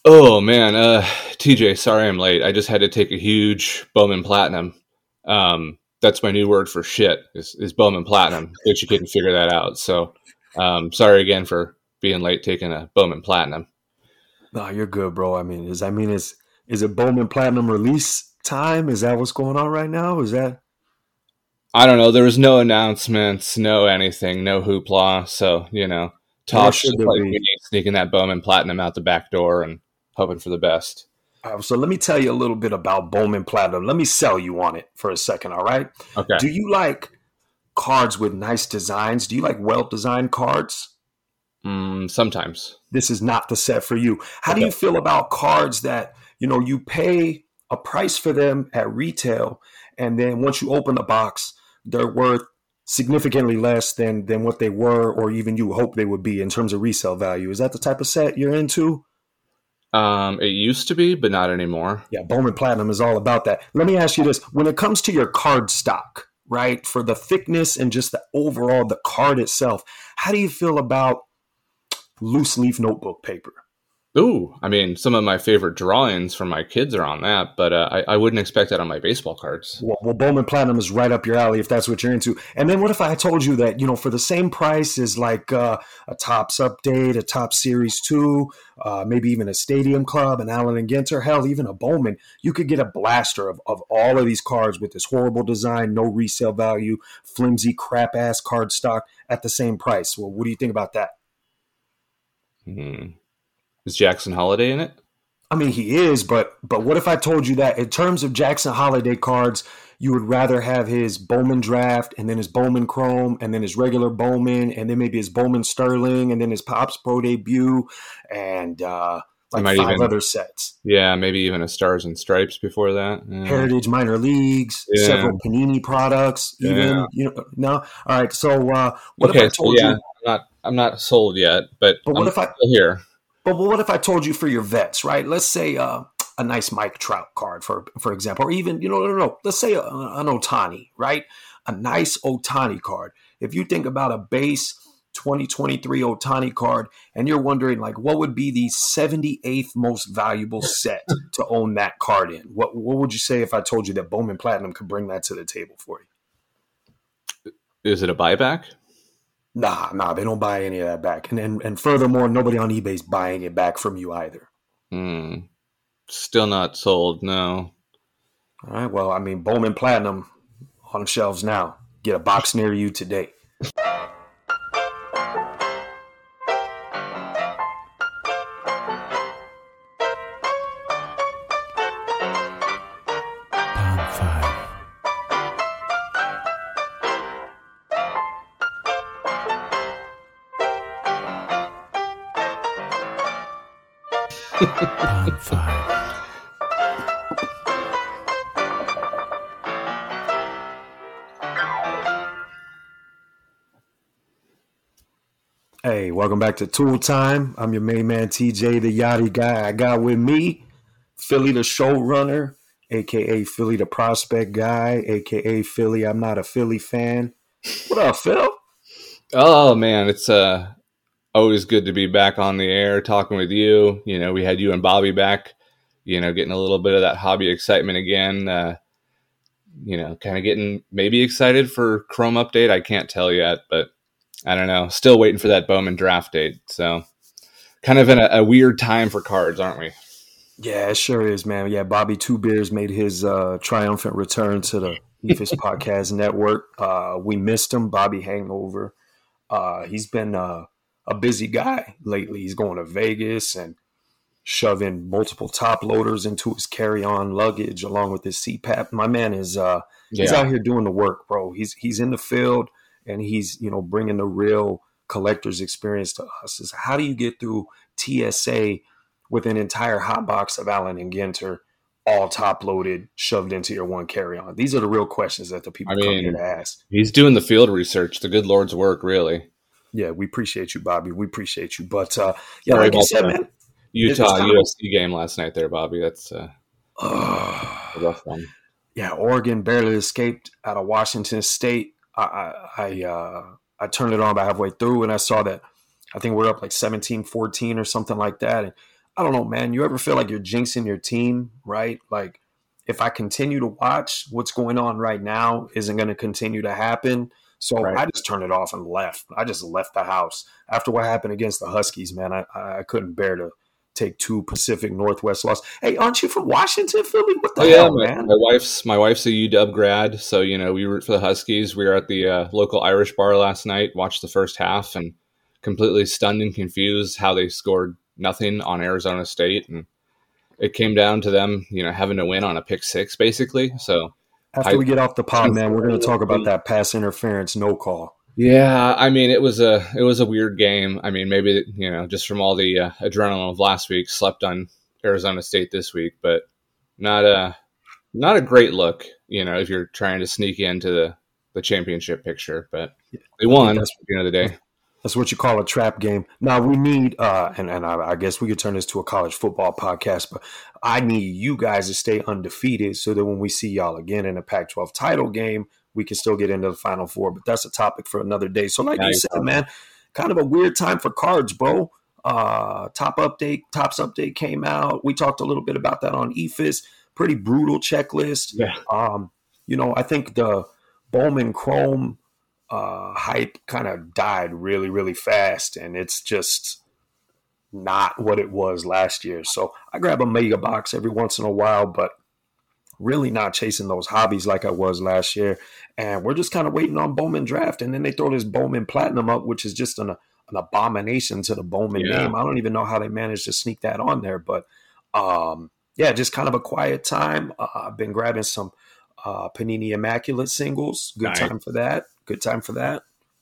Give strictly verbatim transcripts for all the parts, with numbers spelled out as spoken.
Oh man, uh, T J, sorry I'm late. I just had to take a huge Bowman Platinum. Um, that's my new word for shit is, is Bowman Platinum. Bet you couldn't figure that out. So, um, sorry again for being late taking a Bowman Platinum. No, you're good, bro. I mean, is I mean, is is it Bowman Platinum release time? Is that what's going on right now? Is that I don't know. There was no announcements, no anything, no hoopla. So you know, or talks should just there like be? me sneaking that Bowman Platinum out the back door and hoping for the best. Uh, so let me tell you a little bit about Bowman Platinum. Let me sell you on it for a second, all right? Okay. Do you like cards with nice designs? Do you like well-designed cards? Mm, sometimes. This is not the set for you. How do Okay. you feel about cards that, you know, you pay a price for them at retail, and then once you open the box, they're worth significantly less than than what they were or even you hope they would be in terms of resale value? Is that the type of set you're into? Um, it used to be, but not anymore. Yeah, Bowman Platinum is all about that. Let me ask you this. When it comes to your card stock, right, for the thickness and just the overall, the card itself, how do you feel about loose leaf notebook paper? Ooh, I mean, some of my favorite drawings from my kids are on that, but uh, I, I wouldn't expect that on my baseball cards. Well, well, Bowman Platinum is right up your alley if that's what you're into. And then what if I told you that, you know, for the same price as like uh, a Topps Update, a Topps Series two, uh, maybe even a Stadium Club, an Allen and Ginter, hell, even a Bowman, you could get a blaster of, of all of these cards with this horrible design, no resale value, flimsy crap ass card stock at the same price. Well, what do you think about that? Hmm. Is Jackson Holiday in it? I mean, he is, but but what if I told you that in terms of Jackson Holiday cards, you would rather have his Bowman Draft and then his Bowman Chrome and then his regular Bowman and then maybe his Bowman Sterling and then his Pops Pro Debut and uh, I like might five even, other sets. yeah, maybe even a Stars and Stripes before that. Yeah, Heritage Minor Leagues, yeah, several Panini products, yeah. even you know. No, all right. So uh, what if Okay, I so told yeah, I'm you? not, I'm not sold yet, but But what I'm if I still here. But what if I told you for your vets, right? Let's say uh, a nice Mike Trout card, for for example, or even, you know, no, no, no. Let's say a, an Otani, right? A nice Otani card. If you think about a base twenty twenty-three Otani card and you're wondering, like, what would be the seventy-eighth most valuable set to own that card in? What, what would you say if I told you that Bowman Platinum could bring that to the table for you? Is it a buyback? Nah, nah, they don't buy any of that back. And, and, and furthermore, nobody on eBay is buying it back from you either. Hmm. Still not sold. No. All right. Well, I mean, Bowman Platinum on the shelves now. Get a box near you today. Pound five. Pound five. Hey, welcome back to Tool Time. I'm your main man, T J, the Yachty guy. I got with me Philly, the showrunner, aka Philly, the prospect guy, aka Philly. I'm not a Philly fan. What up, Phil? Oh man, it's uh always good to be back on the air talking with you. You know, we had you and Bobby back. You know, getting a little bit of that hobby excitement again. Uh, you know, kind of getting maybe excited for Chrome update. I can't tell yet, but I don't know. Still waiting for that Bowman draft date. So kind of in a, a weird time for cards, aren't we? Yeah, it sure is, man. Yeah, Bobby Two Beers made his uh, triumphant return to the E F I S Podcast Network. Uh, we missed him, Bobby Hangover. Uh, he's been uh, a busy guy lately. He's going to Vegas and shoving multiple top loaders into his carry-on luggage along with his C PAP. My man is uh, he's Yeah. out here doing the work, bro. He's he's in the field and he's, you know, bringing the real collector's experience to us. Is how do you get through T S A with an entire hot box of Allen and Ginter all top loaded, shoved into your one carry-on? These are the real questions that the I people come here mean, to ask. he's doing the field research. The good Lord's work, really. Yeah, we appreciate you, Bobby. We appreciate you. But uh, yeah, Sorry like you about said, the man, it- it's Utah kind U S C game last night there, Bobby. That's uh, of a rough one. yeah, Oregon barely escaped out of Washington State. I I I, uh, I turned it on about halfway through, and I saw that I think we're up like seventeen fourteen or something like that. And I don't know, man. You ever feel like you're jinxing your team, right? Like, if I continue to watch, what's going on right now isn't going to continue to happen. So Right. I just turned it off and left. I just left the house. After what happened against the Huskies, man, I, I couldn't bear to take two Pacific Northwest losses. Hey, aren't you from Washington, Philly? What the Oh yeah, hell, my, man? my wife's my wife's a U W grad, so you know we root for the Huskies. We were at the uh, local Irish bar last night, watched the first half, and completely stunned and confused how they scored nothing on Arizona State, and it came down to them, you know, having to win on a pick six, basically. So, After I, we get off the pod, man, we're going to talk about that pass interference no call. yeah, I mean, it was a it was a weird game. I mean, maybe you know, just from all the uh, adrenaline of last week, slept on Arizona State this week, but not a not a great look, you know, if you're trying to sneak into the, the championship picture. But they won at the end of the day. That's what you call a trap game. Now we need, uh, and, and I, I guess we could turn this to a college football podcast, but I need you guys to stay undefeated so that when we see y'all again in a Pac twelve title game, we can still get into the Final Four. But that's a topic for another day. So like Yeah, you said, man, kind of a weird time for cards, bro. Uh, top update, Tops update came out. We talked a little bit about that on E F I S. Pretty brutal checklist. Yeah. Um, you know, I think the Bowman Chrome uh, hype kind of died really, really fast, and it's just not what it was last year. So I grab a mega box every once in a while, but really not chasing those hobbies like I was last year. And we're just kind of waiting on Bowman Draft, and then they throw this Bowman Platinum up, which is just an, an abomination to the Bowman Yeah. name. I don't even know how they managed to sneak that on there, but um, yeah, just kind of a quiet time. Uh, I've been grabbing some uh, Panini Immaculate singles. Good Nice. time for that. Good time for that.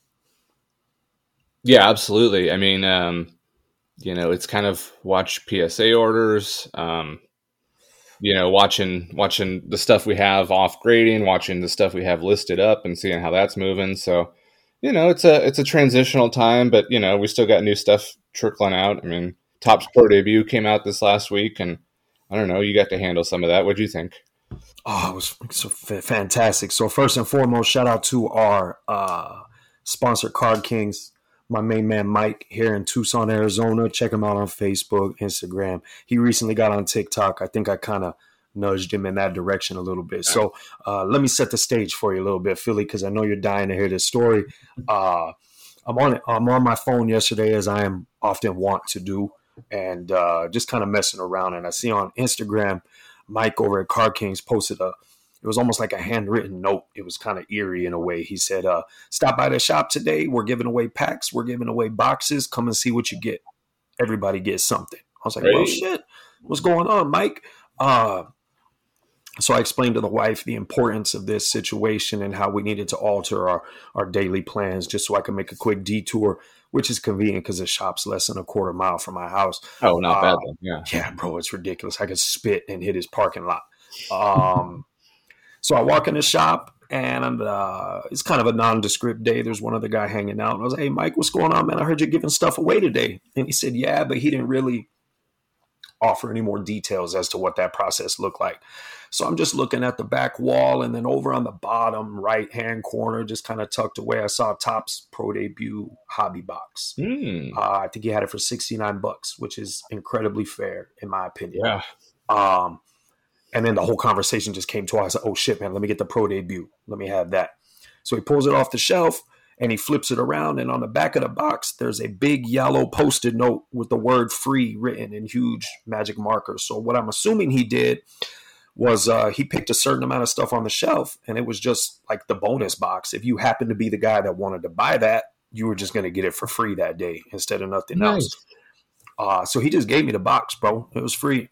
Yeah, absolutely. I mean, um, you know, it's kind of watch P S A orders, um, you know, watching watching the stuff we have off grading, watching the stuff we have listed up, and seeing how that's moving. So, you know, it's a it's a transitional time, but you know, we still got new stuff trickling out. I mean, Topps Pro Debut came out this last week, and I don't know, you got to handle some of that. What'd you think? Oh, it was so f- fantastic. So first and foremost, shout out to our uh, sponsor, Card Kings, my main man Mike here in Tucson, Arizona. Check him out on Facebook, Instagram. He recently got on TikTok. I think I kind of nudged him in that direction a little bit. So uh, let me set the stage for you a little bit, Philly, because I know you're dying to hear this story. Uh, I'm on it. I'm on my phone yesterday, as I am often want to do, and uh, just kind of messing around. And I see on Instagram, Mike over at Card Kings posted a, it was almost like a handwritten note. It was kind of eerie in a way. He said, uh, stop by the shop today. We're giving away packs. We're giving away boxes. Come and see what you get. Everybody gets something. I was like, Right. well, shit, what's going on, Mike? Uh, so I explained to the wife the importance of this situation and how we needed to alter our, our daily plans just so I could make a quick detour, which is convenient because the shop's less than a quarter mile from my house. Oh, not Uh, bad then. Yeah. Yeah, bro, it's ridiculous. I could spit and hit his parking lot. Um, so I walk in the shop, and uh, it's kind of a nondescript day. There's one other guy hanging out. And I was like, hey, Mike, what's going on, man? I heard you're giving stuff away today. And he said, yeah, but he didn't really offer any more details as to what that process looked like. So I'm just looking at the back wall, and then over on the bottom right-hand corner, just kind of tucked away, I saw Topps Pro Debut Hobby Box. Hmm. Uh, I think he had it for sixty-nine bucks, which is incredibly fair, in my opinion. Yeah. Um, and then the whole conversation just came to us. I said, oh, shit, man, let me get the Pro Debut. Let me have that. So he pulls it off the shelf, and he flips it around. And on the back of the box, there's a big yellow Post-it note with the word free written in huge magic markers. So what I'm assuming he did was uh, he picked a certain amount of stuff on the shelf, and it was just like the bonus box. If you happened to be the guy that wanted to buy that, you were just going to get it for free that day instead of nothing Nice. else. Uh, so he just gave me the box, bro. It was free.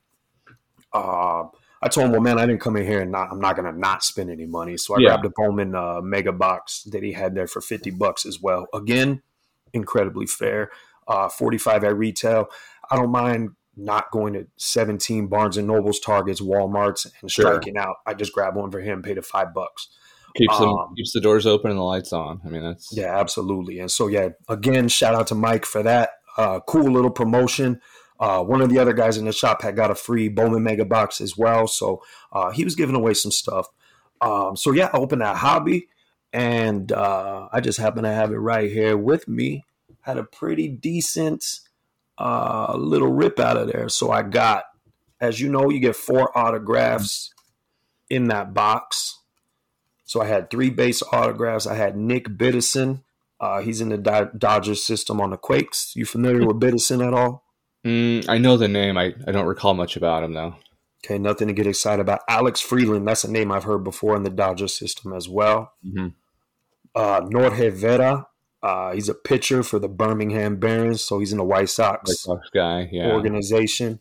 Uh, I told him, well, man, I didn't come in here and not, I'm not going to not spend any money. So I Yeah. grabbed a Bowman uh, mega box that he had there for fifty bucks as well. Again, incredibly fair. Uh, forty-five at retail. I don't mind not going to seventeen Barnes and Nobles, Targets, Walmarts, and Sure. striking out. I just grabbed one for him, paid the five bucks. Keeps them Um, keeps the doors open and the lights on. I mean, that's Yeah, absolutely. And so, yeah, again, shout out to Mike for that. Uh, cool little promotion. Uh, one of the other guys in the shop had got a free Bowman Mega Box as well. So uh, he was giving away some stuff. Um, so, yeah, I opened that hobby, and uh, I just happen to have it right here with me. Had a pretty decent uh, a little rip out of there. So I got, as you know, you get four autographs in that box. So I had three base autographs. I had Nick Biddison. Uh, he's in the Do- Dodgers system on the Quakes. You familiar with Biddison at all? Mm, I know the name. I, I don't recall much about him, though. Okay, nothing to get excited about. Alex Freeland, that's a name I've heard before in the Dodgers system as well. Mm-hmm. Uh, Norge Vera, uh, he's a pitcher for the Birmingham Barons, so he's in the White Sox, White Sox guy, yeah. organization.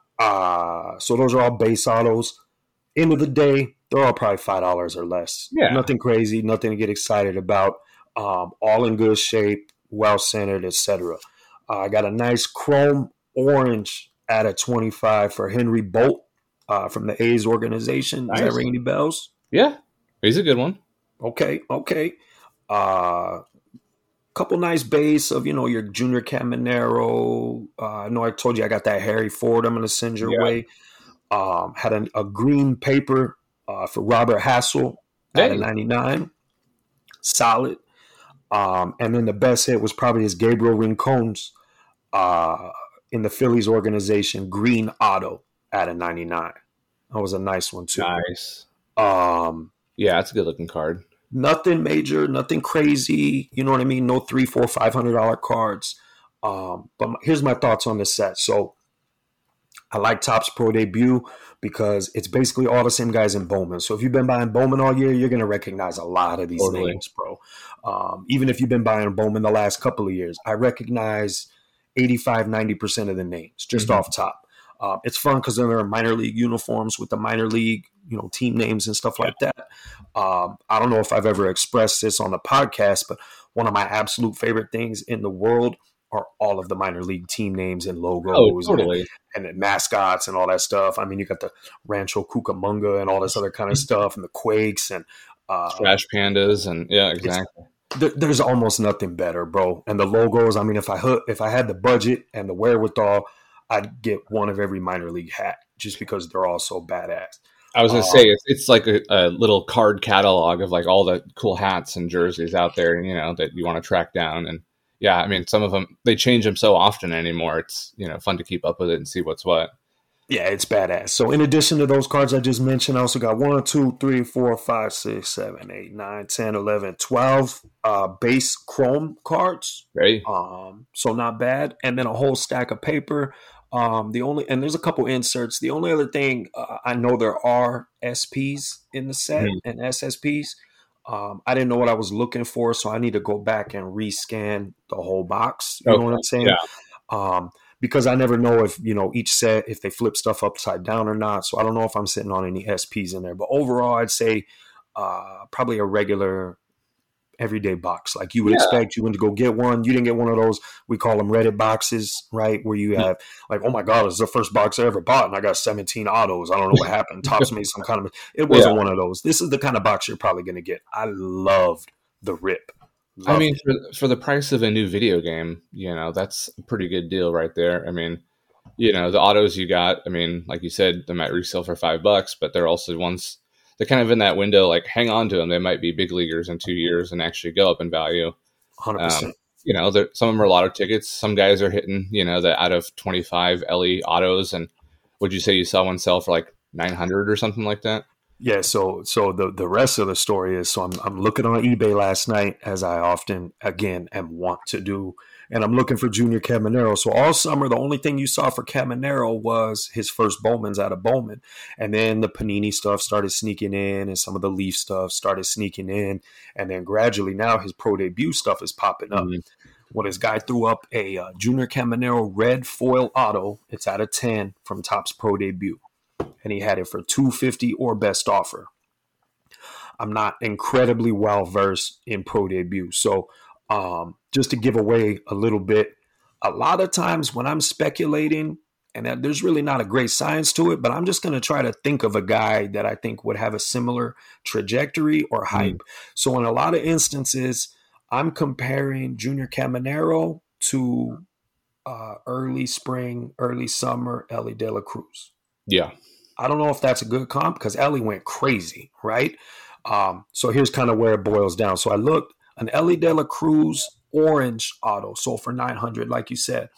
Uh, so those are all base autos. End of the day, they're all probably five dollars or less. Yeah. Nothing crazy, nothing to get excited about. Um, all in good shape, well-centered, et cetera. Uh, I got a nice chrome orange at a twenty-five for Henry Bolt uh, from the A's organization. Does Nice. that ring any bells? Yeah, he's a good one. Okay, okay. Uh, couple nice base of, you know, your Junior Caminero. Uh, I know I told you I got that Harry Ford I'm going to send your Yeah. way. Um, had an, a green paper uh, for Robert Hassel at Hey. a ninety-nine. Solid. Um, and then the best hit was probably his Gabriel Rincones uh, in the Phillies organization, green auto at a ninety-nine. That was a nice one, too. Nice. Um, Yeah, it's a good looking card. Nothing major, nothing crazy. You know what I mean? No three, four, five hundred dollar cards. Um, but my, here's my thoughts on this set. So I like Topps Pro Debut because it's basically all the same guys in Bowman. So if you've been buying Bowman all year, you're going to recognize a lot of these Totally. names, bro. Um, even if you've been buying Bowman the last couple of years, I recognize eighty-five, ninety percent of the names just Mhm. off top. Um, it's fun because then there are minor league uniforms with the minor league, you know, team names and stuff like that. Um, I don't know if I've ever expressed this on the podcast, but one of my absolute favorite things in the world are all of the minor league team names and logos Oh, totally. and, and mascots and all that stuff. I mean, you got the Rancho Cucamonga and all this other kind of stuff and the Quakes and uh, Trash pandas and yeah, exactly. there, there's almost nothing better, bro. And the logos, I mean, if I hook, if I had the budget and the wherewithal, I'd get one of every minor league hat just because they're all so badass. I was gonna Uh, say it's, it's like a, a little card catalog of like all the cool hats and jerseys out there, you know, that you want to track down. And yeah, I mean, some of them they change them so often anymore. It's you know fun to keep up with it and see what's what. Yeah, it's badass. So in addition to those cards I just mentioned, I also got one, two, three, four, five, six, seven, eight, nine, ten, eleven, twelve uh, base chrome cards. Right? Um, so not bad. And then a whole stack of paper. Um, the only and there's a couple inserts. The only other thing uh, I know there are S Ps in the set Mhm. and S S Ps. Um, I didn't know what I was looking for, so I need to go back and rescan the whole box. You know Okay, what I'm saying? yeah. Um, because I never know if you know each set if they flip stuff upside down or not. So I don't know if I'm sitting on any S Ps in there. But overall, I'd say uh, probably a regular everyday box like you would Yeah. expect. You went to go get one, you didn't get one of those, we call them Reddit boxes, right, where you have like, oh my god, this is the first box I ever bought and I got seventeen autos. I don't know what happened. Topps made some kind of it wasn't Yeah. one of those. This is the kind of box you're probably going to get. I loved the rip. I Loved mean, it. for, for the price of a new video game, you know, that's a pretty good deal right there. I mean, you know, the autos you got, I mean, like you said, they might resell for five bucks, but they're also ones they're kind of in that window, like hang on to them. They might be big leaguers in two years and actually go up in value. one hundred percent. Um, you know, there- some of them are lotto tickets. Some guys are hitting, you know, the out of twenty-five L E autos. And would you say you saw one sell for like nine hundred or something like that? Yeah, so so the the rest of the story is so I'm I'm looking on eBay last night, as I often again am want to do, and I'm looking for Junior Caminero. So all summer the only thing you saw for Caminero was his first Bowman's out of Bowman, and then the Panini stuff started sneaking in, and some of the Leaf stuff started sneaking in, and then gradually now his pro debut stuff is popping up. Mhm. Well, this guy threw up a uh, Junior Caminero red foil auto. It's out of ten from Topps Pro Debut, and he had it for two hundred fifty dollars or best offer. I'm not incredibly well versed in Pro Debut, so um, just to give away a little bit, a lot of times when I'm speculating, and that there's really not a great science to it, but I'm just going to try to think of a guy that I think would have a similar trajectory or hype. So in a lot of instances, I'm comparing Junior Caminero to uh, early spring, early summer Ellie De La Cruz. Yeah. I don't know if that's a good comp because Ellie went crazy, right? Um, so here's kind of where it boils down. So I looked, an Ellie De La Cruz orange auto sold for nine hundred, like you said.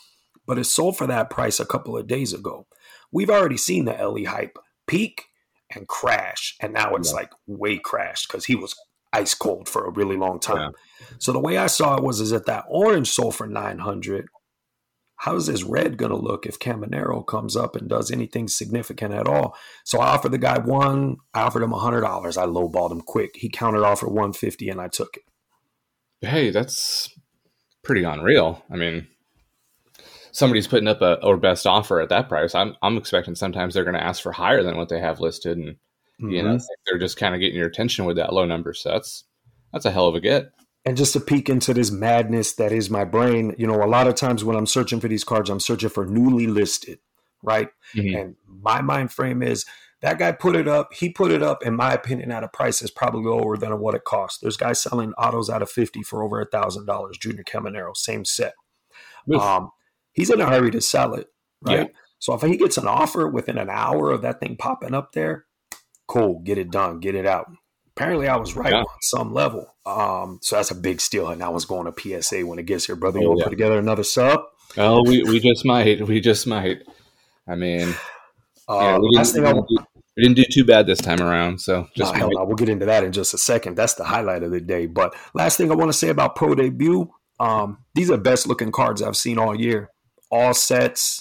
but it sold for that price a couple of days ago. We've already seen the Ellie hype peak and crash, and now it's Yeah. like way crashed because he was ice cold for a really long time. Yeah. So the way I saw it was is that that orange sold for nine hundred. How's this red going to look if Caminero comes up and does anything significant at all? So I offered the guy one. I offered him one hundred dollars. I lowballed him quick. He countered offer one hundred fifty dollars, and I took it. Hey, that's pretty unreal. I mean, somebody's putting up a or best offer at that price. I'm I'm expecting sometimes they're going to ask for higher than what they have listed, and Mm-hmm. you know they're just kind of getting your attention with that low number. So that's that's a hell of a get. And just to peek into this madness that is my brain, you know, a lot of times when I'm searching for these cards, I'm searching for newly listed, right? Mhm. And my mind frame is that guy put it up. He put it up, in my opinion, at a price that's probably lower than what it costs. There's guys selling autos out of fifty for over a thousand dollars. Junior Caminero, same set. Oof. Um, he's in a hurry to sell it, right? Yeah. So if he gets an offer within an hour of that thing popping up there, cool, get it done, get it out. Apparently, I was right Yeah. on some level. Um, so that's a big steal. And I was going to P S A when it gets here, brother. You Oh, want to yeah. put together another sub? Oh, we, we just might. We just might. I mean, Uh, yeah, we, last didn't, thing I we, didn't do, we didn't do too bad this time around. So No, just hell might. no. We'll get into that in just a second. That's the highlight of the day. But last thing I want to say about Pro Debut, um, these are best looking cards I've seen all year. All sets,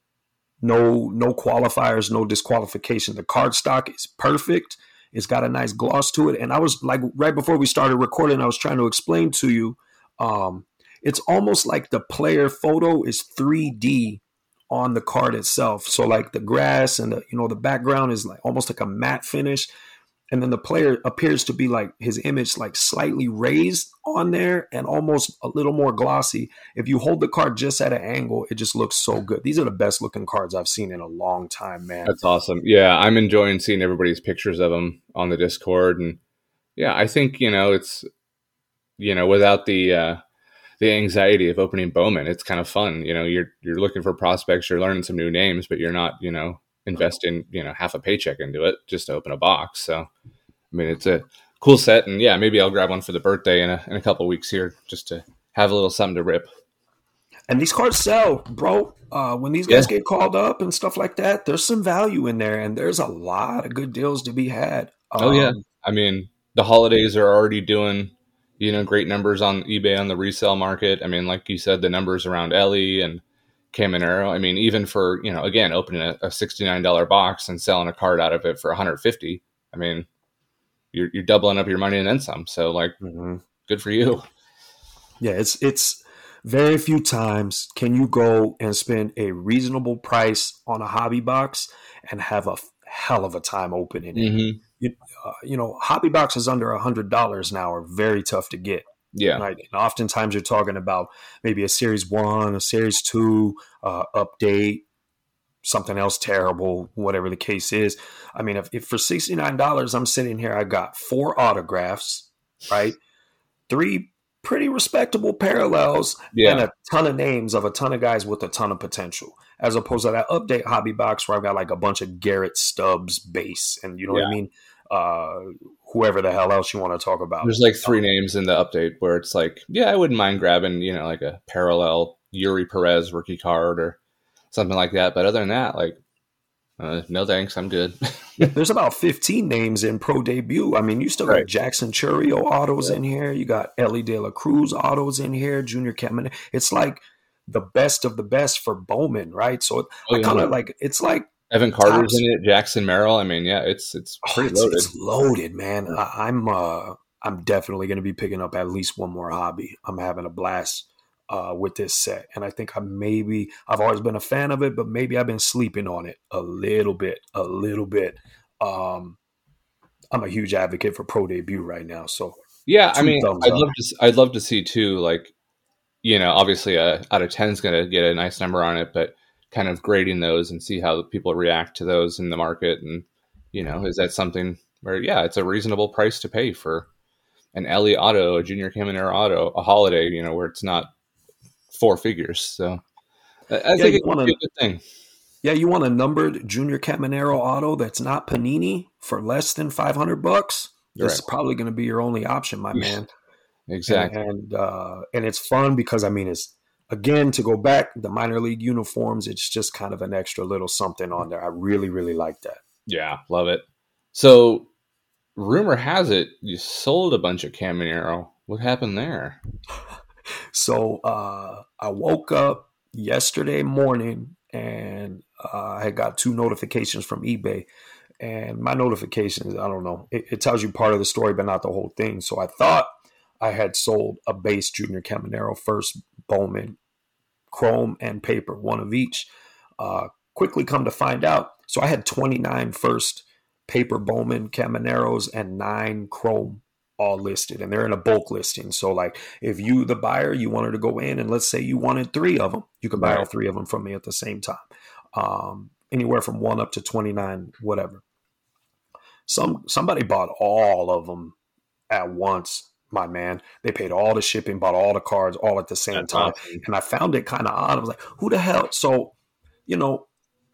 no no qualifiers, no disqualification. The card stock is perfect. It's got a nice gloss to it. And I was like, right before we started recording, I was trying to explain to you, um, it's almost like the player photo is three D on the card itself. So like the grass and the, you know, the background is like almost like a matte finish. And then the player appears to be like his image like slightly raised on there and almost a little more glossy. If you hold the card just at an angle, it just looks so good. These are the best looking cards I've seen in a long time, man. That's awesome. Yeah, I'm enjoying seeing everybody's pictures of them on the Discord, and yeah, I think you know it's you know without the uh, the anxiety of opening Bowman, it's kind of fun. You know, you're you're looking for prospects, you're learning some new names, but you're not you know investing you know half a paycheck into it just to open a box. So, I mean, it's a cool set, and yeah, maybe I'll grab one for the birthday in a in a couple of weeks here just to have a little something to rip. And these cards sell, bro. Uh, when these guys Yeah. get called up and stuff like that, there's some value in there, and there's a lot of good deals to be had. Oh yeah, Um, I mean the holidays are already doing you know great numbers on eBay on the resale market. I mean, like you said, the numbers around Ellie and Caminero. I mean, even for you know again opening a, a sixty-nine dollars box and selling a card out of it for one hundred fifty. I mean, you're you're doubling up your money and then some. So like, mhm. good for you. Yeah, it's it's very few times can you go and spend a reasonable price on a hobby box and have a f- hell of a time opening it. Mm-hmm. You, uh, you know, hobby boxes under a hundred dollars now are very tough to get. Yeah, Right. And oftentimes you're talking about maybe a series one, a series two, uh, update, something else terrible, whatever the case is. I mean, if, if for sixty-nine dollars, I'm sitting here, I got four autographs, right? Three pretty respectable parallels yeah, and a ton of names of a ton of guys with a ton of potential, as opposed to that update hobby box where I've got like a bunch of Garrett Stubbs base and you know what Yeah. I mean? Uh, whoever the hell else you want to talk about. There's like three names in the update where it's like, yeah, I wouldn't mind grabbing you know like a parallel Yuri Perez rookie card or something like that. But other than that, like, uh, no thanks, I'm good. There's about fifteen names in Pro Debut. I mean, you still got Right. Jackson Churio autos Yeah. in here. You got Ellie De La Cruz autos in here, Junior Caminero. It's like the best of the best for Bowman, right? So Oh, I kind yeah. of like, it's like, Evan Carter's Tops. in it, Jackson Merrill. I mean, yeah, it's it's oh, pretty it's, loaded. it's loaded, man. I, I'm, uh, I'm definitely going to be picking up at least one more hobby. I'm having a blast uh, with this set. And I think I maybe, I've always been a fan of it, but maybe I've been sleeping on it a little bit, a little bit. Um, I'm a huge advocate for Pro Debut right now. So Yeah, I Two mean, thumbs I'd up. love to. s- I'd love to see too. Like, you know, obviously, a out of ten is going to get a nice number on it, but kind of grading those and see how people react to those in the market, and you know, is that something where yeah, it's a reasonable price to pay for an Ellie auto, a Junior Caminero auto, a holiday, you know, where it's not four figures. So I, I Yeah, think you it would wanna- be a good thing. yeah, you want a numbered Junior Caminero auto that's not Panini for less than five hundred bucks? This is Right. probably going to be your only option, my man. Exactly. And and, uh, and it's fun because I mean it's again, to go back, the minor league uniforms, it's just kind of an extra little something on there. I really, really like that. Yeah, love it. So, rumor has it you sold a bunch of Caminero. What happened there? So, uh, I woke up yesterday morning and uh, I had got two notifications from eBay. And my notifications, I don't know, it, it tells you part of the story, but not the whole thing. So I thought I had sold a base Junior Caminero first Bowman, chrome and paper, one of each. Uh, quickly come to find out, so I had twenty-nine first paper Bowman Camineros and nine chrome all listed, and they're in a bulk listing. So like if you, the buyer, you wanted to go in and let's say you wanted three of them, you could buy Right. all three of them from me at the same time. Um, anywhere from one up to twenty-nine, whatever. Some somebody bought all of them at once, my man. They paid all the shipping, bought all the cards all at the same That's time. awesome. And I found it kind of odd. I was like, who the hell? So, you know,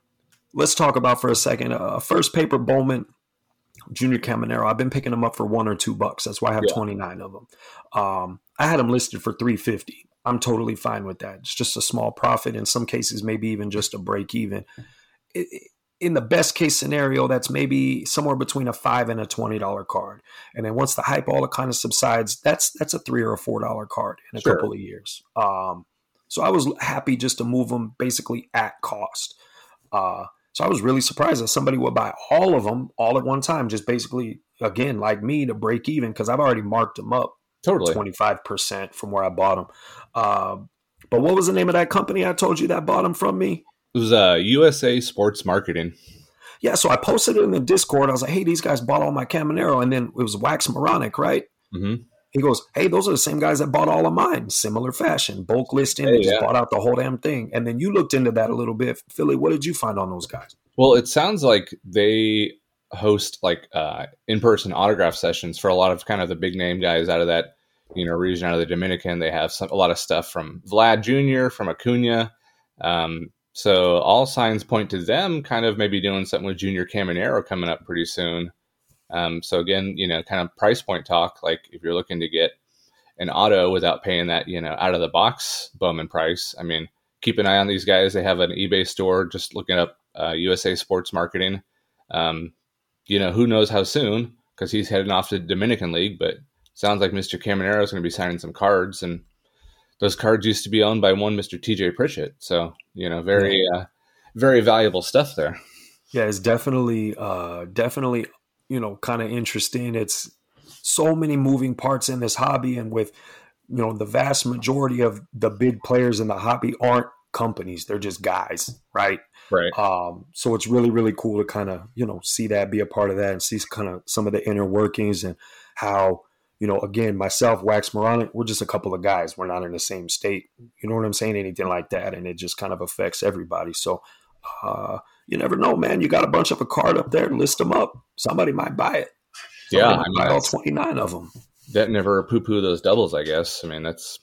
let's talk about for a second. Uh, first paper Bowman Junior Caminero. I've been picking them up for one or two bucks. That's why I have Yeah. twenty-nine of them. Um, I had them listed for three fifty. I'm totally fine with that. It's just a small profit. In some cases, maybe even just a break even. It, it, in the best case scenario, that's maybe somewhere between a five and a twenty dollar card. And then once the hype all kind of subsides, that's that's a three or a four dollar card in a Sure. couple of years. Um, so I was happy just to move them basically at cost. Uh, so I was really surprised that somebody would buy all of them all at one time, just basically, again, like me, to break even, because I've already marked them up Totally. twenty-five percent from where I bought them. Uh, but what was the name of that company I told you that bought them from me? It was uh, U S A Sports Marketing. Yeah, so I posted it in the Discord. I was like, hey, these guys bought all my Caminero. And then it was Wax Moronic, right? Mm-hmm. He goes, hey, those are the same guys that bought all of mine. Similar fashion, bulk listing. Hey, They just yeah. bought out the whole damn thing. And then you looked into that a little bit. Philly, what did you find on those guys? Well, it sounds like they host like uh, in-person autograph sessions for a lot of kind of the big name guys out of that, you know, region, out of the Dominican. They have some, a lot of stuff from Vlad Junior, from Acuna. Um, so all signs point to them kind of maybe doing something with Junior Caminero coming up pretty soon. Um, so again, you know, kind of price point talk. Like if you're looking to get an auto without paying that, you know, out of the box Bowman price, I mean, keep an eye on these guys. They have an eBay store. Just looking up uh, U S A Sports Marketing. Um, you know, who knows how soon, because he's heading off to the Dominican League, but sounds like Mister Caminero is going to be signing some cards, and those cards used to be owned by one Mister T J Pritchett. So, you know, very, uh, very valuable stuff there. Yeah, it's definitely, uh, definitely, you know, kind of interesting. It's so many moving parts in this hobby. And with, you know, the vast majority of the big players in the hobby aren't companies. They're just guys, right? Right. Um, so it's really, really cool to kind of, you know, see that, be a part of that, and see kind of some of the inner workings and how, you know, again, myself, Wax Moronic, we're just a couple of guys. We're not in the same state. You know what I'm saying? Anything like that. And it just kind of affects everybody. So uh, you never know, man. You got a bunch of a card up there, list them up. Somebody might buy it. Somebody Yeah, might I mean, buy all that's- twenty-nine of them. That never poo-poo those doubles, I guess. I mean, that's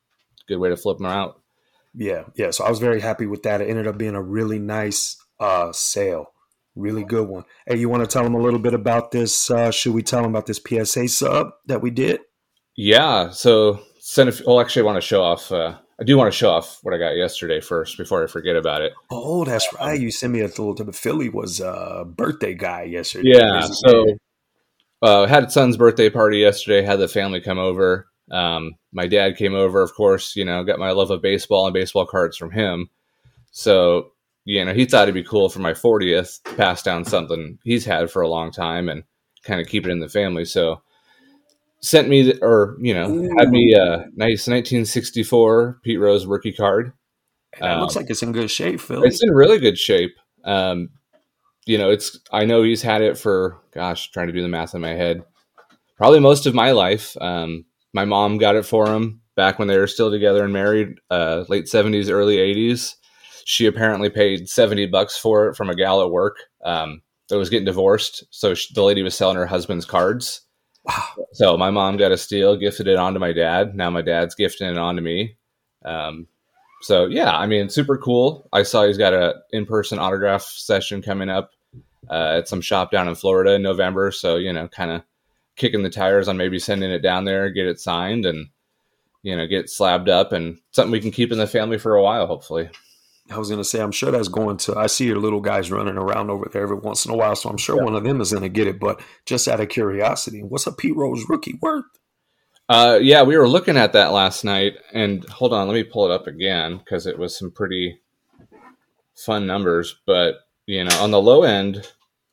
a good way to flip them out. Yeah, yeah. So I was very happy with that. It ended up being a really nice uh, sale. Really good one. Hey, you want to tell them a little bit about this? Uh, should we tell them about this P S A sub that we did? Yeah. So, send a, well, actually, I want to show off. Uh, I do want to show off what I got yesterday first before I forget about it. Oh, that's right. You sent me a little to the Philly was a uh, birthday guy yesterday. Yeah. Busy So, man. uh, had son's birthday party yesterday. Had the family come over. Um, my dad came over, of course. You know, got my love of baseball and baseball cards from him. So, you know, he thought it'd be cool for my fortieth to pass down something he's had for a long time and kind of keep it in the family. So, sent me, the, or, you know, Ooh. had me a nice nineteen sixty-four Pete Rose rookie card. And it looks um, like it's in good shape, Philly. It's in really good shape. Um, you know, it's, I know he's had it for, gosh, trying to do the math in my head, probably most of my life. Um, my mom got it for him back when they were still together and married, uh, late seventies, early eighties. She apparently paid seventy bucks for it from a gal at work um, that was getting divorced. So she, the lady was selling her husband's cards. Wow. So my mom got a steal, gifted it on to my dad. Now my dad's gifting it on to me. Um, so yeah, I mean, super cool. I saw he's got a in-person autograph session coming up uh, at some shop down in Florida in November. So, you know, kind of kicking the tires on maybe sending it down there, get it signed. And you know, get slabbed up and something we can keep in the family for a while, hopefully. I was going to say, I'm sure that's going to, I see your little guys running around over there every once in a while, so I'm sure Yeah. one of them is going to get it. But just out of curiosity, what's a Pete Rose rookie worth? Uh, yeah, we were looking at that last night, and hold on, let me pull it up again because it was some pretty fun numbers. But you know, on the low end,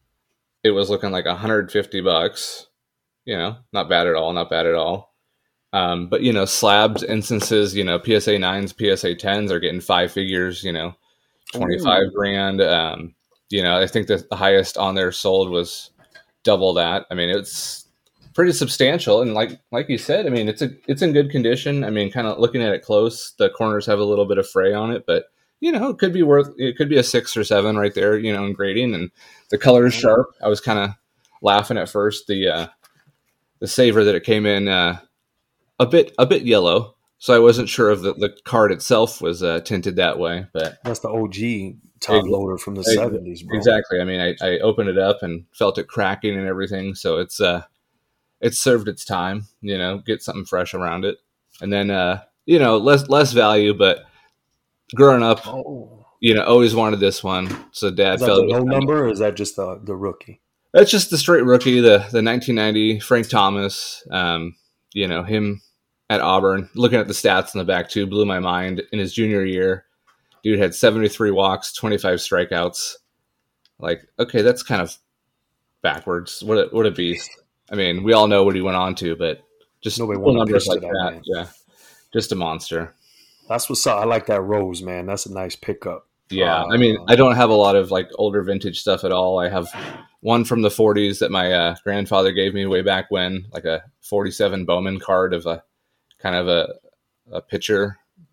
it was looking like one hundred fifty bucks. You know, not bad at all, not bad at all. Um, but you know, slabs instances, you know, P S A nines, P S A tens are getting five figures. You know, twenty-five Ooh. grand. Um, you know, I think that the highest on there sold was double that. I mean, it's pretty substantial, and like like you said, I mean, it's a it's in good condition. I mean, kind of looking at it close, the corners have a little bit of fray on it, but you know, it could be worth it could be a six or seven right there, you know, in grading, and the color is sharp. I was kind of laughing at first the uh, the saver that it came in uh, a bit a bit yellow, so I wasn't sure if the, the card itself was uh, tinted that way, but That's the O G top Ex- loader from the ex- seventies, bro. exactly. I mean, I, I opened it up and felt it cracking and everything, so it's uh it's served its time, you know, get something fresh around it. And then, uh, you know, less less value, but growing up, Oh. you know, always wanted this one. So dad Is that felt the it was low time to- number, or is that just the, the rookie? That's just the straight rookie, the the nineteen ninety Frank Thomas. Um, you know, him at Auburn. Looking at the stats in the back too, blew my mind. In his junior year, dude had seventy-three walks, twenty-five strikeouts. Like, okay, that's kind of backwards. What a, what a beast. I mean, we all know what he went on to, but just Nobody little wanna numbers pitch to like that, that. man. Yeah, just a monster. That's what's up. I like that Rose, man. That's a nice pickup. Yeah, Uh, I mean, I don't have a lot of like older vintage stuff at all. I have one from the forties that my uh, grandfather gave me way back when, like a forty-seven Bowman card of a kind of a, a pitcher.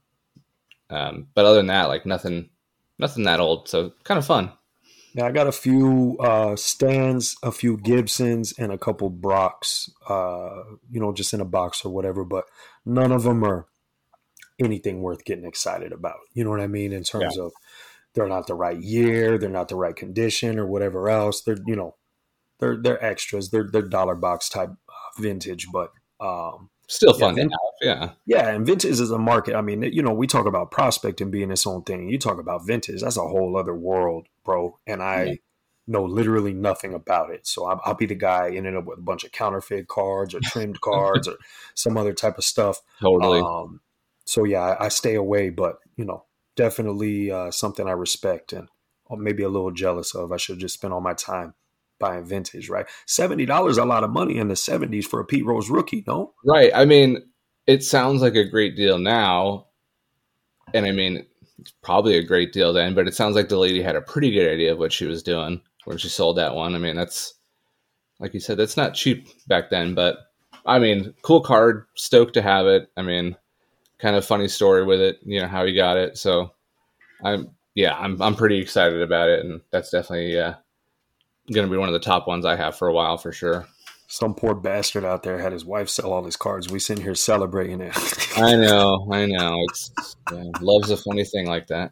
Um, but other than that, like nothing, nothing that old. So kind of fun. Yeah, I got a few uh, Stans, a few Gibsons, and a couple Brocks, uh, you know, just in a box or whatever, but none of them are anything worth getting excited about. You know what I mean? In terms of they're not the right year, they're not the right condition or whatever else. They're, you know, they're they're extras. They're they're dollar box type uh, vintage, but um, Still yeah, fun vin- to have. Yeah. yeah, and vintage is a market. I mean, you know, we talk about prospecting being its own thing. You talk about vintage, that's a whole other world, bro. And I Yeah. know literally nothing about it. So I'll, I'll be the guy ending up with a bunch of counterfeit cards or trimmed cards or some other type of stuff. Totally. Um, so yeah, I, I stay away, but you know, definitely uh, something I respect and or maybe a little jealous of. I should just spend all my time buying vintage, right? seventy dollars, a lot of money in the seventies for a Pete Rose rookie, no? Right. I mean, it sounds like a great deal now. And I mean, it's probably a great deal then, but it sounds like the lady had a pretty good idea of what she was doing when she sold that one. I mean, that's, like you said, that's not cheap back then, but I mean, cool card, stoked to have it. I mean, kind of funny story with it, you know, how he got it. So I'm, yeah, I'm, I'm pretty excited about it. And that's definitely uh, going to be one of the top ones I have for a while for sure. Some poor bastard out there had his wife sell all his cards. We sitting here celebrating it. I know, I know. It's yeah, love's a funny thing like that.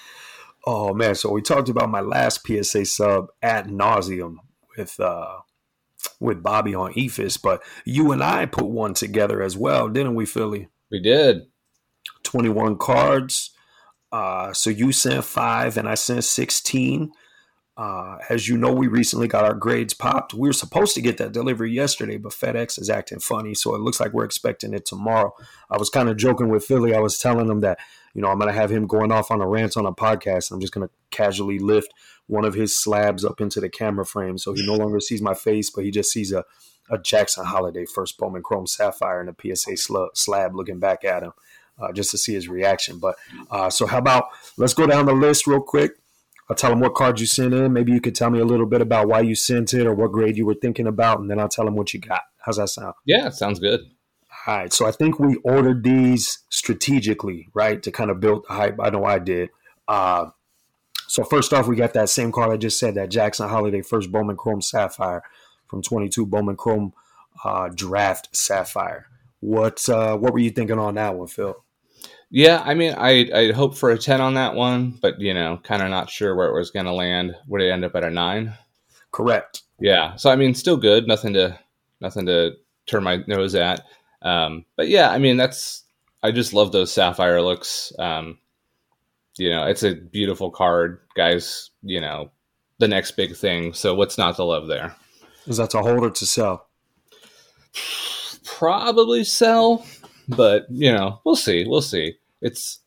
Oh man! So we talked about my last P S A sub ad nauseum with uh, with Bobby on E F I S, but you and I put one together as well, didn't we, Philly? We did. twenty-one cards. Uh, so you sent five, and I sent sixteen. Uh, as you know, we recently got our grades popped. We were supposed to get that delivery yesterday, but FedEx is acting funny, so it looks like we're expecting it tomorrow. I was kind of joking with Philly. I was telling him that, you know, I'm going to have him going off on a rant on a podcast. I'm just going to casually lift one of his slabs up into the camera frame so he no longer sees my face, but he just sees a, a Jackson Holiday first Bowman Chrome Sapphire and a P S A sl- slab looking back at him uh, just to see his reaction. But uh, so how about let's go down the list real quick. I'll tell them what card you sent in. Maybe you could tell me a little bit about why you sent it or what grade you were thinking about, and then I'll tell them what you got. How's that sound? Yeah, sounds good. All right. So I think we ordered these strategically, right, to kind of build the hype. I know I did. Uh, so first off, we got that same card I just said, that Jackson Holiday first Bowman Chrome Sapphire from twenty-two Bowman Chrome uh, Draft Sapphire. What uh, what were you thinking on that one, Phil? Yeah, I mean, I I hope for a ten on that one, but you know, kind of not sure where it was going to land. Would it end up at a nine? Correct. Yeah. So I mean, still good. Nothing to nothing to turn my nose at. Um, but yeah, I mean, that's I just love those sapphire looks. Um, you know, it's a beautiful card, guys. You know, the next big thing. So what's not to love there? Is that to hold or to sell? Probably sell, but you know, we'll see. We'll see. It's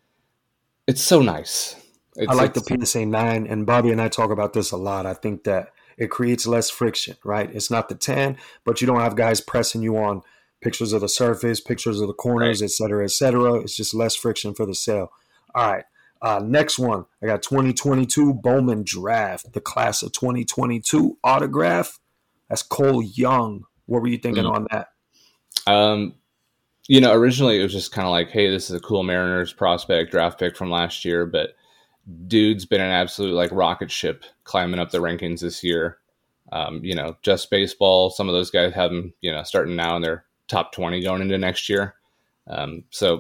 it's so nice. It's, I like it's, the P S A nine, and Bobby and I talk about this a lot. I think that it creates less friction, right? It's not the ten, but you don't have guys pressing you on pictures of the surface, pictures of the corners, right. et cetera, et cetera. It's just less friction for the sale. All right. Uh, next one, I got twenty twenty-two Bowman Draft, the class of twenty twenty-two autograph. That's Cole Young. What were you thinking mm. on that? Um, you know, originally it was just kind of like, hey, this is a cool Mariners prospect draft pick from last year, but dude's been an absolute like rocket ship climbing up the rankings this year. Um, you know, Just Baseball, some of those guys have him, you know, starting now in their top twenty going into next year. Um, so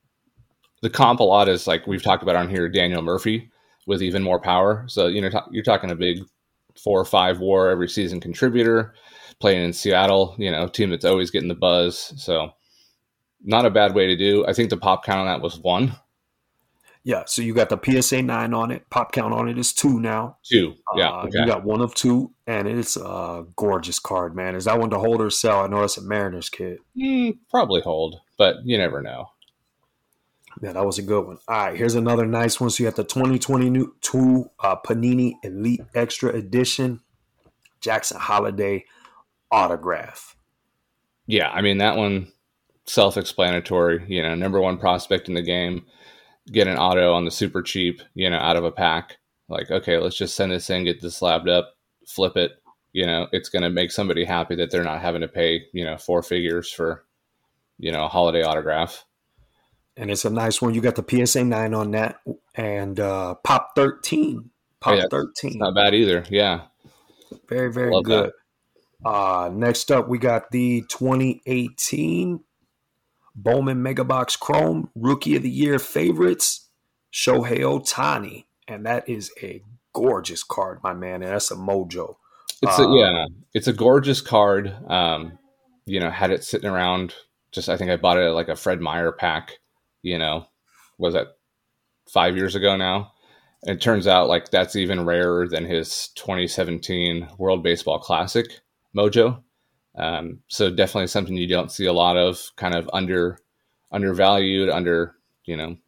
the comp a lot is like we've talked about on here, Daniel Murphy with even more power. So, you know, t- you're talking a big four or five war every season contributor playing in Seattle, you know, team that's always getting the buzz. So not a bad way to do. I think the pop count on that was one. Yeah, so you got the P S A nine on it. Pop count on it is two now. Two, yeah. Uh, okay. You got one of two, and it's a gorgeous card, man. Is that one to hold or sell? I know it's a Mariners kid. Mm, probably hold, but you never know. Yeah, that was a good one. All right, here's another nice one. So you got the twenty twenty-two uh, Panini Elite Extra Edition Jackson Holiday autograph. Yeah, I mean, that one, self-explanatory. You know, number one prospect in the game. Get an auto on the super cheap, you know, out of a pack. Like, okay, let's just send this in, get this slabbed up, flip it. You know, it's going to make somebody happy that they're not having to pay, you know, four figures for, you know, a holiday autograph. And it's a nice one. You got the P S A nine on that and uh, Pop thirteen. Pop oh, yeah, thirteen. It's not bad either. Yeah. Very, very Love good. Uh, next up, we got the twenty eighteen Bowman Megabox Chrome Rookie of the Year favorites, Shohei Ohtani. And that is a gorgeous card, my man. And that's a mojo. It's uh, a, yeah, it's a gorgeous card. Um, you know, had it sitting around. Just I think I bought it at like a Fred Meyer pack. You know, was that five years ago now? And it turns out like that's even rarer than his twenty seventeen World Baseball Classic mojo. Um, so definitely something you don't see a lot of, kind of under, undervalued, under, you know,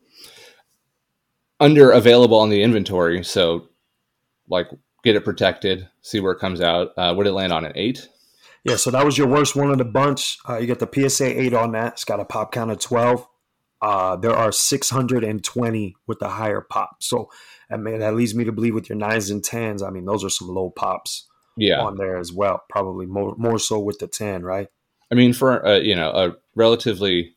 under available on the inventory. So like get it protected, see where it comes out. Uh, would it land on an eight? Yeah. So that was your worst one of the bunch. Uh, you get the P S A eight on that. It's got a pop count of twelve. Uh, there are six hundred twenty with the higher pop. So I mean, that leads me to believe with your nines and tens, I mean, those are some low pops. Yeah, on there as well, probably more more so with the ten, right? I mean, for uh, you know a relatively,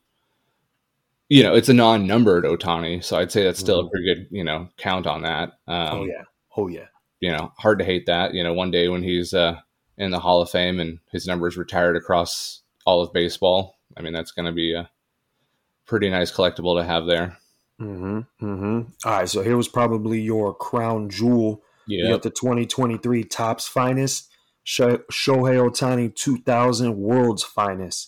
you know, it's a non-numbered Ohtani, so I'd say that's still mm-hmm. a pretty good you know count on that. Um, oh yeah, oh yeah. You know, hard to hate that. You know, one day when he's uh, in the Hall of Fame and his numbers retired across all of baseball, I mean, that's going to be a pretty nice collectible to have there. Mm-hmm. Mm-hmm. All right, so here was probably your crown jewel. Yeah. You got the twenty twenty-three Topps Finest, Shohei Ohtani two thousand World's Finest.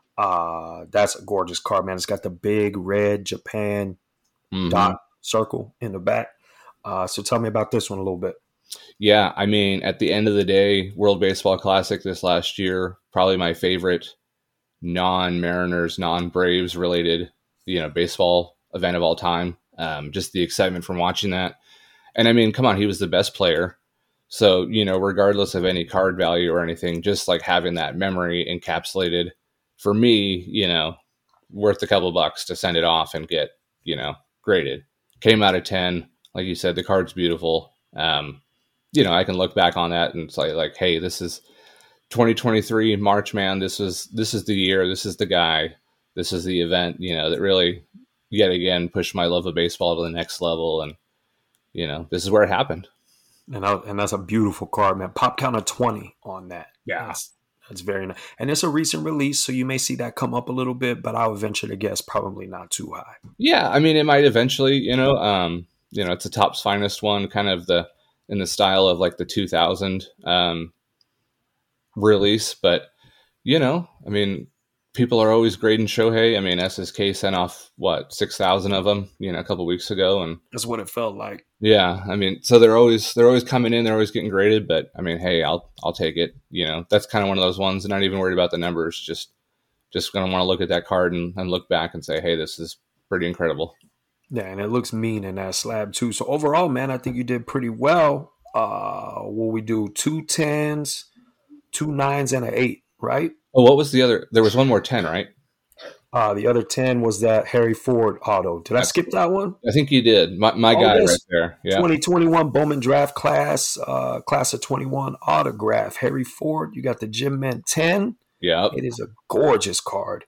Uh, that's a gorgeous card, man. It's got the big red Japan mm-hmm. dot circle in the back. Uh, so tell me about this one a little bit. Yeah, I mean, at the end of the day, World Baseball Classic this last year, probably my favorite non-Mariners, non-Braves related, you know, baseball event of all time. Um, just the excitement from watching that. And I mean, come on, he was the best player. So, you know, regardless of any card value or anything, just like having that memory encapsulated for me, you know, worth a couple bucks to send it off and get, you know, graded. Came out of ten. Like you said, the card's beautiful. Um, you know, I can look back on that and say like, hey, this is twenty twenty-three March, man. This is, this is the year. This is the guy. This is the event, you know, that really yet again pushed my love of baseball to the next level. And, you know, this is where it happened. And I, and that's a beautiful card, man. Pop count of twenty on that. Yeah. That's, that's very nice. And it's a recent release, so you may see that come up a little bit, but I would venture to guess probably not too high. Yeah, I mean, it might eventually, you know, um, you know, it's a Topps Finest one, kind of the in the style of like the two thousand um, release. But, you know, I mean, people are always grading Shohei. I mean, S S K sent off what six thousand of them, you know, a couple weeks ago, and That's what it felt like. yeah, I mean, so they're always they're always coming in, they're always getting graded. But I mean, hey, I'll I'll take it. You know, that's kind of one of those ones. I'm not even worried about the numbers. Just just gonna want to look at that card and, and look back and say, hey, this is pretty incredible. Yeah, and it looks mean in that slab too. So overall, man, I think you did pretty well. Uh, what we do? Two tens, two nines, and an eight, right? Oh, what was the other? There was one more ten, right? Uh, the other ten was that Harry Ford auto. Did I skip that one? I think you did. My my Oh, guy yes. right there. Yeah. twenty twenty-one Bowman Draft Class, uh, Class of twenty-one autograph. Harry Ford. You got the Gym Man ten. Yeah. It is a gorgeous card.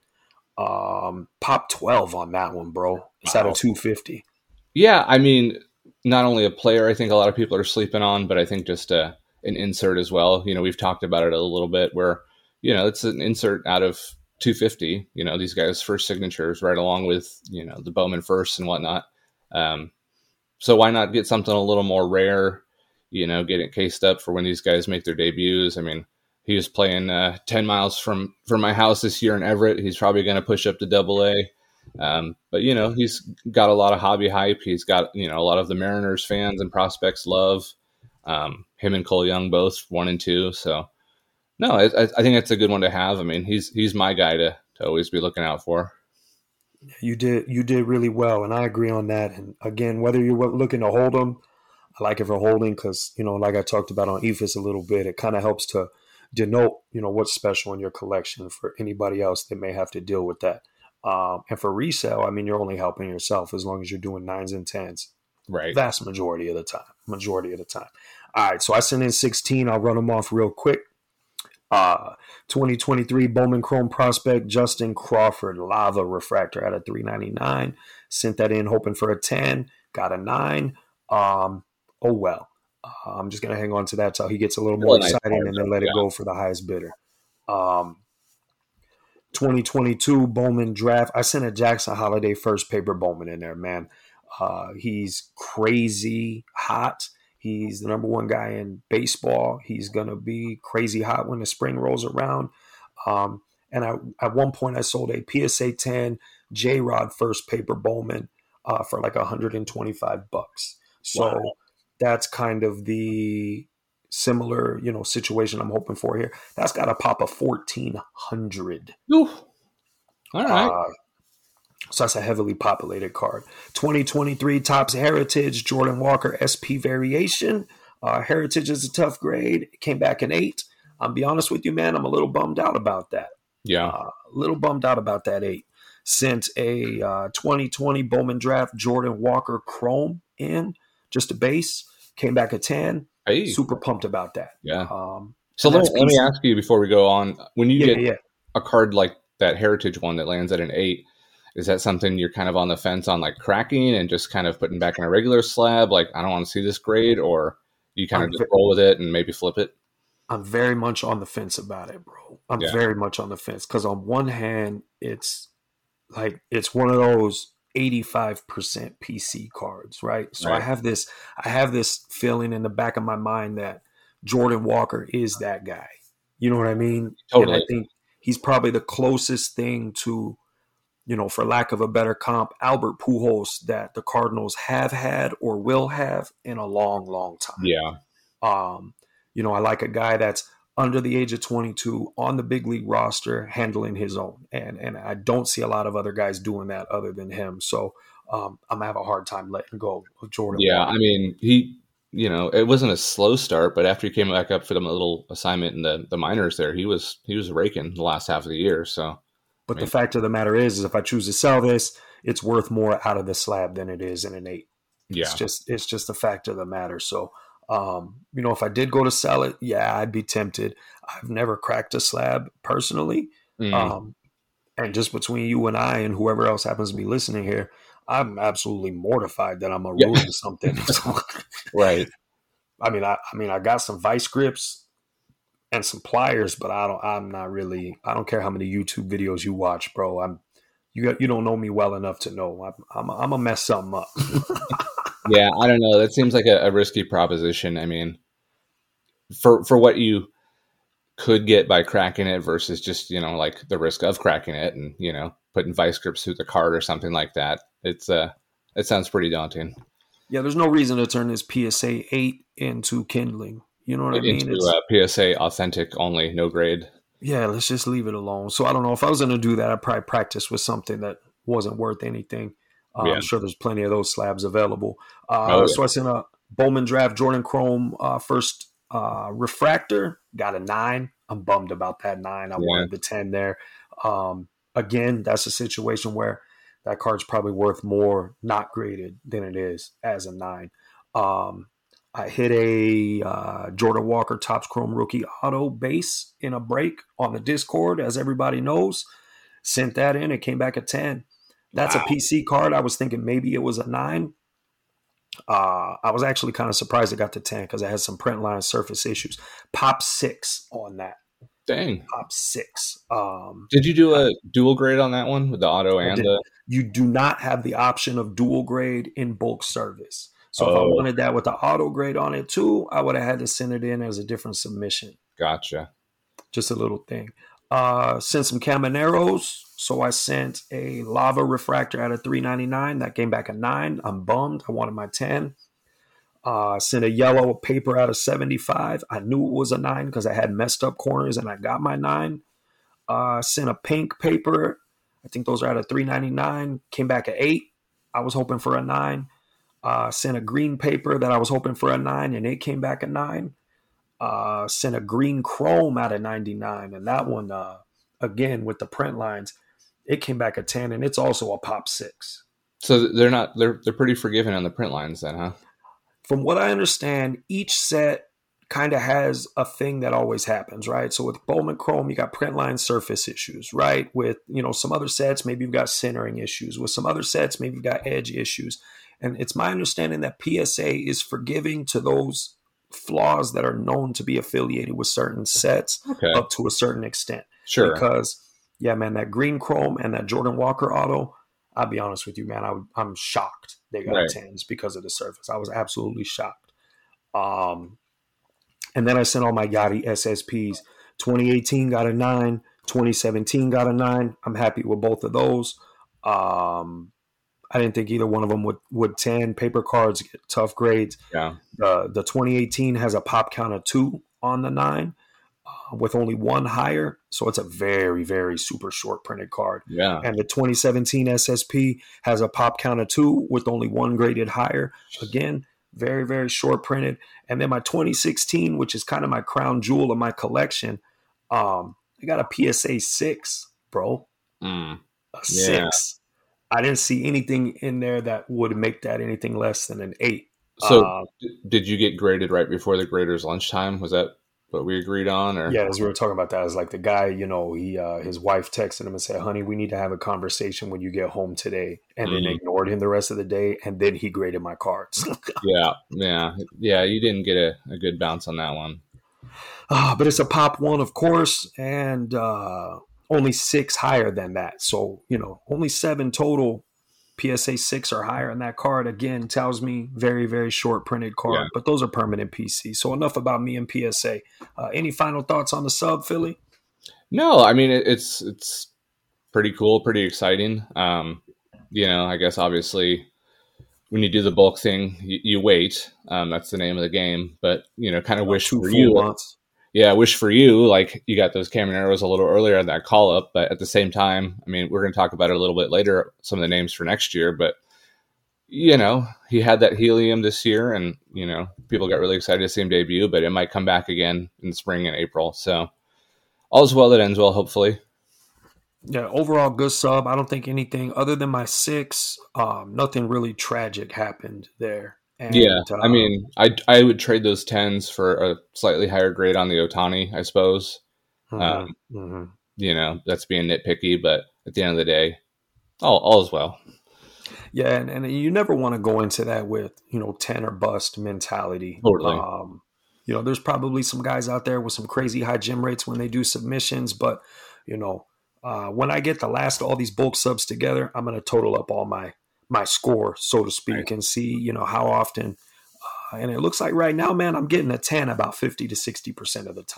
Um, pop twelve on that one, bro. It's Wow. out of two fifty. Yeah, I mean, not only a player I think a lot of people are sleeping on, but I think just uh, an insert as well. You know, we've talked about it a little bit where, you know, it's an insert out of two fifty, you know, these guys' first signatures right along with, you know, the Bowman first and whatnot. Um, so why not get something a little more rare, you know, get it cased up for when these guys make their debuts. I mean, he was playing uh, ten miles from, from my house this year in Everett. He's probably going to push up to double A. Um, but, you know, he's got a lot of hobby hype. He's got, you know, a lot of the Mariners fans and prospects love um, him and Cole Young, both one and two. So, no, I, I think that's a good one to have. I mean, he's he's my guy to, to always be looking out for. You did you did really well, and I agree on that. And again, whether you're looking to hold them, I like it for holding because, you know, like I talked about on E F I S a little bit, it kind of helps to denote, you know, what's special in your collection for anybody else that may have to deal with that. Um, and for resale, I mean, you're only helping yourself as long as you're doing nines and tens. Right. Vast majority of the time. Majority of the time. All right, so I sent in sixteen. I'll run them off real quick. Uh, twenty twenty-three Bowman Chrome prospect Justin Crawford lava refractor at a three ninety-nine. Sent that in hoping for a ten. Got a nine. Um, oh well. Uh, I'm just gonna hang on to that till he gets a little more Really nice exciting card, and then let it yeah. go for the highest bidder. Um, twenty twenty-two Bowman draft. I sent a Jackson Holiday first paper Bowman in there, man. Uh, he's crazy hot. He's the number one guy in baseball. He's going to be crazy hot when the spring rolls around. Um, and I, at one point, I sold a P S A ten J-Rod first paper Bowman uh, for like one hundred twenty-five bucks. So Wow. that's kind of the similar, you know, situation I'm hoping for here. That's got a pop of fourteen hundred. Ooh. All right. Uh, so that's a heavily populated card. twenty twenty-three Topps Heritage Jordan Walker S P variation. Uh, Heritage is a tough grade. It came back an eight. I'll be honest with you, man. I'm a little bummed out about that. yeah. Uh, a little bummed out about that eight. Sent a uh, twenty twenty Bowman Draft Jordan Walker Chrome in, just a base. Came back a ten. Hey. Super pumped about that. Yeah. Um, So and let, that's let me P C. ask you before we go on, when you Yeah, get yeah. a card like that Heritage one that lands at an eight, is that something you're kind of on the fence on, like cracking and just kind of putting back in a regular slab? Like, I don't want to see this grade, or you kind of I'm just ve- roll with it and maybe flip it? I'm very much on the fence about it, bro. I'm Yeah. very much on the fence because on one hand, it's like it's one of those eighty-five percent P C cards, right? So I Right. have this, I have this feeling in the back of my mind that Jordan Walker is that guy. You know what I mean? Totally. And I think he's probably the closest thing to, you know, for lack of a better comp, Albert Pujols that the Cardinals have had or will have in a long, long time. Yeah. Um, you know, I like a guy that's under the age of twenty-two on the big league roster, handling his own, and and I don't see a lot of other guys doing that other than him. So um, I'm gonna have a hard time letting go of Jordan. Yeah. Walker. I mean, he, you know, it wasn't a slow start, but after he came back up for the little assignment in the, the minors there, he was, he was raking the last half of the year. So, But I mean, the fact of the matter is, is if I choose to sell this, it's worth more out of the slab than it is in an eight. yeah. It's just it's just a fact of the matter. So, um, you know, if I did go to sell it, yeah, I'd be tempted. I've never cracked a slab personally. Mm. Um, and just between you and I and whoever else happens to be listening here, I'm absolutely mortified that I'm gonna Yeah. ruin something. Right. I mean, I, I mean, I got some vice grips and some pliers, but I don't. I'm not really. I don't care how many YouTube videos you watch, bro. I'm. You got. You don't know me well enough to know. I'm. I'm. I'm gonna mess something up. Yeah, I don't know. That seems like a, a risky proposition. I mean, for for what you could get by cracking it versus just, you know, like the risk of cracking it and, you know, putting vice grips through the card or something like that. It's uh, it sounds pretty daunting. Yeah, there's no reason to turn this P S A eight into kindling. You know what I mean? Into It's, uh, P S A authentic only, no grade. yeah, let's just leave it alone. So I don't know if I was going to do that, I'd probably practice with something that wasn't worth anything. Uh, Yeah. I'm sure there's plenty of those slabs available. Uh, Oh, yeah. So I sent a Bowman Draft Jordan Chrome uh, first uh, refractor, got a nine. I'm bummed about that nine. I Yeah. wanted the ten there. Um, again, that's a situation where that card's probably worth more not graded than it is as a nine. Um, I hit a uh, Jordan Walker Topps Chrome Rookie Auto base in a break on the Discord, as everybody knows. Sent that in. It came back a ten. That's Wow. a P C card. I was thinking maybe it was a nine. Uh, I was actually kind of surprised it got to ten because it has some print line surface issues. Pop six on that. Dang. Pop six. Um, Did you do a dual grade on that one with the auto I and did. the? You do not have the option of dual grade in bulk service. So if I Oh. wanted that with the auto grade on it too, I would have had to send it in as a different submission. Gotcha. Just a little thing. Uh, sent some Camaneros. So I sent a lava refractor at a three ninety-nine. That came back a nine. I'm bummed. I wanted my ten. Uh, sent a yellow paper out of seventy-five. I knew it was a nine because I had messed up corners and I got my nine. Uh, sent a pink paper. I think those are out of three ninety-nine. Came back at eight. I was hoping for a nine. Uh, sent a green paper that I was hoping for a nine, and it came back a nine. Uh, sent a green chrome out of ninety-nine, and that one, uh, again, with the print lines, it came back a ten, and it's also a pop six. So they're not they're they're pretty forgiving on the print lines then, huh? From what I understand, each set kind of has a thing that always happens, right? So with Bowman Chrome, you got print line surface issues, right? With, you know, some other sets, maybe you've got centering issues. With some other sets, maybe you've got edge issues. And it's my understanding that P S A is forgiving to those flaws that are known to be affiliated with certain sets Okay. up to a certain extent. Sure. Because, yeah, man, that green chrome and that Jordan Walker auto, I'll be honest with you, man, I, I'm shocked they got Right. tens because of the surface. I was absolutely shocked. Um, and then I sent all my Yachty S S Ps. twenty eighteen got a nine. twenty seventeen got a nine. I'm happy with both of those. Um, I didn't think either one of them would, would ten. Paper cards get tough grades. Yeah. Uh, the twenty eighteen has a pop count of two on the nine uh, with only one higher. So it's a very, very super short printed card. Yeah. And the twenty seventeen S S P has a pop count of two with only one graded higher. Again, very, very short printed. And then my twenty sixteen, which is kind of my crown jewel of my collection, um, I got a P S A six, bro. Mm. A Yeah. six. I didn't see anything in there that would make that anything less than an eight. So Uh, d- did you get graded right before the graders lunchtime? Was that what we agreed on? Or Yeah, as we were talking about that, it's like the guy, you know, he uh, his wife texted him and said, "Honey, we need to have a conversation when you get home today," and then Mhm. ignored him the rest of the day, and then he graded my cards. Yeah, yeah, yeah. You didn't get a, a good bounce on that one. uh, but it's a pop one, of course, and uh, only six higher than that. So, you know, only seven total P S A six or higher on that card. Again, tells me very, very short printed card, Yeah. but those are permanent P C. So enough about me and P S A. Uh, any final thoughts on the sub, Philly? No, I mean it, it's it's pretty cool, pretty exciting. Um, you know, I guess obviously when you do the bulk thing, you, you wait. Um, that's the name of the game. But you know, kind of wish Two for full you. months. Yeah, I wish for you, like you got those Camaneros a little earlier in that call up, but at the same time, I mean, we're going to talk about it a little bit later, some of the names for next year, but you know, he had that helium this year and, you know, people got really excited to see him debut, but it might come back again in the spring and April. So all's well that ends well, hopefully. Yeah, overall good sub. I don't think anything other than my six, um, nothing really tragic happened there. And, yeah, uh, I mean, I I would trade those tens for a slightly higher grade on the Otani, I suppose. mhm, um, mhm. You know, that's being nitpicky, but at the end of the day, all all is well. Yeah, and, and you never want to go into that with, you know, ten or bust mentality. Totally. Um, you know, there's probably some guys out there with some crazy high gym rates when they do submissions, but, you know, uh, when I get the last of all these bulk subs together, I'm going to total up all my my score, so to speak, Right. and see, you know, how often. Uh, and it looks like right now, man, I'm getting a ten about fifty to sixty percent of the time.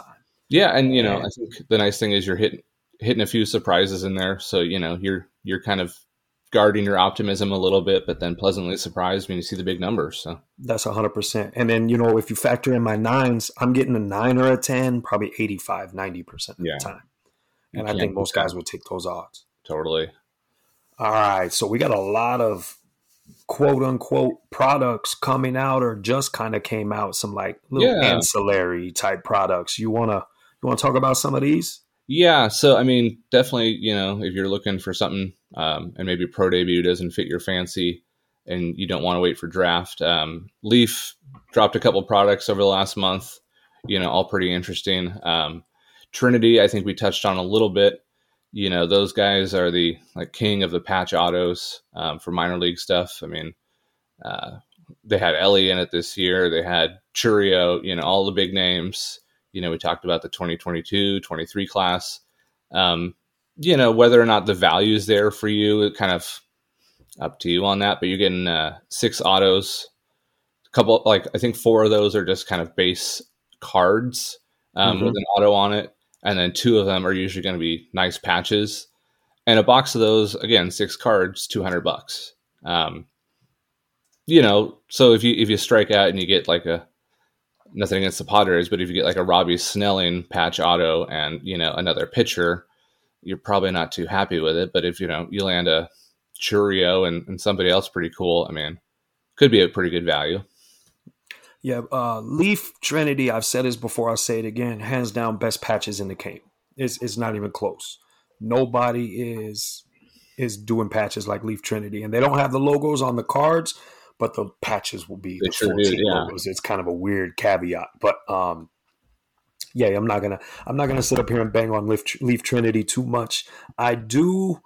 Yeah, and you know, I And think the nice thing is you're hitting hitting a few surprises in there, so you know you're you're kind of guarding your optimism a little bit, but then pleasantly surprised when you see the big numbers. So that's one hundred percent. And then, you know, if you factor in my nines, I'm getting a nine or a ten, probably eighty-five, ninety percent of yeah, the time. you And I can't think beat most that. guys would take those odds. Totally. All right. So we got a lot of quote unquote products coming out or just kind of came out, some like little Yeah, ancillary type products. You wanna you wanna talk about some of these? yeah. So I mean, definitely, you know, if you're looking for something, um, and maybe pro debut doesn't fit your fancy, and you don't want to wait for draft, um, Leaf dropped a couple products over the last month. You know, all pretty interesting. Um, Trinity, I think we touched on a little bit. You know, those guys are the like king of the patch autos, um, for minor league stuff. I mean, uh, they had Ellie in it this year. They had Churio, you know, all the big names. You know, we talked about the twenty twenty-two, twenty-three class. Um, you know, whether or not the value is there for you, it kind of up to you on that. But you're getting uh, six autos. A couple, like I think four of those are just kind of base cards, um, Mm-hmm. with an auto on it, and then two of them are usually going to be nice patches. And a box of those, again, six cards, two hundred bucks. Um, you know, so if you if you strike out and you get like a, nothing against the Padres, but if you get like a Robbie Snelling patch auto and you know another pitcher, you're probably not too happy with it. But if you know you land a Churio and, and somebody else pretty cool, I mean, could be a pretty good value. Yeah, uh, Leaf Trinity, I've said this before, I'll say it again, hands down best patches in the game. It's, it's not even close. Nobody is is doing patches like Leaf Trinity. And they don't have the logos on the cards, but the patches will be They the sure full do, team yeah. logos. It's kind of a weird caveat. But um, yeah, I'm not gonna I'm not gonna sit up here and bang on Leaf, Leaf Trinity too much. I do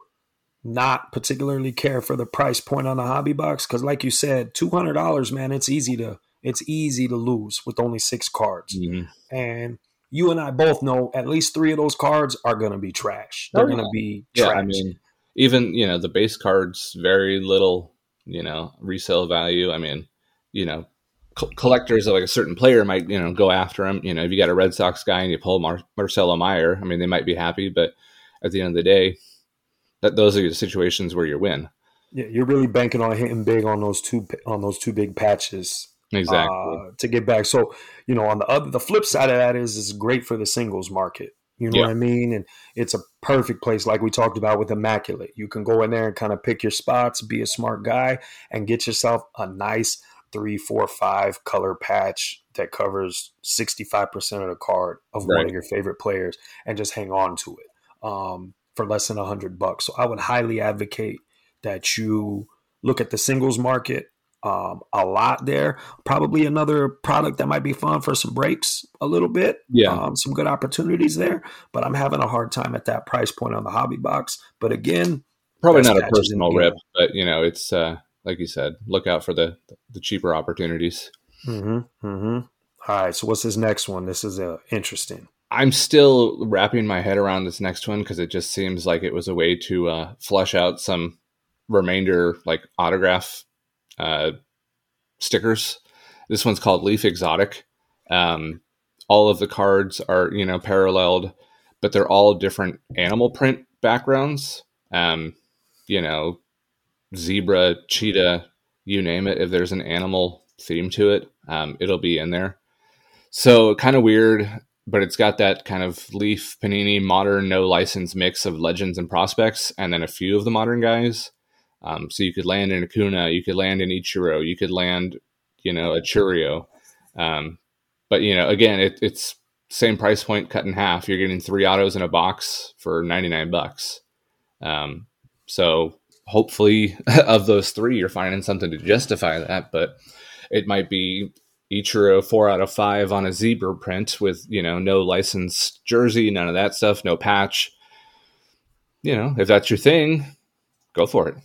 not particularly care for the price point on the hobby box because, like you said, two hundred dollars, man, it's easy to it's easy to lose with only six cards. Mm-hmm. And you and I both know at least three of those cards are going to be trash. They're Oh, going yeah. to be Yeah, trash. I mean, even you know the base cards, very little, you know, resale value. I mean, you know, co- collectors of like a certain player might you know go after him. You know, if you got a Red Sox guy and you pull Mar- Marcelo Meyer, I mean, they might be happy, but at the end of the day, that those are the situations where you win. Yeah, you're really banking on hitting big on those two on those two big patches. Exactly. Uh, to get back. So, you know, on the other, the flip side of that is it's great for the singles market. You know Yeah. what I mean? And it's a perfect place, like we talked about with Immaculate. You can go in there and kind of pick your spots, be a smart guy, and get yourself a nice three, four, five color patch that covers sixty-five percent of the card of one Right. of your favorite players and just hang on to it um, for less than a hundred bucks. So I would highly advocate that you look at the singles market. Um, a lot there. Probably another product that might be fun for some breaks a little bit. Yeah. Um, some good opportunities there, but I'm having a hard time at that price point on the hobby box. But again, Probably best not a patches in the personal game. rip, but you know, it's uh, like you said, look out for the the cheaper opportunities. Mm-hmm, mm-hmm. All right. So what's this next one? This is uh, interesting. I'm still wrapping my head around this next one because it just seems like it was a way to uh, flush out some remainder like autograph uh, stickers. This one's called Leaf Exotic. Um, all of the cards are, you know, paralleled, but they're all different animal print backgrounds. Um, you know, zebra, cheetah, you name it. If there's an animal theme to it, um, it'll be in there. So kind of weird, but it's got that kind of Leaf Panini modern no license mix of legends and prospects, and then a few of the modern guys. Um, so you could land in Acuna, you could land in Ichiro, you could land, you know, a Churio. Um, but, you know, again, it, it's same price point cut in half. You're getting three autos in a box for ninety-nine bucks. Um, so hopefully of those three, you're finding something to justify that, but it might be Ichiro four out of five on a zebra print with, you know, no licensed jersey, none of that stuff, no patch. You know, if that's your thing, go for it.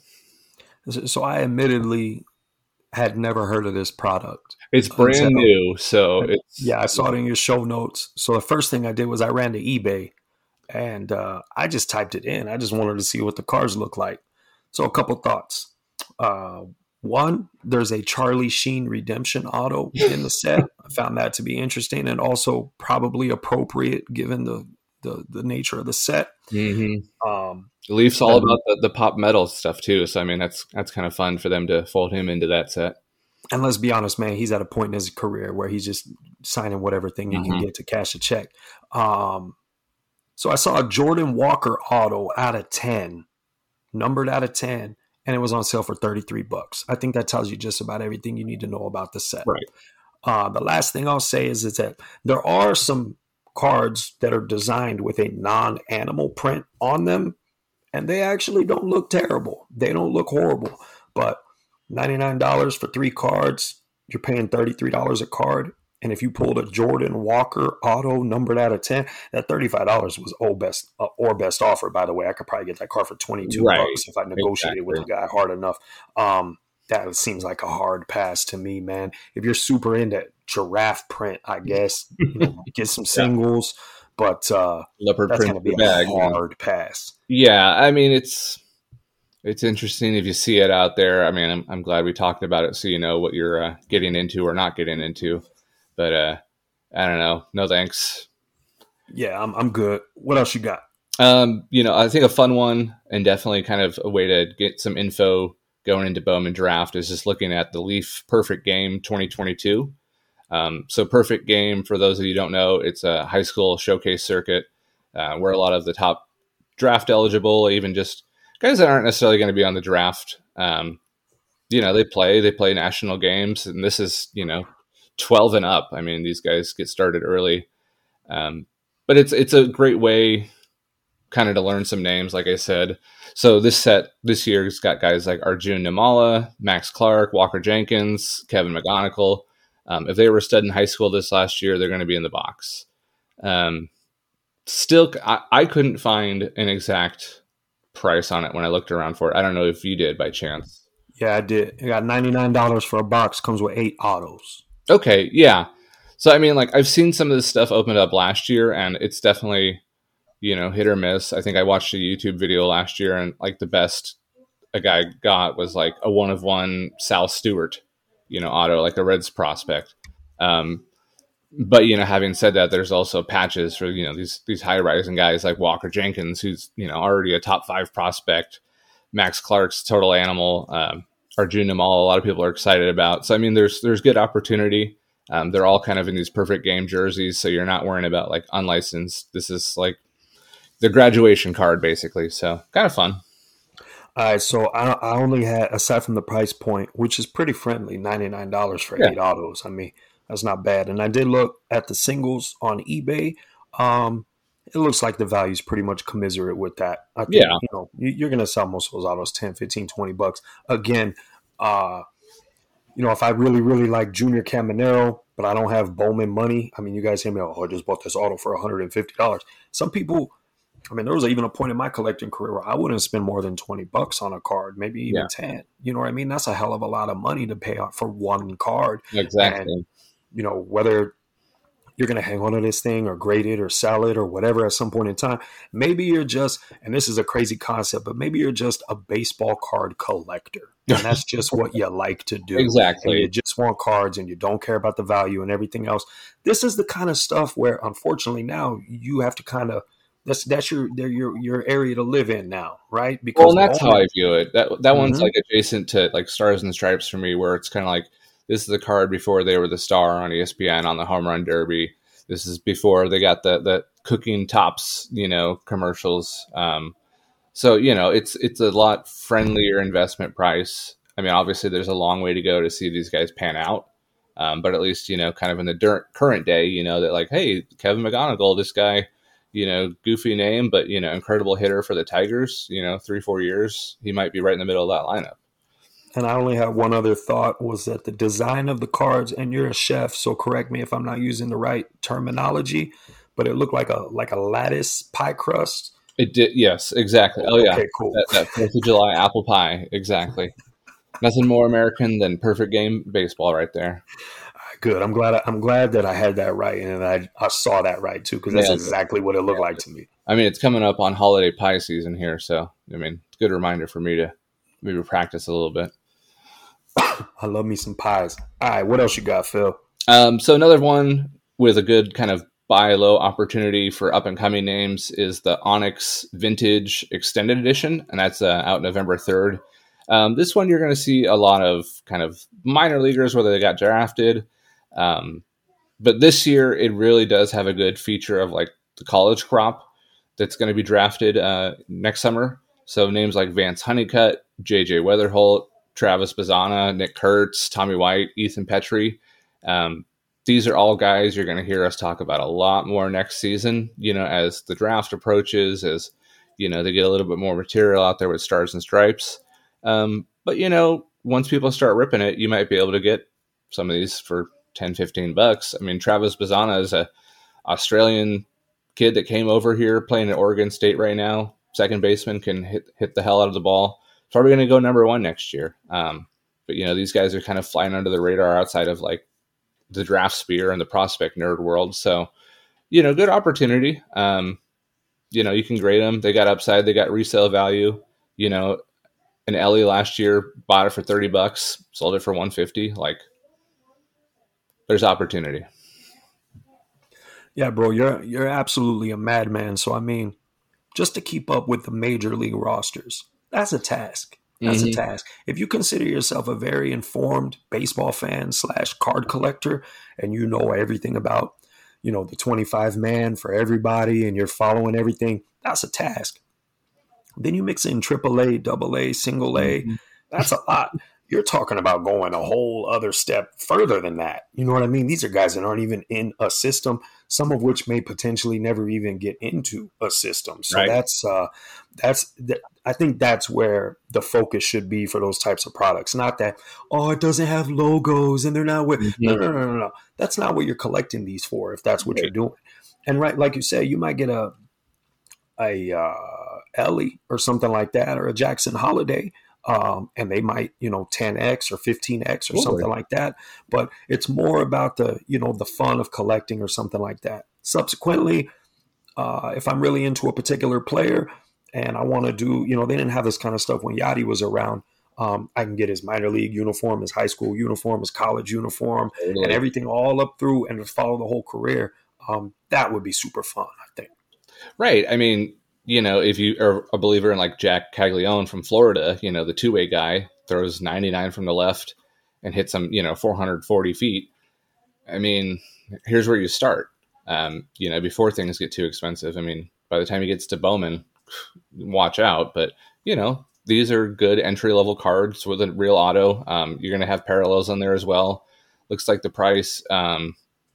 So I admittedly had never heard of this product. It's brand Until- new, so it's Yeah, I saw it in your show notes. So the first thing I did was I ran to eBay and uh, I just typed it in. I just wanted to see what the cars look like. So a couple thoughts. Uh, one, there's a Charlie Sheen redemption auto in the set. I found that to be interesting and also probably appropriate given the the, the nature of the set. Mm-hmm. Um, Leaf's all um, about the, the pop metal stuff too. So I mean, that's that's kind of fun for them to fold him into that set. And let's be honest, man, he's at a point in his career where he's just signing whatever thing he Mm-hmm. can get to cash a check. Um, so I saw a Jordan Walker auto out of ten, numbered out of ten, and it was on sale for thirty-three bucks. I think that tells you just about everything you need to know about the set. Right. Uh, the last thing I'll say is, is that there are some cards that are designed with a non-animal print on them, and they actually don't look terrible. They don't look horrible, but ninety-nine dollars for three cards, you're paying thirty-three dollars a card. And if you pulled a Jordan Walker auto numbered out of ten, that thirty-five dollars was or best, uh, or best offer, by the way. I could probably get that card for twenty-two Right. bucks if I negotiated Exactly. with the guy hard enough. Um, that seems like a hard pass to me, man. If you're super into giraffe print, I guess, you know, get some singles, but uh, Leopard that's print going to be a bag. hard pass. Yeah, I mean it's it's interesting if you see it out there. I mean, I'm I'm glad we talked about it, so you know what you're uh, getting into or not getting into. But uh, I don't know. No thanks. Yeah, I'm I'm good. What else you got? Um, you know, I think a fun one and definitely kind of a way to get some info going into Bowman Draft is just looking at the Leaf Perfect Game twenty twenty-two. Um, so Perfect Game, for those of you who don't know, it's a high school showcase circuit uh, where a lot of the top draft eligible, even just guys that aren't necessarily going to be on the draft, um, you know, they play, they play national games, and this is, you know, twelve and up. I mean, these guys get started early. Um, but it's, it's a great way kind of to learn some names, like I said. So this set this year has got guys like Arjun Nimala, Max Clark, Walker Jenkins, Kevin McGonigal. Um, if they were stud in high school this last year, they're going to be in the box. Um, still, I, I couldn't find an exact price on it when I looked around for it. I don't know if you did by chance. Yeah, I did. I got ninety-nine dollars for a box. Comes with eight autos. Okay, yeah. So, I mean, like, I've seen some of this stuff opened up last year, and it's definitely, you know, hit or miss. I think I watched a YouTube video last year, and, like, the best a guy got was, like, a one-of-one Sal Stewart, you know, auto, like a Reds prospect. Um, but, you know, having said that, there's also patches for, you know, these these high-rising guys like Walker Jenkins, who's, you know, already a top five prospect. Max Clark's total animal. Um, Arjun Nimala, a lot of people are excited about. So, I mean, there's there's good opportunity. Um, they're all kind of in these perfect game jerseys, so you're not worrying about, like, unlicensed. This is, like, the graduation card, basically. So, kind of fun. All right, so I, I only had, aside from the price point, which is pretty friendly, ninety-nine dollars for Yeah. eight autos. I mean, that's not bad. And I did look at the singles on eBay. Um, it looks like the value is pretty much commiserate with that. I think, Yeah. you know, you, you're going to sell most of those autos ten, fifteen, twenty bucks. Again, uh, you know, if I really, really like Junior Caminero, but I don't have Bowman money, I mean, you guys hear me, oh, I just bought this auto for one hundred fifty dollars. Some people, I mean, there was even a point in my collecting career where I wouldn't spend more than twenty bucks on a card, maybe even Yeah. ten. You know what I mean? That's a hell of a lot of money to pay out for one card. Exactly. And, you know, whether you're going to hang on to this thing or grade it or sell it or whatever at some point in time, maybe you're just, and this is a crazy concept, but maybe you're just a baseball card collector. And that's just what you like to do. Exactly. And you just want cards and you don't care about the value and everything else. This is the kind of stuff where, unfortunately, now you have to kind of, That's that's your your your area to live in now, right? Because Well, and that's how I view it. That that one's Mhm. like adjacent to like Stars and Stripes for me, where it's kind of like this is the card before they were the star on E S P N on the Home Run Derby. This is before they got the the cooking tops, you know, commercials. Um, so you know, it's it's a lot friendlier investment price. I mean, obviously, there's a long way to go to see these guys pan out, um, but at least you know, kind of in the dur- current day, you know that like, hey, Kevin McGonigal, this guy. You know, goofy name, but, you know, incredible hitter for the Tigers, you know, three, four years. He might be right in the middle of that lineup. And I only had one other thought was that the design of the cards, and you're a chef, so correct me if I'm not using the right terminology, but it looked like a like a lattice pie crust. It did. Yes, exactly. Oh, yeah. Okay, cool. That, that fourth of July apple pie. Exactly. Nothing more American than perfect game baseball right there. Good. I'm glad. I, I'm glad that I had that right, and I I saw that right too, because that's Nailed it. exactly what it looked like to me. I mean, it's coming up on holiday pie season here, so I mean, it's a good reminder for me to maybe practice a little bit. I love me some pies. All right, what else you got, Phil? Um, so another one with a good kind of buy low opportunity for up and coming names is the Onyx Vintage Extended Edition, and that's uh, out November third. Um, this one you're going to see a lot of kind of minor leaguers, whether they got drafted. Um, but this year it really does have a good feature of like the college crop that's going to be drafted uh, next summer. So names like Vance Honeycutt, J J Weatherholt, Travis Bazzana, Nick Kurtz, Tommy White, Ethan Petrie. Um, these are all guys you're going to hear us talk about a lot more next season, you know, as the draft approaches, as, you know, they get a little bit more material out there with Stars and Stripes. Um, but, you know, once people start ripping it, you might be able to get some of these for ten, fifteen bucks. I mean, Travis Bazzana is a Australian kid that came over here playing at Oregon State right now. Second baseman, can hit hit the hell out of the ball. Probably going to go number one next year. Um, but, you know, these guys are kind of flying under the radar outside of like the draft sphere and the prospect nerd world. So, you know, good opportunity. Um, you know, you can grade them. They got upside. They got resale value. You know, an Ellie last year bought it for thirty bucks, sold it for one fifty. Like, there's opportunity. Yeah, bro, you're you're absolutely a madman. So I mean, just to keep up with the major league rosters, that's a task. That's mm-hmm. a task. If you consider yourself a very informed baseball fan slash card collector, and you know everything about, you know, the twenty-five man for everybody, and you're following everything, that's a task. Then you mix in triple A, double A, single A. Mm-hmm. That's a lot. You're talking about going a whole other step further than that. You know what I mean? These are guys that aren't even in a system, some of which may potentially never even get into a system. So right. that's, uh, that's, th- I think that's where the focus should be for those types of products. Not that, oh, it doesn't have logos and they're not with, mm-hmm. no, no, no, no, no. That's not what you're collecting these for, if that's what right. you're doing. And right, like you say, you might get a, a, uh, Ellie or something like that, or a Jackson Holiday. Um, and they might, you know, ten X or fifteen X or Ooh. something like that. But it's more about the, you know, the fun of collecting or something like that. Subsequently, uh, if I'm really into a particular player and I want to do, you know, they didn't have this kind of stuff when Yachty was around. Um, I can get his minor league uniform, his high school uniform, his college uniform, totally. and everything all up through and follow the whole career. Um, that would be super fun, I think. Right. I mean, you know, if you are a believer in like Jack Caglione from Florida, you know, the two-way guy throws ninety-nine from the left and hits them, you know, four hundred forty feet. I mean, here's where you start, um, you know, before things get too expensive. I mean, by the time he gets to Bowman, watch out. But, you know, these are good entry-level cards with a real auto. Um, you're going to have parallels on there as well. Looks like the price, um,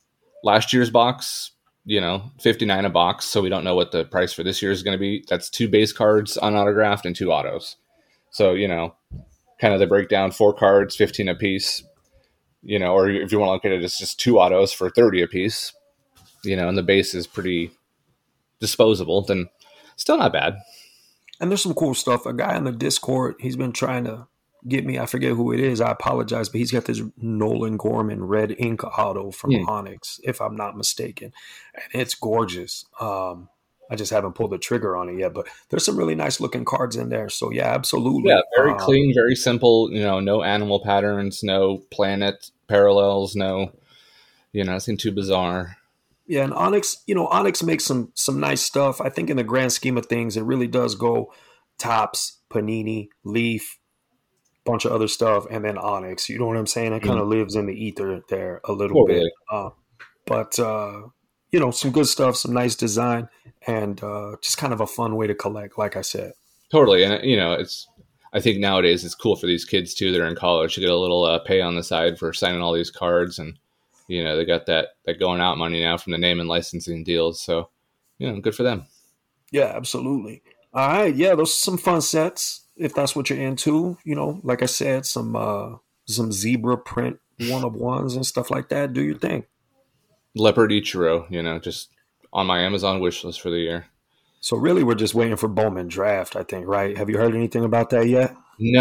last year's box, you know, fifty-nine a box. So we don't know what the price for this year is going to be. That's two base cards unautographed and two autos. So, you know, kind of the breakdown, four cards, fifteen a piece, you know, or if you want to look at it, it's just two autos for thirty a piece, you know, and the base is pretty disposable, then still not bad. And there's some cool stuff. A guy on the Discord, he's been trying to get me. I forget who it is. I apologize, but he's got this Nolan Gorman red ink auto from mm. Onyx, if I'm not mistaken, and it's gorgeous. Um, I just haven't pulled the trigger on it yet, but there's some really nice looking cards in there. So yeah, absolutely. Yeah, very um, clean, very simple. You know, no animal patterns, no planet parallels, no, you know, nothing too bizarre. Yeah, and Onyx, you know, Onyx makes some some nice stuff. I think in the grand scheme of things, it really does go Topps, Panini, Leaf, bunch of other stuff, and then Onyx. You know what I'm saying? It kind of mm. lives in the ether there a little totally. bit. Uh, but, uh, you know, some good stuff, some nice design, and uh, just kind of a fun way to collect, like I said. Totally. And, you know, it's, I think nowadays it's cool for these kids, too, that are in college to get a little uh, pay on the side for signing all these cards. And, you know, they got that, that going out money now from the name and licensing deals. So, you know, good for them. Yeah, absolutely. All right. Yeah, those are some fun sets. If that's what you're into, you know, like I said, some uh, some zebra print one of ones and stuff like that. Do your thing. Leopard Ichiro, you know, just on my Amazon wish list for the year. So really, we're just waiting for Bowman draft, I think, right? Have you heard anything about that yet?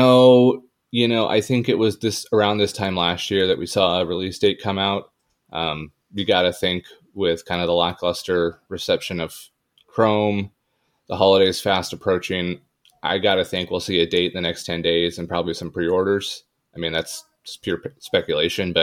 No, you know, I think it was this around this time last year that we saw a release date come out. Um, you got to think with kind of the lackluster reception of Chrome, the holidays fast approaching. I got to think we'll see a date in the next ten days and probably some pre-orders. I mean, that's just pure speculation, but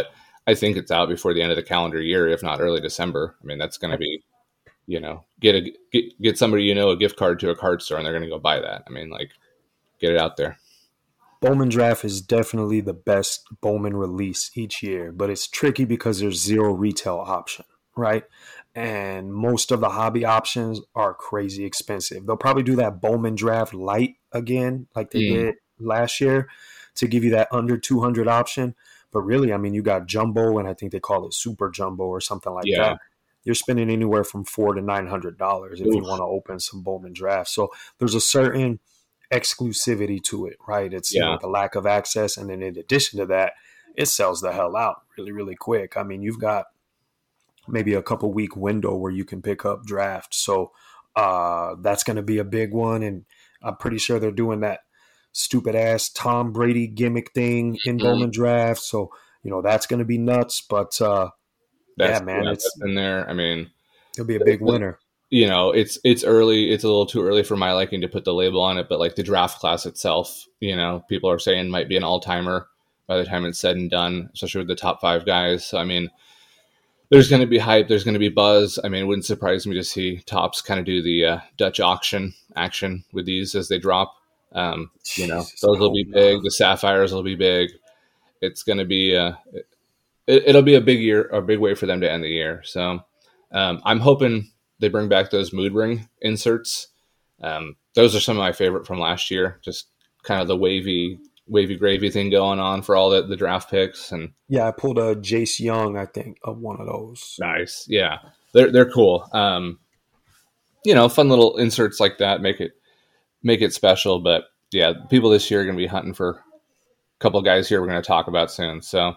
I think it's out before the end of the calendar year, if not early December. I mean, that's going to be, you know, get a get, get somebody you know a gift card to a card store, and they're going to go buy that. I mean, like, get it out there. Bowman Draft is definitely the best Bowman release each year, but it's tricky because there's zero retail option, right? And most of the hobby options are crazy expensive. They'll probably do that Bowman Draft Light again, like they mm. did last year, to give you that under two hundred option. But really, I mean, you got Jumbo, and I think they call it Super Jumbo or something like yeah. that. You're spending anywhere from four to nine hundred dollars if Oof. you want to open some Bowman Drafts. So there's a certain exclusivity to it, right? It's yeah. you know, the lack of access, and then in addition to that, it sells the hell out really, really quick. I mean, you've got maybe a couple week window where you can pick up drafts, so uh, that's going to be a big one. And I'm pretty sure they're doing that stupid ass Tom Brady gimmick thing in mm-hmm. Bowman Draft, so you know that's going to be nuts. But uh, that's, yeah, man, yeah, it's in there. I mean, it'll be a big winner. You know, it's it's early. It's a little too early for my liking to put the label on it, but like the draft class itself, you know, people are saying might be an all-timer by the time it's said and done, especially with the top five guys. So, I mean, there's going to be hype. There's going to be buzz. I mean, it wouldn't surprise me to see Topps kind of do the uh, Dutch auction action with these as they drop. Um, you know, Jesus, those will be big. The Sapphires will be big. It's going to be uh, it, it'll be a big year, a big way for them to end the year. So um, I'm hoping they bring back those mood ring inserts. Um, those are some of my favorite from last year. Just kind of the wavy, wavy gravy thing going on for all the, the draft picks. And yeah, I pulled a Jace Young, I think, of one of those. Nice. Yeah, they're they're cool. Um, you know, fun little inserts like that make it make it special. But yeah, people this year are going to be hunting for a couple of guys here we're going to talk about soon. So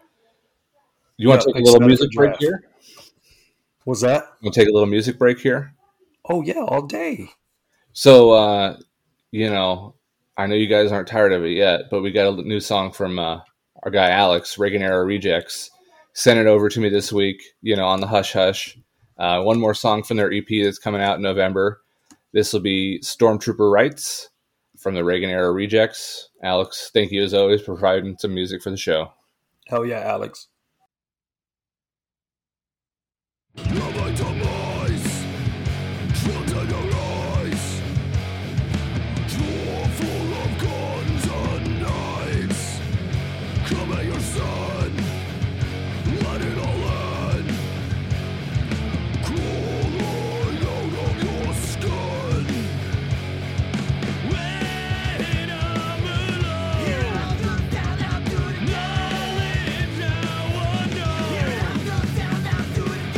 you want yeah, to take a little music break here? What's that? We'll take a little music break here. Oh, yeah, all day. So, uh, you know, I know you guys aren't tired of it yet, but we got a new song from uh, our guy Alex, Reagan Era Rejects. Sent it over to me this week, you know, on the Hush Hush. Uh, one more song from their E P that's coming out in November. This will be Stormtrooper Rights from the Reagan Era Rejects. Alex, thank you as always for providing some music for the show. Hell yeah, Alex. My demise, drowned in your eyes, drawer full of guns and knives. Come at your son, let it all end. Crawling out of your skin. When I'm alone, you have to stand up to the knowledge now I know. You have to stand up to the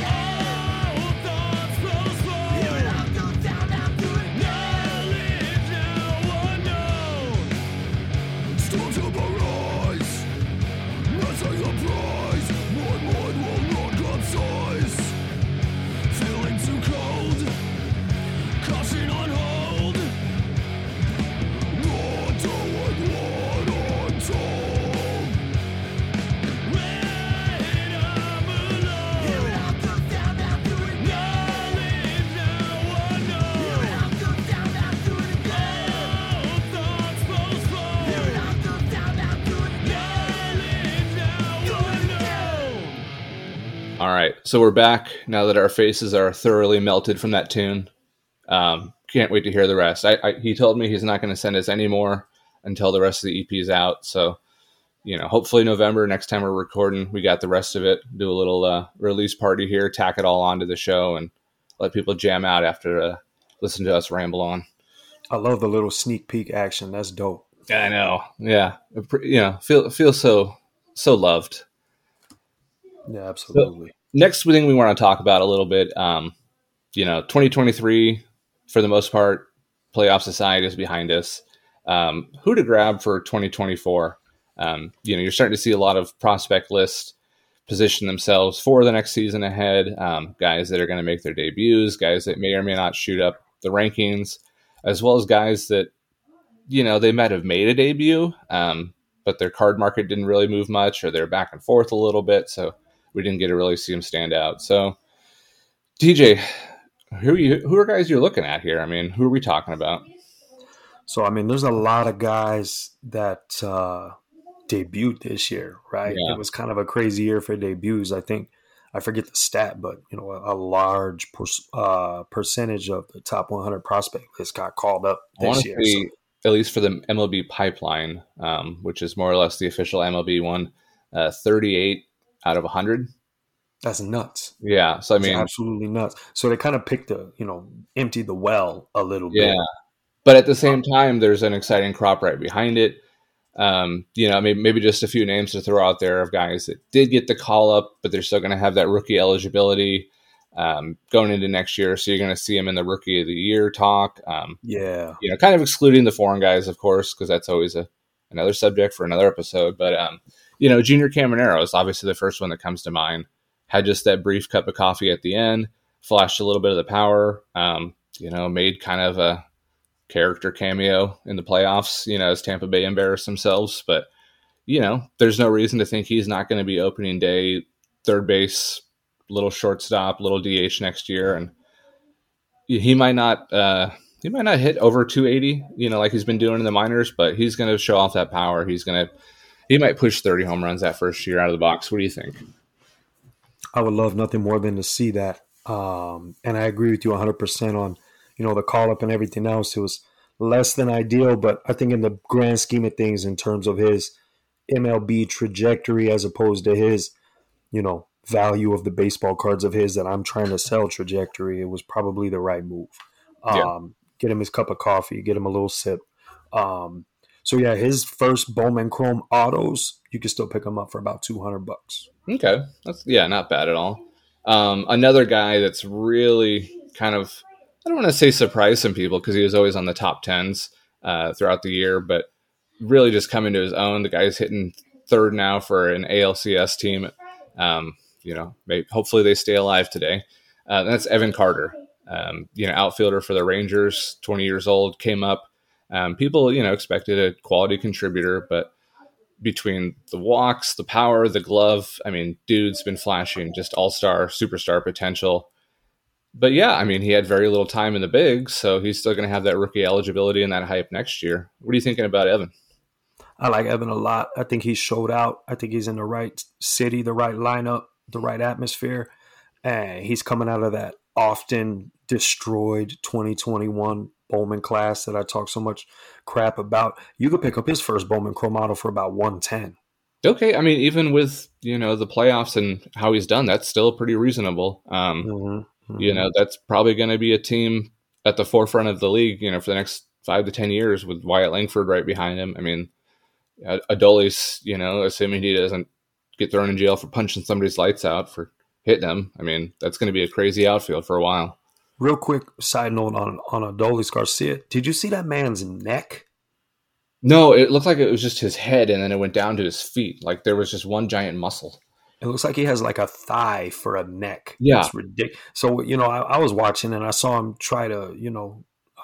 All right, so we're back now that our faces are thoroughly melted from that tune. Um, can't wait to hear the rest. I, I, he told me he's not going to send us any more until the rest of the E P is out. So, you know, hopefully November, next time we're recording, we got the rest of it. Do a little uh, release party here, tack it all onto the show, and let people jam out after uh, listen to us ramble on. I love the little sneak peek action. That's dope. I know. Yeah, you know, feel feel so so loved. Yeah, absolutely. So, next thing we want to talk about a little bit, um, you know, twenty twenty-three, for the most part, playoff society is behind us. Um, who to grab for twenty twenty-four? Um, you know, you're starting to see a lot of prospect lists position themselves for the next season ahead. Um, guys that are going to make their debuts, guys that may or may not shoot up the rankings, as well as guys that, you know, they might have made a debut, um, but their card market didn't really move much, or they're back and forth a little bit. So we didn't get to really see them stand out. So, T J, who are you, who are guys you're looking at here? I mean, who are we talking about? So, I mean, there's a lot of guys that uh, debuted this year, right? Yeah. It was kind of a crazy year for debuts. I think I forget the stat, but you know, a, a large per, uh, percentage of the top one hundred prospect list got called up I want this to year. see, So, at least for the M L B pipeline, um, which is more or less the official M L B one, uh, thirty-eight out of one hundred. that's nuts. Yeah. So, I It's mean, absolutely nuts. So they kind of picked the, you know, emptied the well a little yeah. bit. But at the same time, there's an exciting crop right behind it. Um, you know, maybe, maybe just a few names to throw out there of guys that did get the call up, but they're still going to have that rookie eligibility um, going into next year. So you're going to see them in the rookie of the year talk. Um, Yeah. you know, kind of excluding the foreign guys, of course, because that's always a another subject for another episode. But um, you know, Junior Caminero is obviously the first one that comes to mind. Had just that brief cup of coffee at the end, flashed a little bit of the power. Um, you know, made kind of a character cameo in the playoffs, you know, as Tampa Bay embarrassed themselves. But, you know, there's no reason to think he's not going to be opening day, third base, little shortstop, little D H next year. And he might not, uh, he might not hit over two eighty, you know, like he's been doing in the minors, but he's going to show off that power. He's going to, he might push thirty home runs that first year out of the box. What do you think? I would love nothing more than to see that. Um, and I agree with you one hundred percent on, you know, the call up and everything else. It was less than ideal, but I think in the grand scheme of things, in terms of his M L B trajectory as opposed to his, you know, value of the baseball cards of his that I'm trying to sell trajectory, it was probably the right move. Um, Yeah. Get him his cup of coffee, get him a little sip. Um, so yeah, his first Bowman Chrome autos, you can still pick them up for about two hundred bucks. Okay. That's, yeah, not bad at all. Um, another guy that's really kind of, I don't want to say surprised some people because he was always on the top tens uh, throughout the year, but really just coming to his own. The guy's hitting third now for an A L C S team. Um, you know, maybe, hopefully they stay alive today. Uh, that's Evan Carter, um, you know, outfielder for the Rangers, twenty years old, came up. Um, people, you know, expected a quality contributor, but between the walks, the power, the glove, I mean, dude's been flashing just all-star, superstar potential. But yeah, I mean, he had very little time in the bigs, so he's still going to have that rookie eligibility and that hype next year. What are you thinking about Evan? I like Evan a lot. I think he showed out. I think he's in the right city, the right lineup, the right atmosphere. And he's coming out of that often destroyed twenty twenty-one Bowman class that I talk so much crap about. You could pick up his first Bowman Chrome model for about one ten. Okay, I mean, even with, you know, the playoffs and how he's done, that's still pretty reasonable. Um, Mm-hmm. Mm-hmm. You know, that's probably going to be a team at the forefront of the league, you know, for the next five to ten years with Wyatt Langford right behind him. I mean, Adolis, you know, assuming he doesn't get thrown in jail for punching somebody's lights out for hitting him. I mean, that's going to be a crazy outfield for a while. Real quick side note on on Adolis Garcia. Did you see that man's neck? No, it looked like it was just his head, and then it went down to his feet. Like there was just one giant muscle. It looks like he has like a thigh for a neck. Yeah. It's ridiculous. So, you know, I, I was watching and I saw him try to, you know,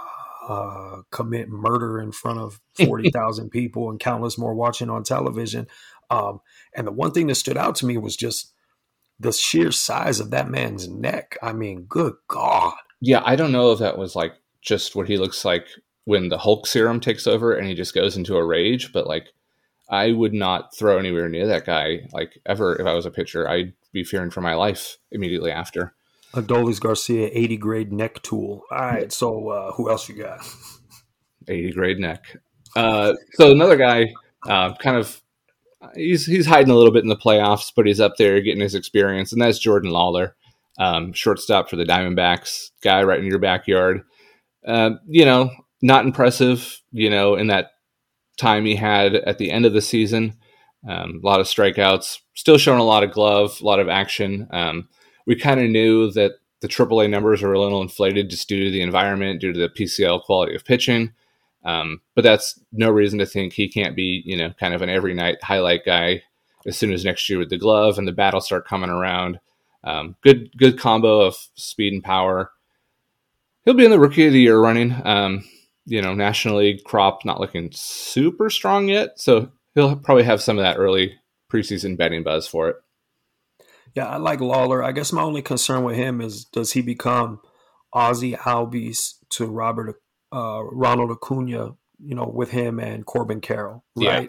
uh, commit murder in front of forty thousand people and countless more watching on television. Um, and the one thing that stood out to me was just the sheer size of that man's neck. I mean, good God. Yeah, I don't know if that was like just what he looks like when the Hulk serum takes over and he just goes into a rage, but like I would not throw anywhere near that guy, like ever. If I was a pitcher, I'd be fearing for my life immediately after. Adolis Garcia, eighty grade neck tool. All right. So uh, who else you got? eighty grade neck. Uh, so another guy, uh, kind of, he's he's hiding a little bit in the playoffs, but he's up there getting his experience, and that's Jordan Lawler, um, shortstop for the Diamondbacks, guy right in your backyard. Uh, you know, not impressive, you know, in that time he had at the end of the season. Um, a lot of strikeouts, still showing a lot of glove, a lot of action. Um, we kind of knew that the triple A numbers are a little inflated just due to the environment, due to the P C L quality of pitching. Um, but that's no reason to think he can't be, you know, kind of an every night highlight guy as soon as next year with the glove and the battle start coming around. Um, good, good combo of speed and power. He'll be in the rookie of the year running. Um, you know, National League crop not looking super strong yet. So he'll probably have some of that early preseason betting buzz for it. Yeah, I like Lawler. I guess my only concern with him is, does he become Ozzie Albies to Robert uh, Ronald Acuna, you know, with him and Corbin Carroll, right? Yeah.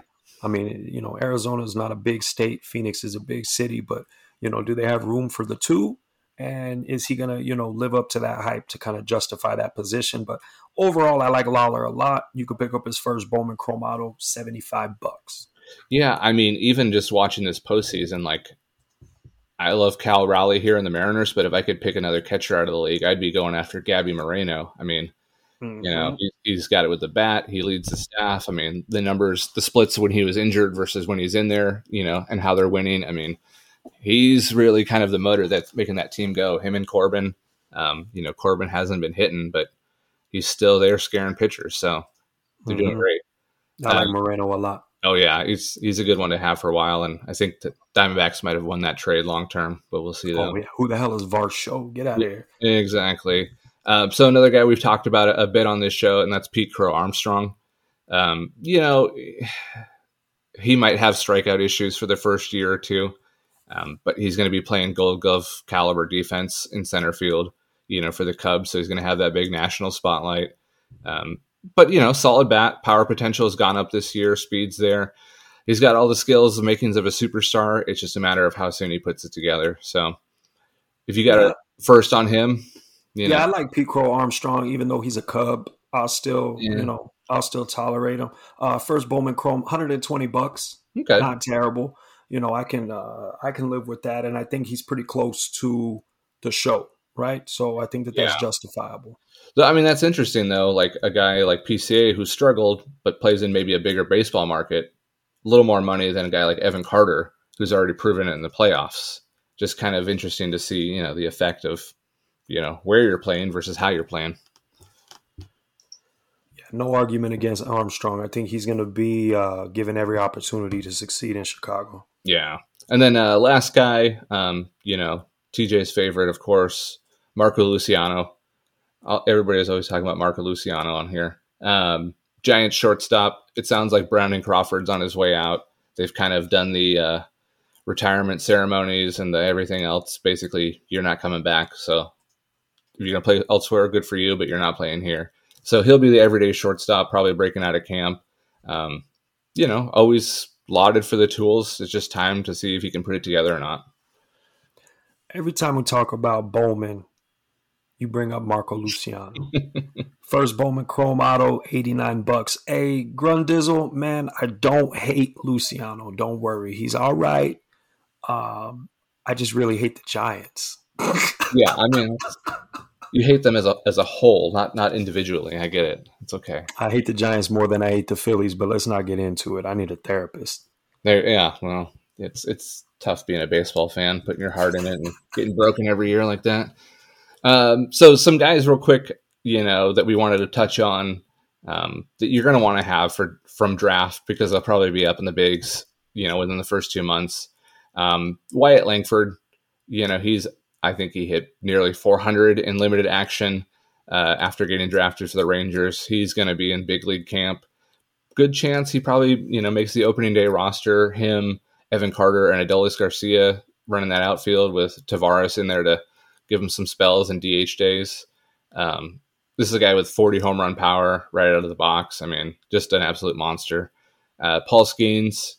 I mean, you know, Arizona is not a big state. Phoenix is a big city, but, you know, do they have room for the two? And is he going to, you know, live up to that hype to kind of justify that position? But overall, I like Lawler a lot. You could pick up his first Bowman Chrome Auto, seventy-five bucks. Yeah, I mean, even just watching this postseason, like, I love Cal Raleigh here in the Mariners, but if I could pick another catcher out of the league, I'd be going after Gabby Moreno. I mean, Mm-hmm. you know, he, he's got it with the bat. He leads the staff. I mean, the numbers, the splits when he was injured versus when he's in there, you know, and how they're winning. I mean, he's really kind of the motor that's making that team go. Him and Corbin, um, you know, Corbin hasn't been hitting, but he's still there scaring pitchers. So they're Mm-hmm. doing great. I like Um, Moreno a lot. Oh yeah, he's he's a good one to have for a while, and I think the Diamondbacks might have won that trade long term, but we'll see. Though. Oh, yeah. Who the hell is Varsho? Get out of here. Exactly. Um, so another guy we've talked about a, a bit on this show, and that's Pete Crow Armstrong. Um, you know, he might have strikeout issues for the first year or two, um, but he's going to be playing Gold Glove caliber defense in center field. You know, for the Cubs, so he's going to have that big national spotlight. Um, But, you know, solid bat, power potential has gone up this year, speed's there. He's got all the skills, the makings of a superstar. It's just a matter of how soon he puts it together. So if you got Yeah. a first on him, you know. Yeah, I like Pete Crow Armstrong, even though he's a Cub. I'll still, Yeah. you know, I'll still tolerate him. Uh, first Bowman Chrome, one hundred twenty bucks. Okay. Not terrible. You know, I can uh, I can live with that, and I think he's pretty close to the show, right? So I think that that's Yeah. justifiable. So, I mean, that's interesting, though. Like a guy like P C A who struggled but plays in maybe a bigger baseball market, a little more money than a guy like Evan Carter, who's already proven it in the playoffs. Just kind of interesting to see, you know, the effect of, you know, where you're playing versus how you're playing. Yeah, no argument against Armstrong. I think he's going to be uh, given every opportunity to succeed in Chicago. Yeah. And then uh, last guy, um, you know, T J's favorite, of course, Marco Luciano. Uh, Everybody is always talking about Marco Luciano on here. Um, giant shortstop. It sounds like Brandon Crawford's on his way out. They've kind of done the uh, retirement ceremonies and the everything else. Basically, you're not coming back. So if you're going to play elsewhere, good for you, but you're not playing here. So he'll be the everyday shortstop, probably breaking out of camp. Um, you know, always lauded for the tools. It's just time to see if he can put it together or not. Every time we talk about Bowman, you bring up Marco Luciano. First Bowman Chrome Auto, eighty-nine bucks. Hey, Grundizzle, man, I don't hate Luciano. Don't worry. He's all right. Um, I just really hate the Giants. Yeah, I mean, you hate them as a as a whole, not not individually. I get it. It's okay. I hate the Giants more than I hate the Phillies, but let's not get into it. I need a therapist. There, yeah. Well, it's it's tough being a baseball fan, putting your heart in it and getting broken every year like that. Um, so some guys, real quick, you know, that we wanted to touch on um, that you're going to want to have for from draft because they'll probably be up in the bigs, you know, within the first two months. Um, Wyatt Langford, you know, he's I think he hit nearly four hundred in limited action uh, after getting drafted for the Rangers. He's going to be in big league camp. Good chance he probably, you know, makes the opening day roster. Him, Evan Carter, and Adolis Garcia running that outfield with Tavares in there to give him some spells and D H days. Um, this is a guy with forty home run power right out of the box. I mean, just an absolute monster. Uh, Paul Skeens,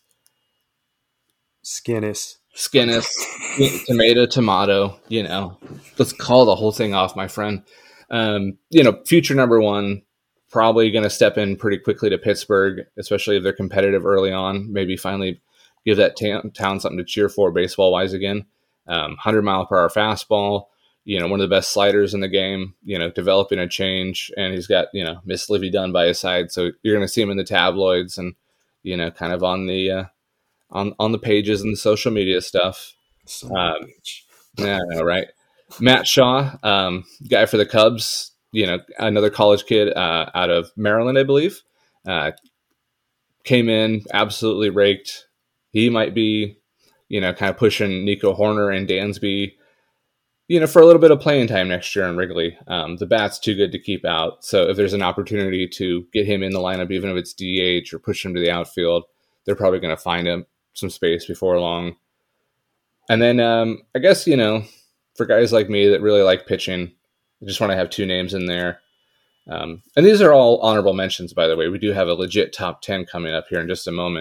Skinnis. Skinnis, tomato, tomato, you know, let's call the whole thing off, my friend. Um, you know, future number one, probably going to step in pretty quickly to Pittsburgh, especially if they're competitive early on. Maybe finally give that ta- town something to cheer for baseball wise again. Um, one hundred mile per hour fastball, you know, one of the best sliders in the game, you know, developing a change. And he's got, you know, Miss Livy Dunn by his side. So you're going to see him in the tabloids and, you know, kind of on the, uh, on, on the pages and the social media stuff. Son of a Um, bitch. Yeah, I know, right? Matt Shaw, um, guy for the Cubs, you know, another college kid uh, out of Maryland, I believe, uh, came in, absolutely raked. He might be, you know, kind of pushing Nico Horner and Dansby, you know, for a little bit of playing time next year in Wrigley. Um, the bat's too good to keep out. So if there's an opportunity to get him in the lineup, even if it's D H or push him to the outfield, they're probably going to find him some space before long. And then um, I guess, you know, for guys like me that really like pitching, I just want to have two names in there. Um, and these are all honorable mentions, by the way. We do have a legit top ten coming up here in just a moment.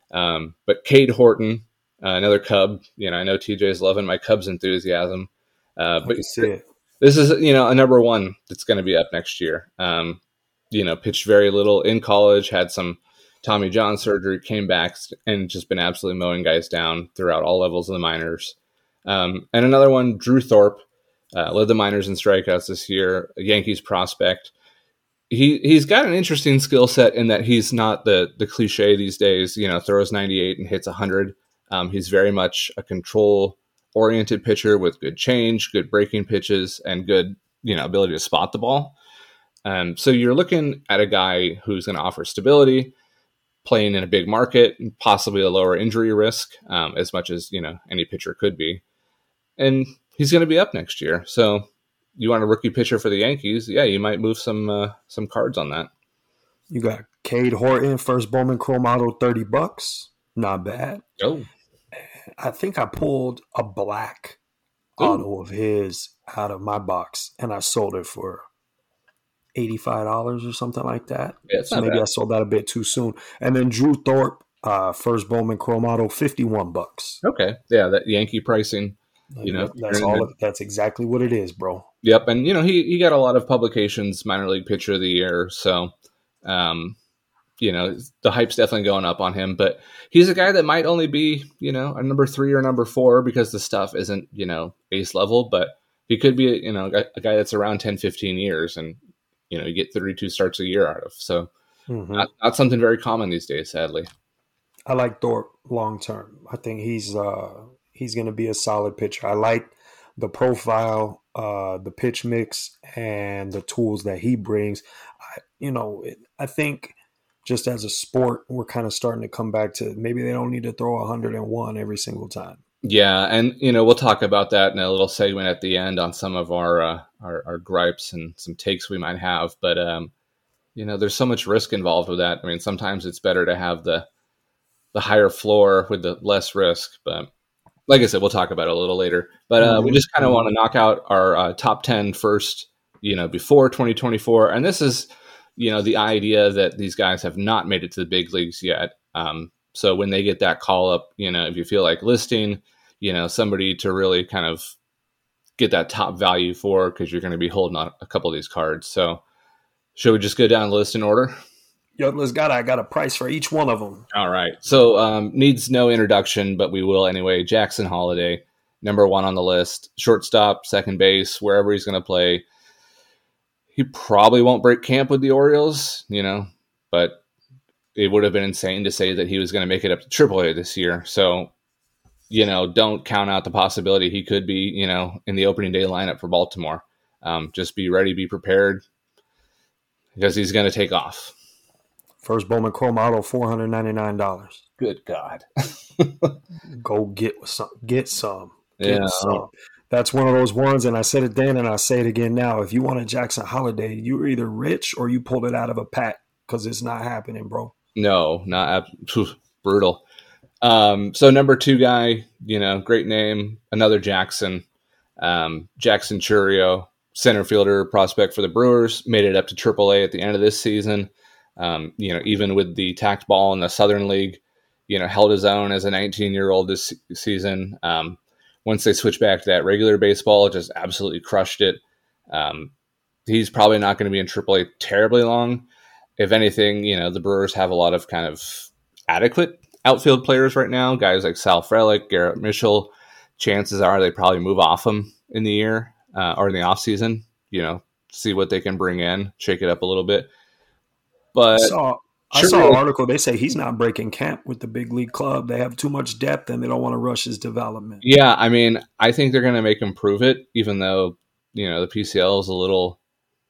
Um, but Cade Horton, uh, another Cub. You know, I know T J's loving my Cubs enthusiasm. Uh, I but can see it. this is, you know, a number one that's going to be up next year. Um, you know, pitched very little in college, had some Tommy John surgery, came back, and just been absolutely mowing guys down throughout all levels of the minors. Um, and another one, Drew Thorpe, uh, led the minors in strikeouts this year, a Yankees prospect. He, he's got an interesting skill set in that he's not the, the cliche these days, you know, throws ninety-eight and hits one hundred. Um, he's very much a control-oriented pitcher with good change, good breaking pitches, and good, you know, ability to spot the ball. Um, so you're looking at a guy who's going to offer stability, playing in a big market, and possibly a lower injury risk, um, as much as, you know, any pitcher could be. And he's going to be up next year. So you want a rookie pitcher for the Yankees? Yeah, you might move some uh, some cards on that. You got Cade Horton, first Bowman Chrome Auto, thirty bucks. Not bad. Oh, I think I pulled a black Ooh. auto of his out of my box, and I sold it for eighty-five dollars or something like that. Yeah, it's so not maybe bad. I sold that a bit too soon. And then Drew Thorpe, uh, first Bowman Chrome Auto, fifty-one bucks. Okay. Yeah, that Yankee pricing, you know. That's all. Of, that's exactly what it is, bro. Yep, and, you know, he, he got a lot of publications, minor league pitcher of the year, so, um, you know, the hype's definitely going up on him, but he's a guy that might only be, you know, a number three or number four because the stuff isn't, you know, ace level, but he could be, you know, a, a guy that's around ten, fifteen years and, you know, you get thirty-two starts a year out of. So Mhm. not, not something very common these days, sadly. I like Thorpe long term. I think he's uh, he's going to be a solid pitcher. I like the profile, uh, the pitch mix, and the tools that he brings. I, you know, it, I think just as a sport, we're kind of starting to come back to maybe they don't need to throw one hundred one every single time. Yeah, and, you know, we'll talk about that in a little segment at the end on some of our uh, our, our gripes and some takes we might have. But, um, you know, there's so much risk involved with that. I mean, sometimes it's better to have the the higher floor with the less risk. But like I said, we'll talk about it a little later. But uh, we just kind of want to knock out our uh, top ten first, you know, before twenty twenty-four. And this is, you know, the idea that these guys have not made it to the big leagues yet. Um, so when they get that call up, you know, if you feel like listing, you know, somebody to really kind of get that top value for, because you're going to be holding on a couple of these cards. So should we just go down the list in order? Yo, let's got I got a price for each one of them. All right. So um, needs no introduction, but we will anyway. Jackson Holiday, number one on the list. Shortstop, second base, wherever he's going to play. He probably won't break camp with the Orioles, you know, but it would have been insane to say that he was going to make it up to triple A this year. So, you know, don't count out the possibility he could be, you know, in the opening day lineup for Baltimore. Um, just be ready, be prepared, because he's going to take off. First Bowman Chrome Auto, four hundred ninety-nine dollars. Good God. Go get some. Get some. Get Yeah. some. That's one of those ones, and I said it then, and I'll say it again now. If you want a Jackson Holiday, you're either rich or you pulled it out of a pack, because it's not happening, bro. No, not phew, brutal. Um, so number two guy, you know, great name, another Jackson, um, Jackson Churio, center fielder prospect for the Brewers, made it up to triple A at the end of this season. Um, you know, even with the tacked ball in the Southern League, you know, held his own as a nineteen-year-old this season. Um, once they switched back to that regular baseball, just absolutely crushed it. Um, he's probably not going to be in triple A terribly long. If anything, you know, the Brewers have a lot of kind of adequate outfield players right now, guys like Sal Frelick, Garrett Mitchell. Chances are they probably move off him in the year uh, or in the offseason, you know, see what they can bring in, shake it up a little bit. But I saw, I sure. saw an article. They say he's not breaking camp with the big league club. They have too much depth, and they don't want to rush his development. Yeah, I mean, I think they're going to make him prove it, even though, you know, the P C L is a little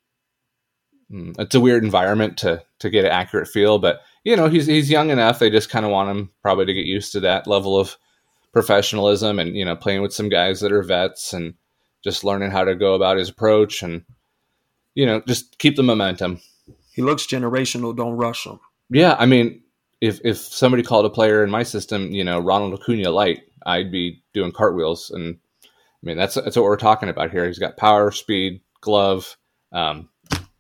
mm, – it's a weird environment to to get an accurate feel. But, you know, he's he's young enough. They just kind of want him probably to get used to that level of professionalism and, you know, playing with some guys that are vets and just learning how to go about his approach and, you know, just keep the momentum. He looks generational. Don't rush him. Yeah, I mean, if if somebody called a player in my system, you know, Ronald Acuna light, I'd be doing cartwheels. And I mean, that's that's what we're talking about here. He's got power, speed, glove, um,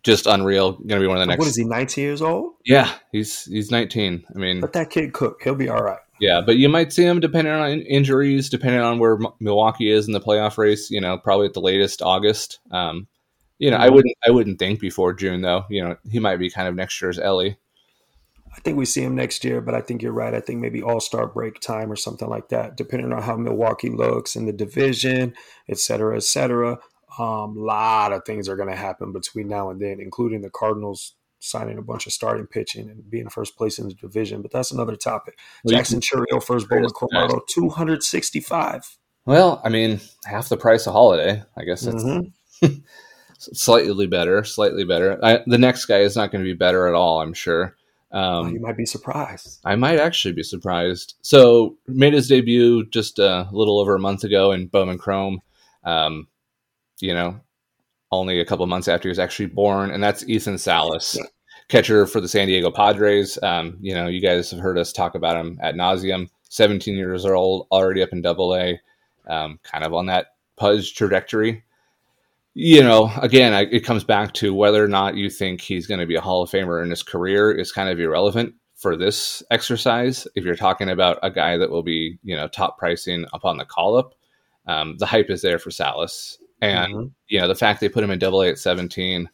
just unreal. Going to be one of the next. What is he, nineteen years old? Yeah, he's he's nineteen. I mean, Let that kid cook. He'll be all right. yeah, but you might see him depending on injuries, depending on where M- Milwaukee is in the playoff race. You know, probably at the latest August. Um, you know, I wouldn't I wouldn't think before June though. You know, he might be kind of next year's Ellie. I think we see him next year, but I think you're right. I think maybe All-Star break time or something like that, depending on how Milwaukee looks in the division, et cetera, et cetera. A um, lot of things are going to happen between now and then, including the Cardinals signing a bunch of starting pitching and being first place in the division. But that's another topic. Well, you Jackson Churio, first Bowman Chromado, two hundred sixty-five. Well, I mean, half the price of Holiday. I guess it's Mhm. slightly better, slightly better. I, the next guy is not going to be better at all, I'm sure. Um, Oh, you might be surprised. I might actually be surprised. So made his debut just a little over a month ago in Bowman Chrome. Um, you know, only a couple months after he was actually born, and that's Ethan Salas, catcher for the San Diego Padres. Um, you know, you guys have heard us talk about him ad nauseum. seventeen years old, already up in Double A, um, kind of on that Pudge trajectory. You know, again, I, it comes back to whether or not you think he's going to be a Hall of Famer in his career is kind of irrelevant for this exercise. If you're talking about a guy that will be, you know, top pricing upon the call up, um, the hype is there for Salas. And, Mhm. you know, the fact they put him in Double A at seventeen,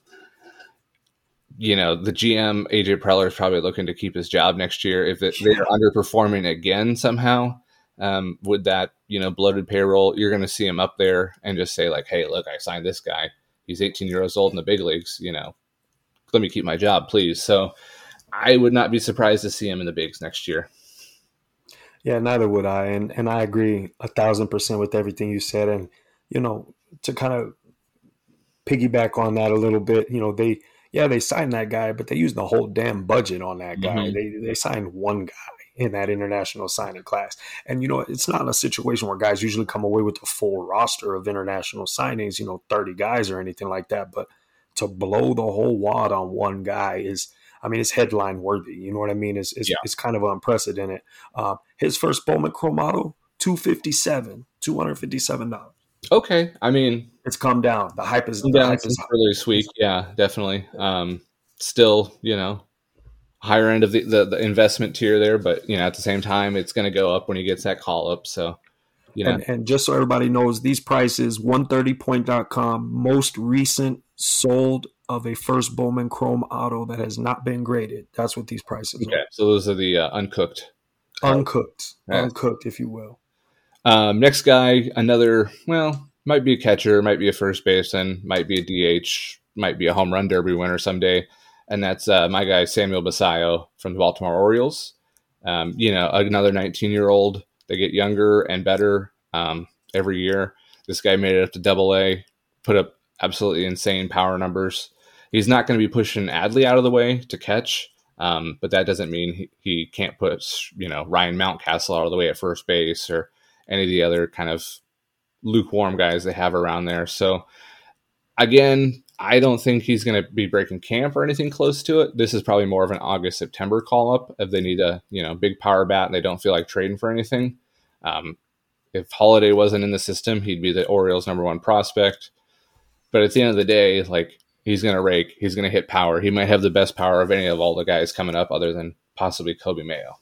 you know, the G M, A J Preller, is probably looking to keep his job next year. If it, they're underperforming again somehow, um, with that, you know, bloated payroll, you're going to see him up there and just say like, hey, look, I signed this guy. He's eighteen years old in the big leagues. You know, let me keep my job, please. So I would not be surprised to see him in the bigs next year. Yeah, neither would I. And and I agree a thousand percent with everything you said. And, you know, to kind of piggyback on that a little bit, you know, they, yeah, they signed that guy, but they used the whole damn budget on that guy. Mhm. They they signed one guy in that international signing class. And, you know, it's not a situation where guys usually come away with a full roster of international signings, you know, thirty guys or anything like that. But to blow the whole wad on one guy is, I mean, it's headline worthy. You know what I mean? It's, it's, Yeah. it's kind of unprecedented. Uh, his first Bowman Chromado, two fifty-seven, two hundred fifty-seven dollars. Okay. I mean, It's come down. The hype is, the down hype since is early this week. Yeah, definitely. Um, still, you know, higher end of the, the, the investment tier there, but, you know, at the same time, it's going to go up when he gets that call up. So, you know, And, and just so everybody knows, these prices, one thirty point dot com, most recent sold of a first Bowman Chrome auto that has not been graded. That's what these prices okay. So those are the uh, uncooked. are. Uncooked. Yeah. Uncooked, if you will. Um, next guy, another, well, might be a catcher, might be a first baseman, might be a D H, might be a home run derby winner someday. And that's uh, my guy, Samuel Basayo from the Baltimore Orioles. Um, you know, another nineteen-year-old. They get younger and better um, every year. This guy made it up to Double A, put up absolutely insane power numbers. He's not going to be pushing Adley out of the way to catch, um, but that doesn't mean he, he can't put, you know, Ryan Mountcastle out of the way at first base or any of the other kind of lukewarm guys they have around there. So again, I don't think he's going to be breaking camp or anything close to it. This is probably more of an August, September call up if they need a, you know, big power bat and they don't feel like trading for anything. Um, if Holiday wasn't in the system, he'd be the Orioles' number one prospect. But at the end of the day, like, he's going to rake. He's going to hit power. He might have the best power of any of all the guys coming up other than possibly Kobe Mayo.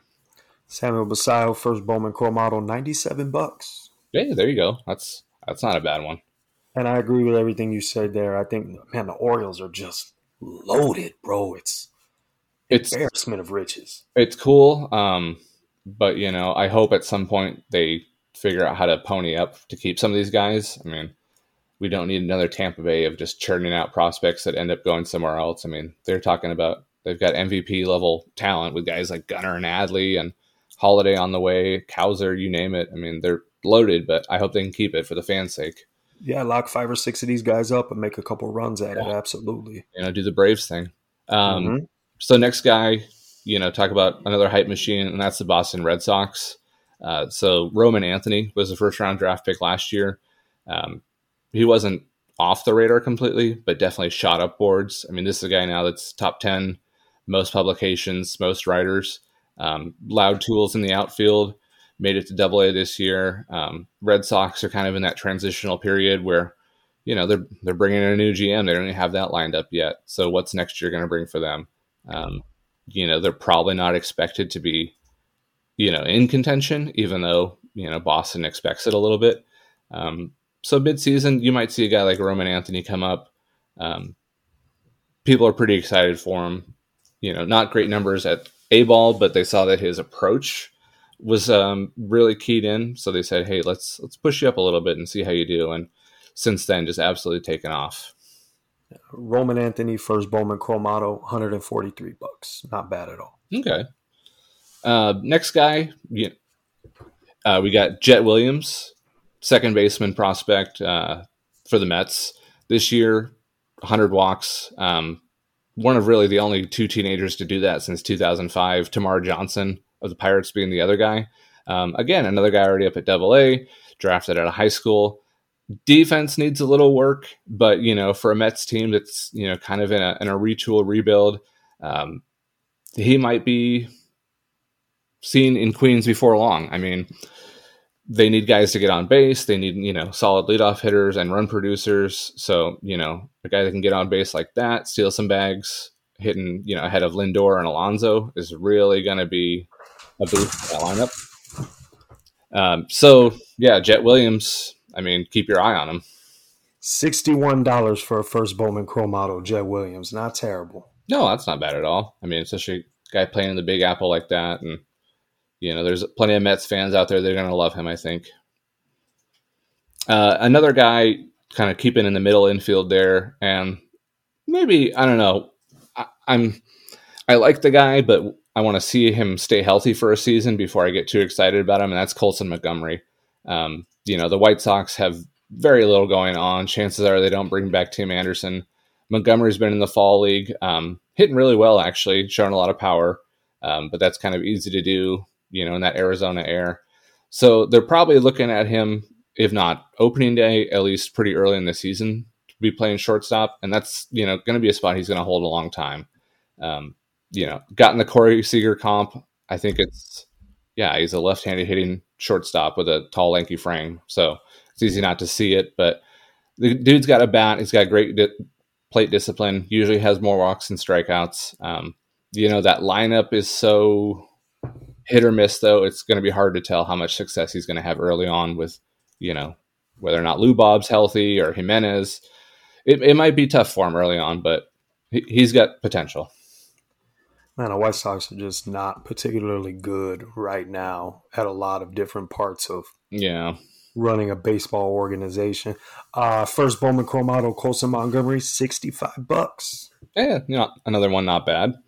Samuel Basayo, first Bowman Chromado, ninety-seven bucks. Yeah, there you go. That's that's not a bad one. And I agree with everything you said there. I think, man, the Orioles are just loaded, bro. It's It's embarrassment of riches. it's cool, um, but, you know, I hope at some point they figure out how to pony up to keep some of these guys. I mean, we don't need another Tampa Bay of just churning out prospects that end up going somewhere else. I mean, they're talking about they've got M V P level talent with guys like Gunnar and Adley and Holiday on the way, Kowser, you name it. I mean, they're loaded, but I hope they can keep it for the fans' sake. Yeah, lock five or six of these guys up and make a couple runs at it. Absolutely. You know, do the Braves thing. Um, Mhm. So next guy, you know, talk about another hype machine, and that's the Boston Red Sox. Uh, so Roman Anthony was the first round draft pick last year. Um, he wasn't off the radar completely, but definitely shot up boards. I mean, this is a guy now that's top ten, most publications, most writers. Um, loud tools in the outfield, made it to Double A this year. Um, Red Sox are kind of in that transitional period where, you know, they're they're bringing in a new G M. They don't even have that lined up yet. So what's next year going to bring for them? Um, you know, they're probably not expected to be, you know, in contention, even though, you know, Boston expects it a little bit. Um, so mid-season, you might see a guy like Roman Anthony come up. Um, people are pretty excited for him. You know, not great numbers at A-ball, but they saw that his approach was um, really keyed in. So they said, hey, let's let's push you up a little bit and see how you do. And since then, just absolutely taken off. Roman Anthony, first Bowman Chrome Auto, one hundred forty-three bucks. Not bad at all. Okay. Uh, next guy, you uh, we got Jet Williams, second baseman prospect uh, for the Mets this year, one hundred walks. Um, one of really the only two teenagers to do that since two thousand five. Tamar Johnson of the Pirates being the other guy. Um, again, another guy already up at Double A, drafted out of high school. Defense needs a little work, but you know, for a Mets team that's, you know, kind of in a in a retool rebuild, um, he might be seen in Queens before long. I mean, they need guys to get on base. They need, you know, solid leadoff hitters and run producers. So, you know, a guy that can get on base like that, steal some bags, hitting, you know, ahead of Lindor and Alonso is really going to be a boost to that lineup. Um, so, yeah, Jet Williams, I mean, keep your eye on him. sixty-one dollars for a first Bowman Chrome Auto, Jet Williams. Not terrible. No, that's not bad at all. I mean, especially a guy playing in the Big Apple like that. And, you know, there's plenty of Mets fans out there that are going to love him, I think. Uh, another guy kind of keeping in the middle infield there. And maybe, I don't know, I, I'm, I like the guy, but I want to see him stay healthy for a season before I get too excited about him. And that's Colson Montgomery. Um, you know, the White Sox have very little going on. Chances are they don't bring back Tim Anderson. Montgomery's been in the fall league, um, hitting really well, actually, showing a lot of power. Um, but that's kind of easy to do, you know, in that Arizona air. So they're probably looking at him, if not opening day, at least pretty early in the season to be playing shortstop. And that's, you know, going to be a spot he's going to hold a long time. Um, you know, gotten the Corey Seager comp. I think it's, yeah, he's a left-handed hitting shortstop with a tall, lanky frame. So it's easy not to see it, but the dude's got a bat. He's got great di- plate discipline, usually has more walks than strikeouts. Um, you know, that lineup is so hit or miss, though. It's going to be hard to tell how much success he's going to have early on with, you know, whether or not Lou Bob's healthy or Jimenez. It, it might be tough for him early on, but he, he's got potential. Man, the White Sox are just not particularly good right now at a lot of different parts of Yeah. running a baseball organization. Uh, first Bowman Chrome Auto, Colson Montgomery, sixty-five bucks. Yeah, you know, another one not bad.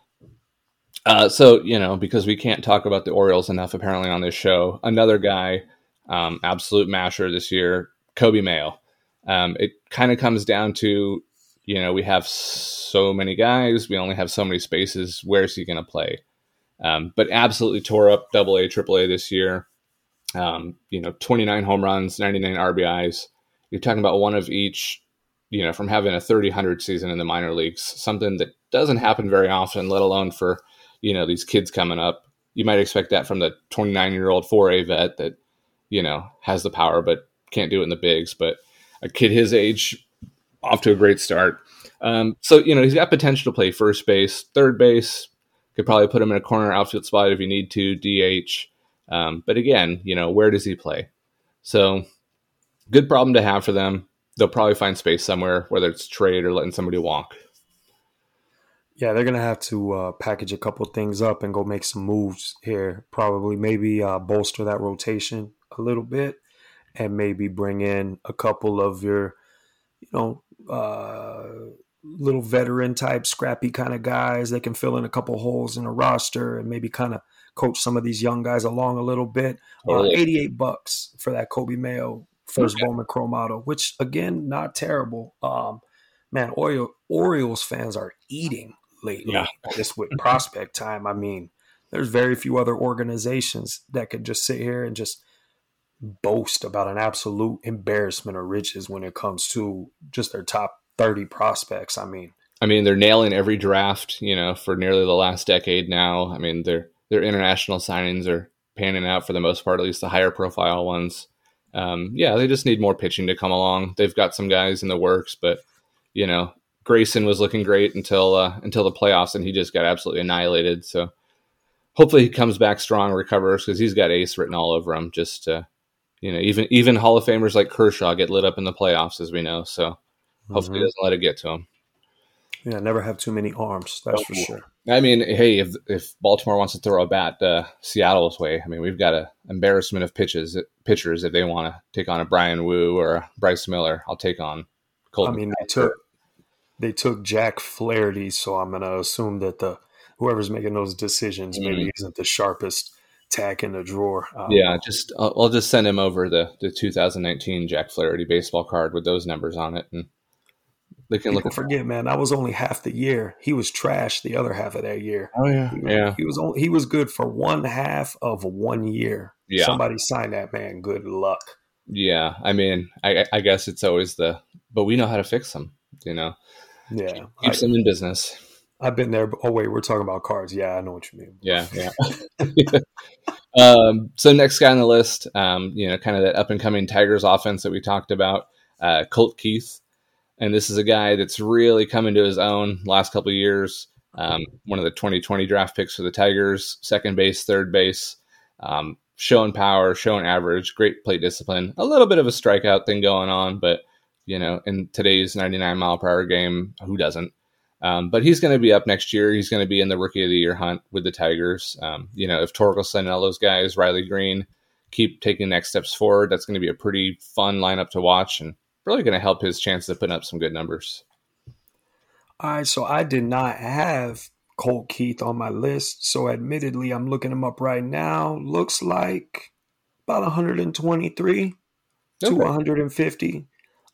Uh, so, you know, because we can't talk about the Orioles enough apparently on this show, another guy, um, absolute masher this year, Kobe Mayo. Um, it kind of comes down to, you know, we have so many guys, we only have so many spaces. Where's he going to play? Um, but absolutely tore up Double A, Triple A this year. Um, you know, twenty-nine home runs, ninety-nine R B Is. You're talking about one of each, you know, from having a thirty hundred season in the minor leagues, something that doesn't happen very often, let alone for, you know, these kids coming up. You might expect that from the twenty-nine-year-old four A vet that, you know, has the power but can't do it in the bigs. But a kid his age, off to a great start. Um, so, you know, he's got potential to play first base, third base. Could probably put him in a corner outfield spot if you need to, D H. Um, but again, you know, where does he play? So good problem to have for them. They'll probably find space somewhere, whether it's trade or letting somebody walk. Yeah, they're going to have to uh, package a couple things up and go make some moves here. Probably maybe uh, bolster that rotation a little bit and maybe bring in a couple of your, you know, uh, little veteran type, scrappy kind of guys that can fill in a couple holes in a roster and maybe kind of coach some of these young guys along a little bit. Uh, eighty-eight bucks for that Kobe Mayo first okay. Bowman Chrome Auto, which again, not terrible. Um, man, Oriole, Orioles fans are eating lately. Yeah. Just with prospect time. I mean, there's very few other organizations that could just sit here and just boast about an absolute embarrassment of riches when it comes to just their top thirty prospects. I mean, I mean, they're nailing every draft, you know, for nearly the last decade now. I mean, their their international signings are panning out for the most part, at least the higher profile ones. Um, yeah, they just need more pitching to come along. They've got some guys in the works, but you know, Grayson was looking great until uh, until the playoffs, and he just got absolutely annihilated. So hopefully he comes back strong, recovers, because he's got ace written all over him. Just uh, you know, even even Hall of Famers like Kershaw get lit up in the playoffs, as we know. So hopefully he doesn't let it get to him. Yeah, never have too many arms. That's for sure. I mean, hey, if if Baltimore wants to throw a bat uh, Seattle's way, I mean, we've got an embarrassment of pitches pitchers if they want to take on a Brian Wu or a Bryce Miller. I'll take on Colton. I mean, they took they took Jack Flaherty, so I'm going to assume that the whoever's making those decisions Mm. maybe isn't the sharpest tack in the drawer. Um, Yeah, just I'll, I'll just send him over the the two thousand nineteen Jack Flaherty baseball card with those numbers on it, and they can People look. forget, man. That was only half the year. He was trash the other half of that year. Oh yeah, He, yeah, he was only, he was good for one half of one year. Yeah. Somebody signed that man. Good luck. yeah. I mean, I, I guess it's always the, but we know how to fix them. You know, Yeah, I, keeps them in business. I've been there. Oh wait, we're talking about cards. Yeah, I know what you mean. Yeah, yeah. um, so next guy on the list, um, you know, kind of that up and coming Tigers offense that we talked about, uh, Colt Keith, and this is a guy that's really come into his own last couple of years. Um, one of the twenty twenty draft picks for the Tigers, second base, third base, um, showing power, showing average, great plate discipline, a little bit of a strikeout thing going on, but you know, in today's ninety-nine mile per hour game, who doesn't? Um, but he's going to be up next year. He's going to be in the Rookie of the Year hunt with the Tigers. Um, you know, if Torkelson and all those guys, Riley Green, keep taking next steps forward, that's going to be a pretty fun lineup to watch and really going to help his chances of putting up some good numbers. All right, so I did not have Colt Keith on my list. So admittedly, I'm looking him up right now. Looks like about one twenty-three to Okay. one fifty.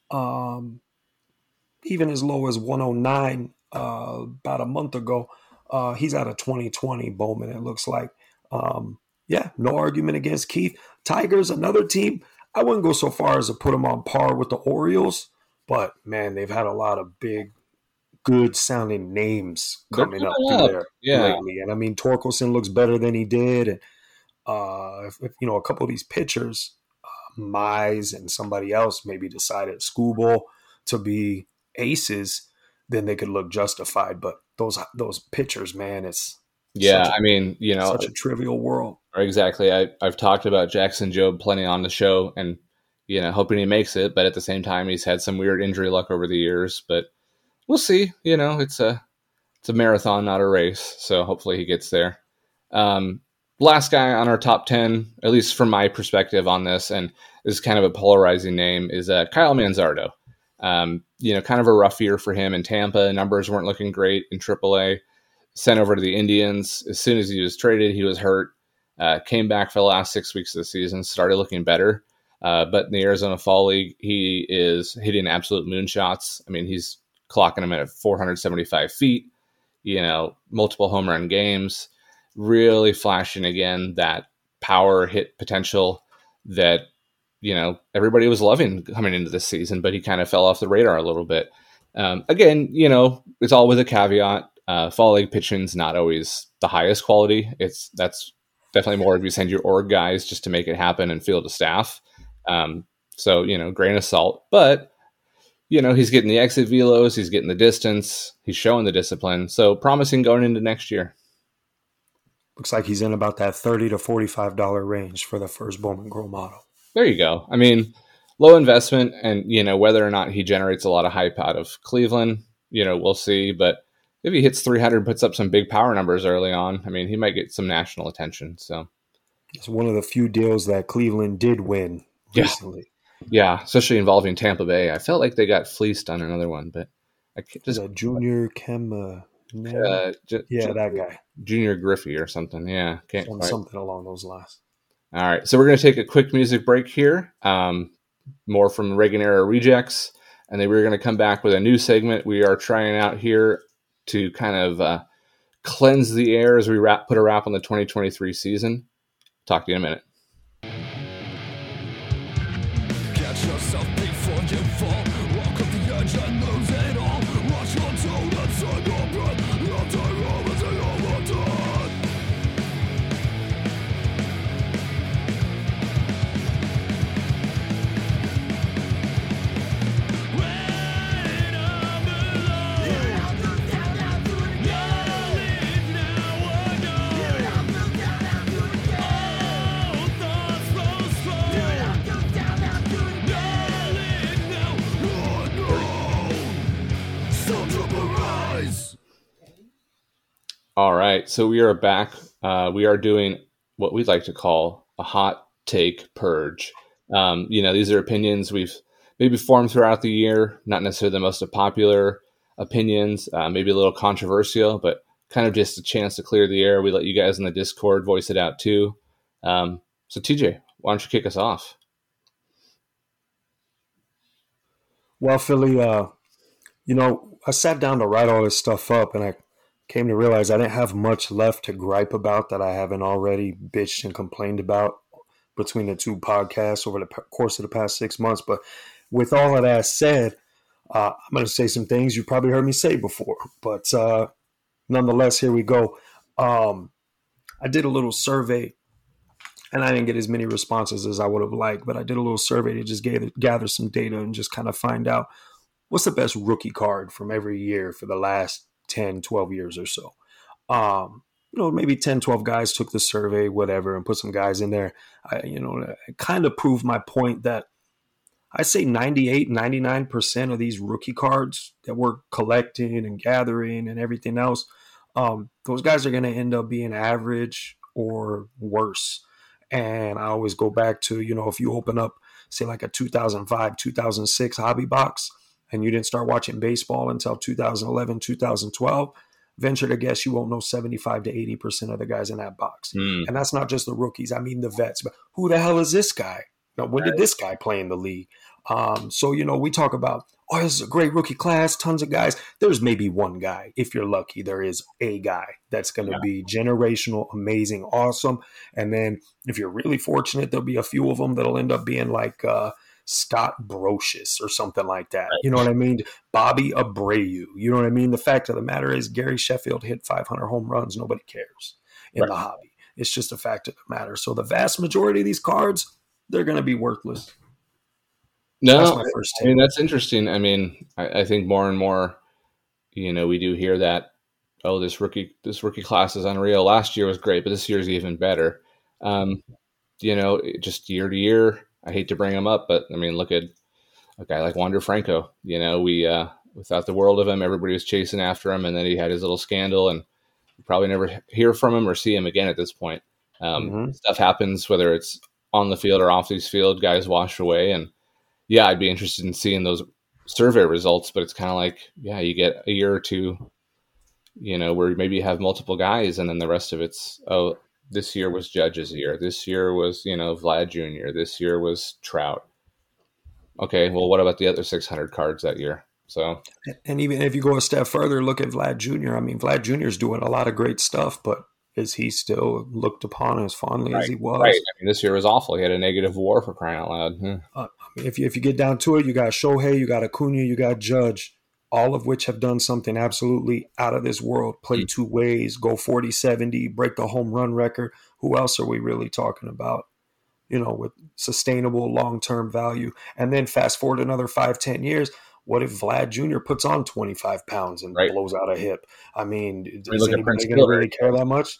Um, even as low as one oh nine uh, about a month ago. Uh, he's out of twenty twenty Bowman, it looks like. Um, yeah, no argument against Keith. Tigers, another team. I wouldn't go so far as to put them on par with the Orioles, but man, they've had a lot of big, good sounding names They're coming up coming through up, there yeah. lately. And I mean, Torkelson looks better than he did. And uh, if, if, you know, a couple of these pitchers, uh, Mize and somebody else maybe decided Skubal to be aces, then they could look justified. But those those pitchers, man, it's Yeah, such a, I mean, you know, such a trivial world. exactly. I, I've talked about Jackson Jobe plenty on the show and, you know, hoping he makes it. But at the same time, he's had some weird injury luck over the years. But we'll see. You know, it's a it's a marathon, not a race. So hopefully he gets there. Um, last guy on our top ten, at least from my perspective on this, and this is kind of a polarizing name, is uh, Kyle Manzardo. Um, you know, kind of a rough year for him in Tampa. Numbers weren't looking great in triple A. Sent over to the Indians. As soon as he was traded, he was hurt. Uh, came back for the last six weeks of the season, started looking better. Uh, but in the Arizona Fall League, he is hitting absolute moonshots. I mean, he's clocking him at four hundred seventy-five feet, you know, multiple home run games, really flashing again that power hit potential that, you know, everybody was loving coming into this season, but he kind of fell off the radar a little bit. Um, again, you know, it's all with a caveat. Uh, fall league pitching's not always the highest quality. It's that's definitely more if you send your org guys just to make it happen and field a staff. Um, so, you know, grain of salt, but you know, he's getting the exit velos, he's getting the distance, he's showing the discipline. So promising going into next year. Looks like he's in about that thirty to forty-five dollars range for the first Bowman Grow model. There you go. I mean, low investment, and you know, whether or not he generates a lot of hype out of Cleveland, you know, we'll see. But if he hits three hundred, puts up some big power numbers early on, I mean, he might get some national attention. So It's one of the few deals that Cleveland did win Yeah. recently. yeah, especially involving Tampa Bay. I felt like they got fleeced on another one, but I can't Is just that Junior Kem? Uh, no. uh, ju- yeah, ju- that guy. Junior Griffey or something. Yeah, can't Some- quite. Something along those lines. All right, so we're going to take a quick music break here, um, more from Reagan era rejects, and then we're going to come back with a new segment we are trying out here to kind of uh, cleanse the air as we wrap, put a wrap on the twenty twenty-three season. Talk to you in a minute. Catch yourself before you fall. Walk up the edge and lose it all. Rush onto the single breath. Love to over to overdone. All right, so we are back. Uh, we are doing what we'd like to call a hot take purge. Um, you know, these are opinions we've maybe formed throughout the year, not necessarily the most popular opinions, uh, maybe a little controversial, but kind of just a chance to clear the air. We let you guys in the Discord voice it out too. Um, so T J, why don't you kick us off? Well, Philly, uh, you know, I sat down to write all this stuff up, and I came to realize I didn't have much left to gripe about that I haven't already bitched and complained about between the two podcasts over the course of the past six months. But with all of that said, uh, I'm going to say some things you probably heard me say before. But uh, nonetheless, here we go. Um, I did a little survey, and I didn't get as many responses as I would have liked, but I did a little survey to just gather, gather some data and just kind of find out what's the best rookie card from every year for the last ten, twelve years or so. Um, you know, maybe ten, twelve guys took the survey, whatever, and put some guys in there. I, you know, it kind of proved my point that I say ninety-eight, ninety-nine percent of these rookie cards that we're collecting and gathering and everything else, um, those guys are going to end up being average or worse. And I always go back to, you know, if you open up, say, like a two thousand five, two thousand six hobby box, and you didn't start watching baseball until two thousand eleven, two thousand twelve, venture to guess you won't know seventy-five to eighty percent of the guys in that box. Mm. And that's not just the rookies. I mean the vets. But who the hell is this guy? Now, when did this guy play in the league? Um, so, you know, we talk about, oh, this is a great rookie class, tons of guys. There's maybe one guy. If you're lucky, there is a guy that's going to yeah. be generational, amazing, awesome. And then if you're really fortunate, there'll be a few of them that'll end up being like uh, Scott Brocious or something like that. You know what I mean? Bobby Abreu. You know what I mean? The fact of the matter is Gary Sheffield hit five hundred home runs. Nobody cares in right. the hobby. It's just a fact of the matter. So the vast majority of these cards, they're going to be worthless. No, that's my first I mean, that's interesting. I mean, I, I think more and more, you know, we do hear that, oh, this rookie, this rookie class is unreal. Last year was great, but this year's even better. Um, you know, just year to year, I hate to bring him up, but I mean, look at a guy like Wander Franco. You know, we, uh, without the world of him, everybody was chasing after him, and then he had his little scandal, and you probably never hear from him or see him again at this point. Um, mm-hmm. Stuff happens, whether it's on the field or off this field, guys wash away, and yeah, I'd be interested in seeing those survey results, but it's kind of like, yeah, you get a year or two, you know, where maybe you have multiple guys, and then the rest of it's, oh, this year was Judge's year. This year was, you know, Vlad Junior This year was Trout. Okay, well, what about the other six hundred cards that year? So, and even if you go a step further, look at Vlad Junior I mean, Vlad Junior is doing a lot of great stuff, but is he still looked upon as fondly right, as he was? Right. I mean, this year was awful. He had a negative WAR for crying out loud. Hmm. Uh, I mean, if you if you get down to it, you got Shohei, you got Acuna, you got Judge, all of which have done something absolutely out of this world. Play mm. two ways, go forty seventy, break the home run record. Who else are we really talking about? You know, with sustainable long-term value. And then fast forward another five, ten years. What if Vlad Junior puts on twenty-five pounds and right. blows out a hip? I mean, is anybody going to really care that much?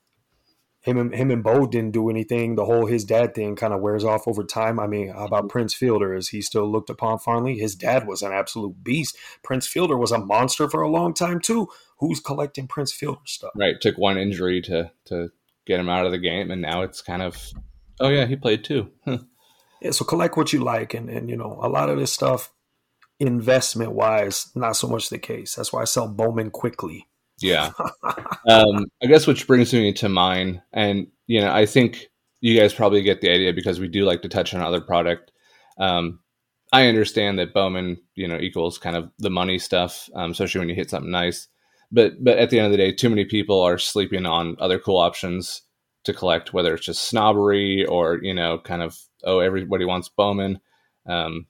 Him and, him and Bo didn't do anything. The whole his dad thing kind of wears off over time. I mean, how about Prince Fielder? Is he still looked upon fondly? His dad was an absolute beast. Prince Fielder was a monster for a long time, too. Who's collecting Prince Fielder stuff? Right. Took one injury to, to get him out of the game, and now it's kind of, oh, yeah, he played too. Yeah, so collect what you like. And, and, you know, a lot of this stuff, investment-wise, not so much the case. That's why I sell Bowman quickly. Yeah. um, I guess which brings me to mine. And, you know, I think you guys probably get the idea because we do like to touch on other product. Um, I understand that Bowman, you know, equals kind of the money stuff, um, especially when you hit something nice. But but at the end of the day, too many people are sleeping on other cool options to collect, whether it's just snobbery or, you know, kind of, oh, everybody wants Bowman. Um,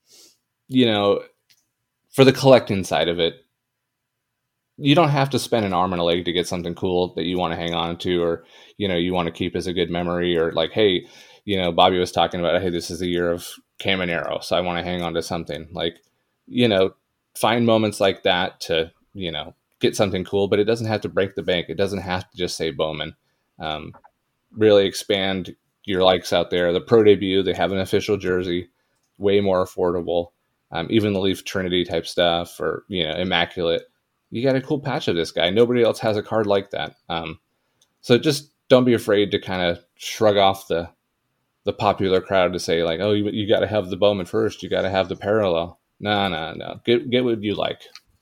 you know, for the collecting side of it, you don't have to spend an arm and a leg to get something cool that you want to hang on to, or, you know, you want to keep as a good memory, or like, hey, you know, Bobby was talking about, hey, this is the year of Caminero, so I want to hang on to something. Like, you know, find moments like that to, you know, get something cool, but it doesn't have to break the bank. It doesn't have to just say Bowman. Um, really expand your likes out there. The Pro Debut, they have an official jersey, way more affordable. um, even the Leaf Trinity type stuff, or, you know, Immaculate. You got a cool patch of this guy. Nobody else has a card like that. Um, so just don't be afraid to kind of shrug off the the popular crowd to say like, oh, you, you got to have the Bowman first. You got to have the parallel. No, no, no. Get get what you like.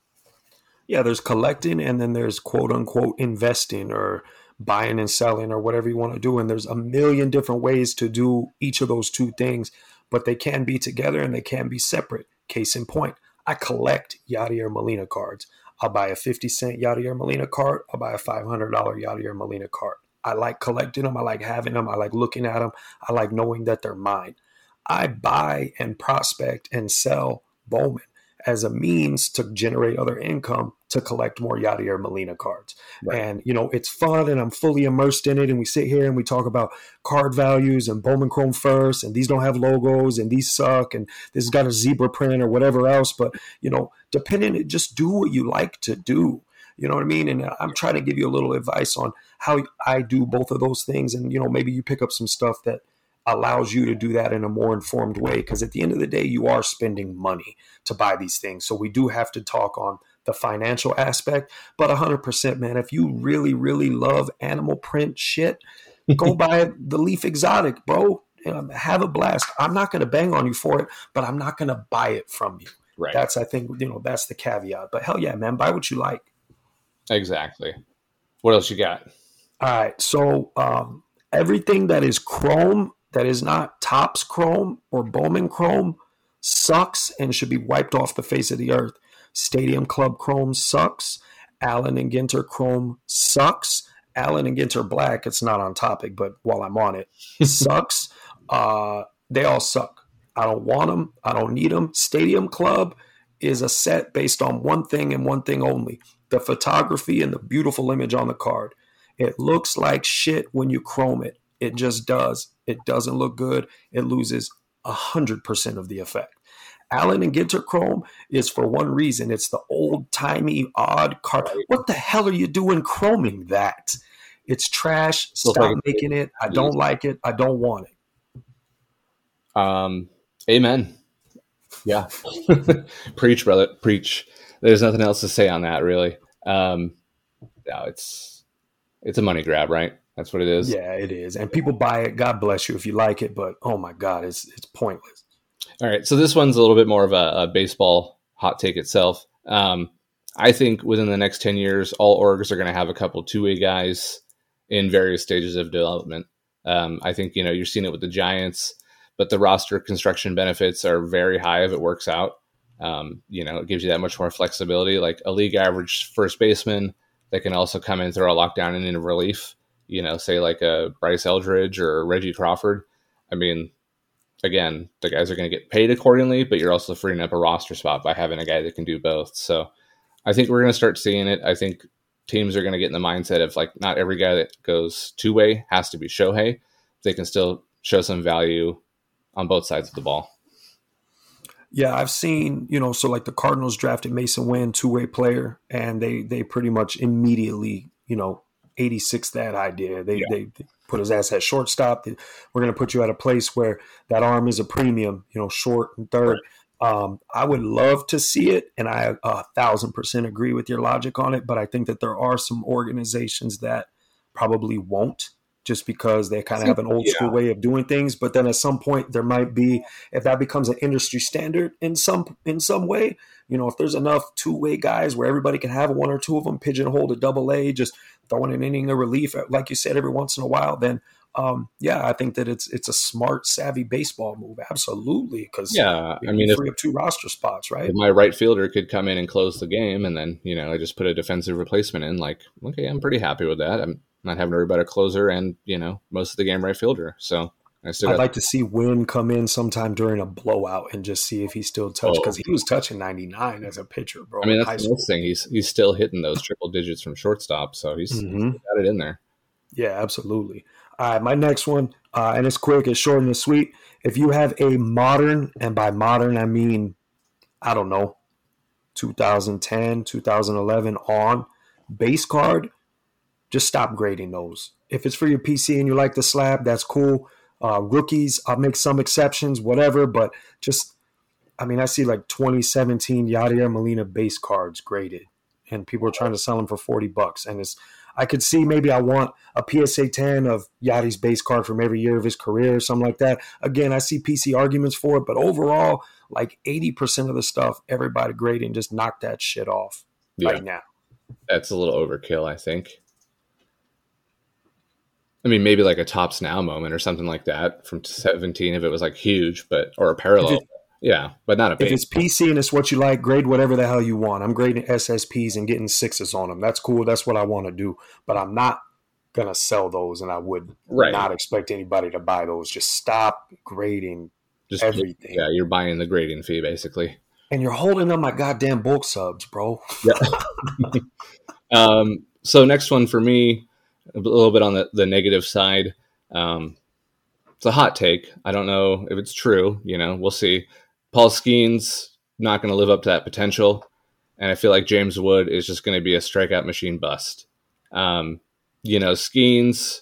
Yeah, there's collecting, and then there's quote unquote investing or buying and selling or whatever you want to do. And there's a million different ways to do each of those two things, but they can be together and they can be separate. Case in point, I collect Yadier Molina cards. I'll buy a fifty cent Yadier Molina card. I'll buy a five hundred dollars Yadier Molina card. I like collecting them. I like having them. I like looking at them. I like knowing that they're mine. I buy and prospect and sell Bowman as a means to generate other income to collect more Yadier Molina cards. Right. And, you know, it's fun and I'm fully immersed in it. And we sit here and we talk about card values and Bowman Chrome first, and these don't have logos and these suck and this has got a zebra print or whatever else. But, you know, depending, just do what you like to do. You know what I mean? And I'm trying to give you a little advice on how I do both of those things. And, you know, maybe you pick up some stuff that allows you to do that in a more informed way. Because at the end of the day, you are spending money to buy these things. So we do have to talk on the financial aspect. But one hundred percent, man, if you really, really love animal print shit, go buy the Leaf Exotic, bro. Um, have a blast. I'm not going to bang on you for it, but I'm not going to buy it from you. Right. That's, I think, you know, that's the caveat. But hell yeah, man, buy what you like. Exactly. What else you got? All right. So um, everything that is chrome, that is not Topps Chrome or Bowman Chrome, sucks and should be wiped off the face of the earth. Stadium Club Chrome sucks. Allen and Ginter Chrome sucks. Allen and Ginter Black, it's not on topic, but while I'm on it, sucks. Uh, they all suck. I don't want them. I don't need them. Stadium Club is a set based on one thing and one thing only: the photography and the beautiful image on the card. It looks like shit when you chrome it. It just does. It doesn't look good. It loses one hundred percent of the effect. Allen and Ginter Chrome is for one reason. It's the old-timey, odd card. What the hell are you doing chroming that? It's trash. Stop like making it. I don't like it. I don't want it. Um, amen. Yeah. Preach, brother. Preach. There's nothing else to say on that, really. Um, no, it's it's a money grab, right? That's what it is. Yeah, it is. And people buy it. God bless you if you like it, but oh my God, it's it's pointless. All right, so this one's a little bit more of a, a baseball hot take itself. Um, I think within the next ten years, all orgs are going to have a couple two-way guys in various stages of development. Um, I think, you know, you're seeing it with the Giants, but the roster construction benefits are very high if it works out. Um, you know, it gives you that much more flexibility, like a league average first baseman that can also come in, throw a lockdown and in relief, you know, say like a Bryce Eldridge or Reggie Crawford. I mean, again, the guys are going to get paid accordingly, but you're also freeing up a roster spot by having a guy that can do both. So I think we're going to start seeing it. I think teams are going to get in the mindset of like, not every guy that goes two-way has to be Shohei. They can still show some value on both sides of the ball. Yeah, I've seen, you know, so like the Cardinals drafted Mason Wynn, two-way player, and they they pretty much immediately, you know, eighty-six that idea. They, yeah. they, they put his ass at shortstop. They, we're going to put you at a place where that arm is a premium, you know, short and third. Right. Um, I would love to see it, and I a thousand percent agree with your logic on it, but I think that there are some organizations that probably won't, just because they kind of have an old yeah. school way of doing things. But then at some point there might be, if that becomes an industry standard in some in some way, you know, if there's enough two-way guys where everybody can have one or two of them pigeonholed to double A, just throwing an inning of relief, like you said, every once in a while, then um, yeah, I think that it's it's a smart, savvy baseball move. Absolutely. Because yeah, I mean, free up two roster spots, right? If my right fielder could come in and close the game, and then, you know, I just put a defensive replacement in, like, okay, I'm pretty happy with that. I'm not having to worry about a closer and, you know, most of the game right fielder. So I still I'd got- like to see Wynn come in sometime during a blowout and just see if he still touched, because oh. he was touching ninety-nine as a pitcher, bro. I mean, that's the next thing. He's he's still hitting those triple digits from shortstop, so he's, mm-hmm. he's got it in there. Yeah, absolutely. All right, my next one, uh, and it's quick, it's short and sweet. If you have a modern, and by modern I mean, I don't know, two thousand ten, two thousand eleven on base card, just stop grading those. If it's for your P C and you like the slab, that's cool. Uh, rookies, I'll make some exceptions, whatever, but just I mean, I see like twenty seventeen Yadier Molina base cards graded, and people are trying to sell them for forty bucks. And it's, I could see maybe I want a P S A ten of Yadi's base card from every year of his career or something like that. Again, I see P C arguments for it, but overall, like eighty percent of the stuff, everybody grading, just knock that shit off Yeah. right now. That's a little overkill, I think. I mean, maybe like a Tops Now moment or something like that from seventeen if it was like huge, but or a parallel. If it- Yeah, but not a If base. it's P C and it's what you like, grade whatever the hell you want. I'm grading S S Ps and getting sixes on them. That's cool. That's what I want to do. But I'm not going to sell those, and I would Right. not expect anybody to buy those. Just stop grading Just everything. Yeah, you're buying the grading fee basically. And you're holding up my goddamn bulk subs, bro. Yeah. um, so next one for me, a little bit on the, the negative side. Um, it's a hot take. I don't know if it's true. You know, we'll see. Paul Skeens not going to live up to that potential, and I feel like James Wood is just going to be a strikeout machine bust. Um, you know, Skeens,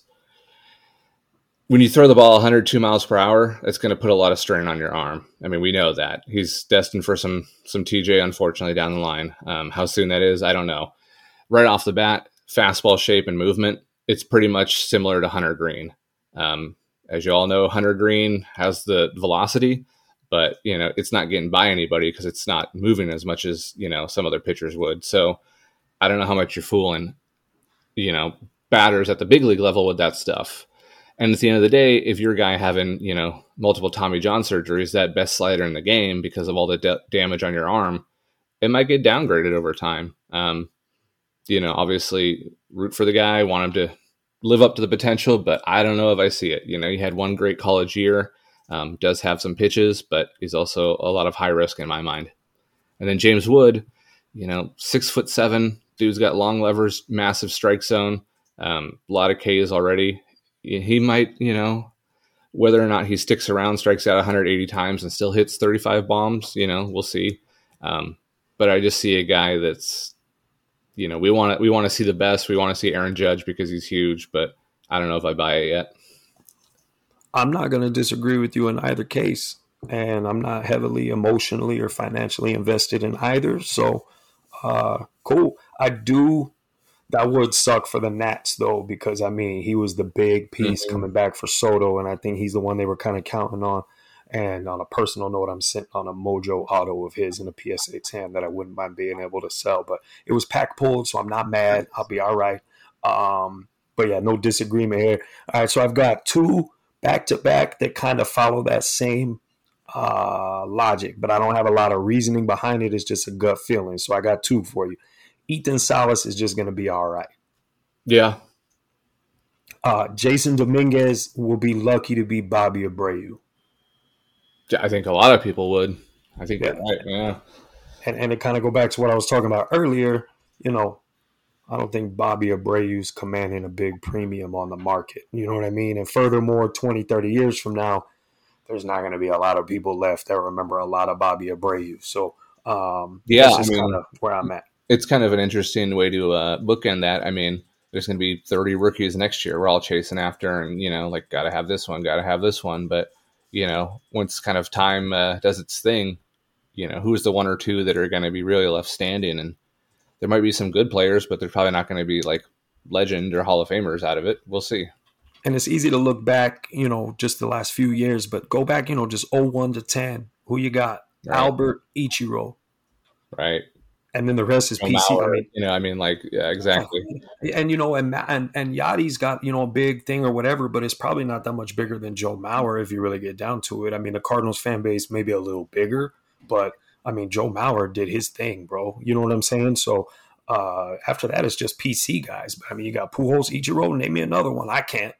when you throw the ball one hundred two miles per hour, it's going to put a lot of strain on your arm. I mean, we know that. He's destined for some some T J, unfortunately, down the line. Um, how soon that is, I don't know. Right off the bat, fastball shape and movement, it's pretty much similar to Hunter Green. Um, as you all know, Hunter Green has the velocity, but, you know, it's not getting by anybody because it's not moving as much as, you know, some other pitchers would. So I don't know how much you're fooling, you know, batters at the big league level with that stuff. And at the end of the day, if you're a guy having, you know, multiple Tommy John surgeries, that best slider in the game because of all the de- damage on your arm, it might get downgraded over time. Um, you know, obviously root for the guy, want him to live up to the potential, but I don't know if I see it. You know, he had one great college year. Um, does have some pitches, but he's also a lot of high risk in my mind. And then James Wood, you know, six foot seven, dude's got long levers, massive strike zone, um, a lot of Ks already. He might, you know, whether or not he sticks around, strikes out one hundred eighty times and still hits thirty-five bombs, you know, we'll see. Um, but I just see a guy that's, you know, we want to we want to see the best. We want to see Aaron Judge because he's huge, but I don't know if I buy it yet. I'm not going to disagree with you in either case, and I'm not heavily emotionally or financially invested in either. So, uh, cool. I do. That would suck for the Nats, though, because, I mean, he was the big piece Mm-hmm. coming back for Soto, and I think he's the one they were kind of counting on. And on a personal note, I'm sitting on a Mojo auto of his in a P S A ten that I wouldn't mind being able to sell. But it was pack pulled, so I'm not mad. I'll be all right. Um, but, yeah, no disagreement here. All right, so I've got two back-to-back that kind of follow that same uh, logic, but I don't have a lot of reasoning behind it. It's just a gut feeling. So I got two for you. Ethan Salas is just going to be all right. Yeah. Uh, Jason Dominguez will be lucky to be Bobby Abreu. I think a lot of people would. I think Yeah. you're right. Yeah. And, and it kind of go back to what I was talking about earlier. You know, I don't think Bobby Abreu's commanding a big premium on the market. You know what I mean? And furthermore, twenty, thirty years from now, there's not going to be a lot of people left that remember a lot of Bobby Abreu. So, um, Yeah, that's just I mean- kind of where I'm at. It's kind of an interesting way to uh, bookend that. I mean, there's going to be thirty rookies next year. We're all chasing after, and, you know, like, got to have this one, got to have this one. But, you know, once kind of time uh, does its thing, you know, who's the one or two that are going to be really left standing? And there might be some good players, but they're probably not going to be like legend or Hall of Famers out of it. We'll see. And it's easy to look back, you know, just the last few years, but go back, you know, just oh one to ten. Who you got? Right. Albert, Ichiro. Right. And then the rest is Joe P C. I Mauer, mean, you know, I mean, like, yeah, exactly. and you know, and Ma- and and Yachty's got, you know, a big thing or whatever, but it's probably not that much bigger than Joe Mauer if you really get down to it. I mean, the Cardinals fan base may be a little bigger, but I mean, Joe Mauer did his thing, bro. You know what I'm saying? So uh, after that, it's just P C guys. But I mean, you got Pujols, Ichiro. Name me another one. I can't.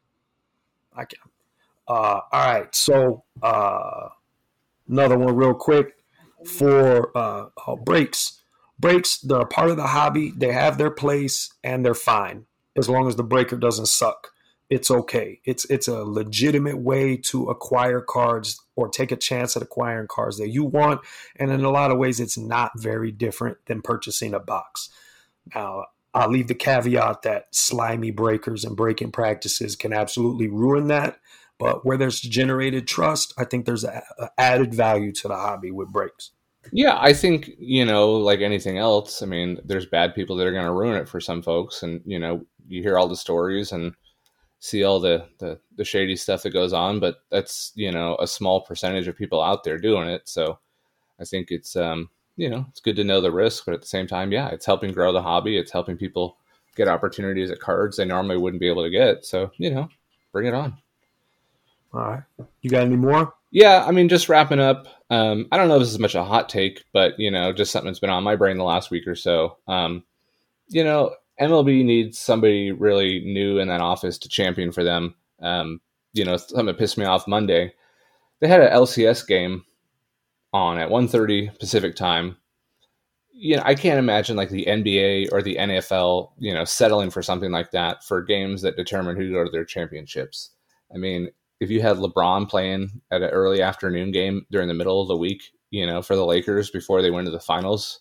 I can't. Uh, all right. So uh, another one, real quick, for uh, uh, breaks. Breaks, they're a part of the hobby. They have their place, and they're fine as long as the breaker doesn't suck. It's okay. It's it's a legitimate way to acquire cards or take a chance at acquiring cards that you want. And in a lot of ways, it's not very different than purchasing a box. Now, I'll leave the caveat that slimy breakers and breaking practices can absolutely ruin that. But where there's generated trust, I think there's a, a added value to the hobby with breaks. Yeah, I think, you know, like anything else, I mean, there's bad people that are going to ruin it for some folks. And, you know, you hear all the stories and see all the, the, the shady stuff that goes on, but that's, you know, a small percentage of people out there doing it. So I think it's, um, you know, it's good to know the risk, but at the same time, yeah, it's helping grow the hobby. It's helping people get opportunities at cards they normally wouldn't be able to get. So, you know, bring it on. All right. You got any more? Yeah, I mean, just wrapping up. Um, I don't know if this is much a hot take, but, you know, just something that's been on my brain the last week or so. Um, you know, M L B needs somebody really new in that office to champion for them. Um, you know, something that pissed me off Monday. They had an L C S game on at one thirty Pacific time. You know, I can't imagine like the N B A or the N F L, you know, settling for something like that for games that determine who go to their championships. I mean, if you had LeBron playing at an early afternoon game during the middle of the week, you know, for the Lakers before they went to the finals,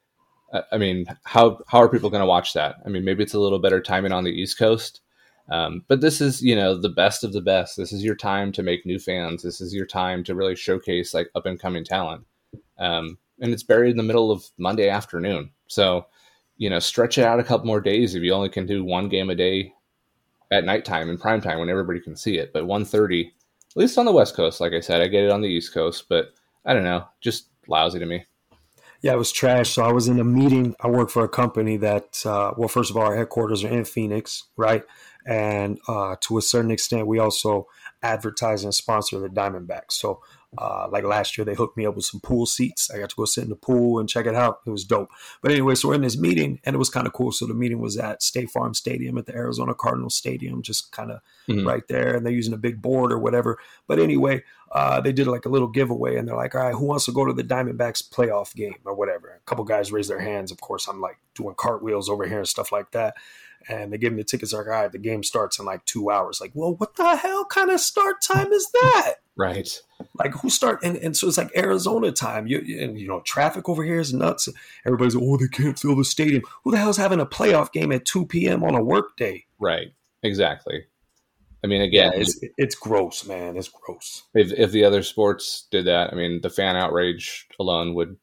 I mean, how how are people going to watch that? I mean, maybe it's a little better timing on the East Coast, um, but this is, you know, the best of the best. This is your time to make new fans. This is your time to really showcase like up and coming talent, um, and it's buried in the middle of Monday afternoon. So, you know, stretch it out a couple more days if you only can do one game a day at nighttime in prime time when everybody can see it. But one thirty, at least on the West Coast, like I said, I get it on the East Coast, but I don't know, just lousy to me. Yeah, it was trash. So I was in a meeting. I work for a company that, uh, well, first of all, our headquarters are in Phoenix, right? And uh, to a certain extent, we also advertise and sponsor the Diamondbacks. So uh, like last year, they hooked me up with some pool seats. I got to go sit in the pool and check it out. It was dope. But anyway, so we're in this meeting, and it was kind of cool. So the meeting was at State Farm Stadium at the Arizona Cardinals Stadium, just kind of mm-hmm. right there. And they're using a big board or whatever. But anyway, uh, they did like a little giveaway, and they're like, all right, who wants to go to the Diamondbacks playoff game or whatever? A couple guys raised their hands. Of course, I'm like doing cartwheels over here and stuff like that. And they give me the tickets. Like, all right, the game starts in like two hours. Like, well, what the hell kind of start time is that? Right. Like, who start? And, and so it's like Arizona time. You, and, you know, traffic over here is nuts. Everybody's like, oh, they can't fill the stadium. Who the hell's having a playoff game at two p.m. on a work day? Right. Exactly. I mean, again, yeah, it's, it's gross, man. It's gross. If, if the other sports did that, I mean, the fan outrage alone would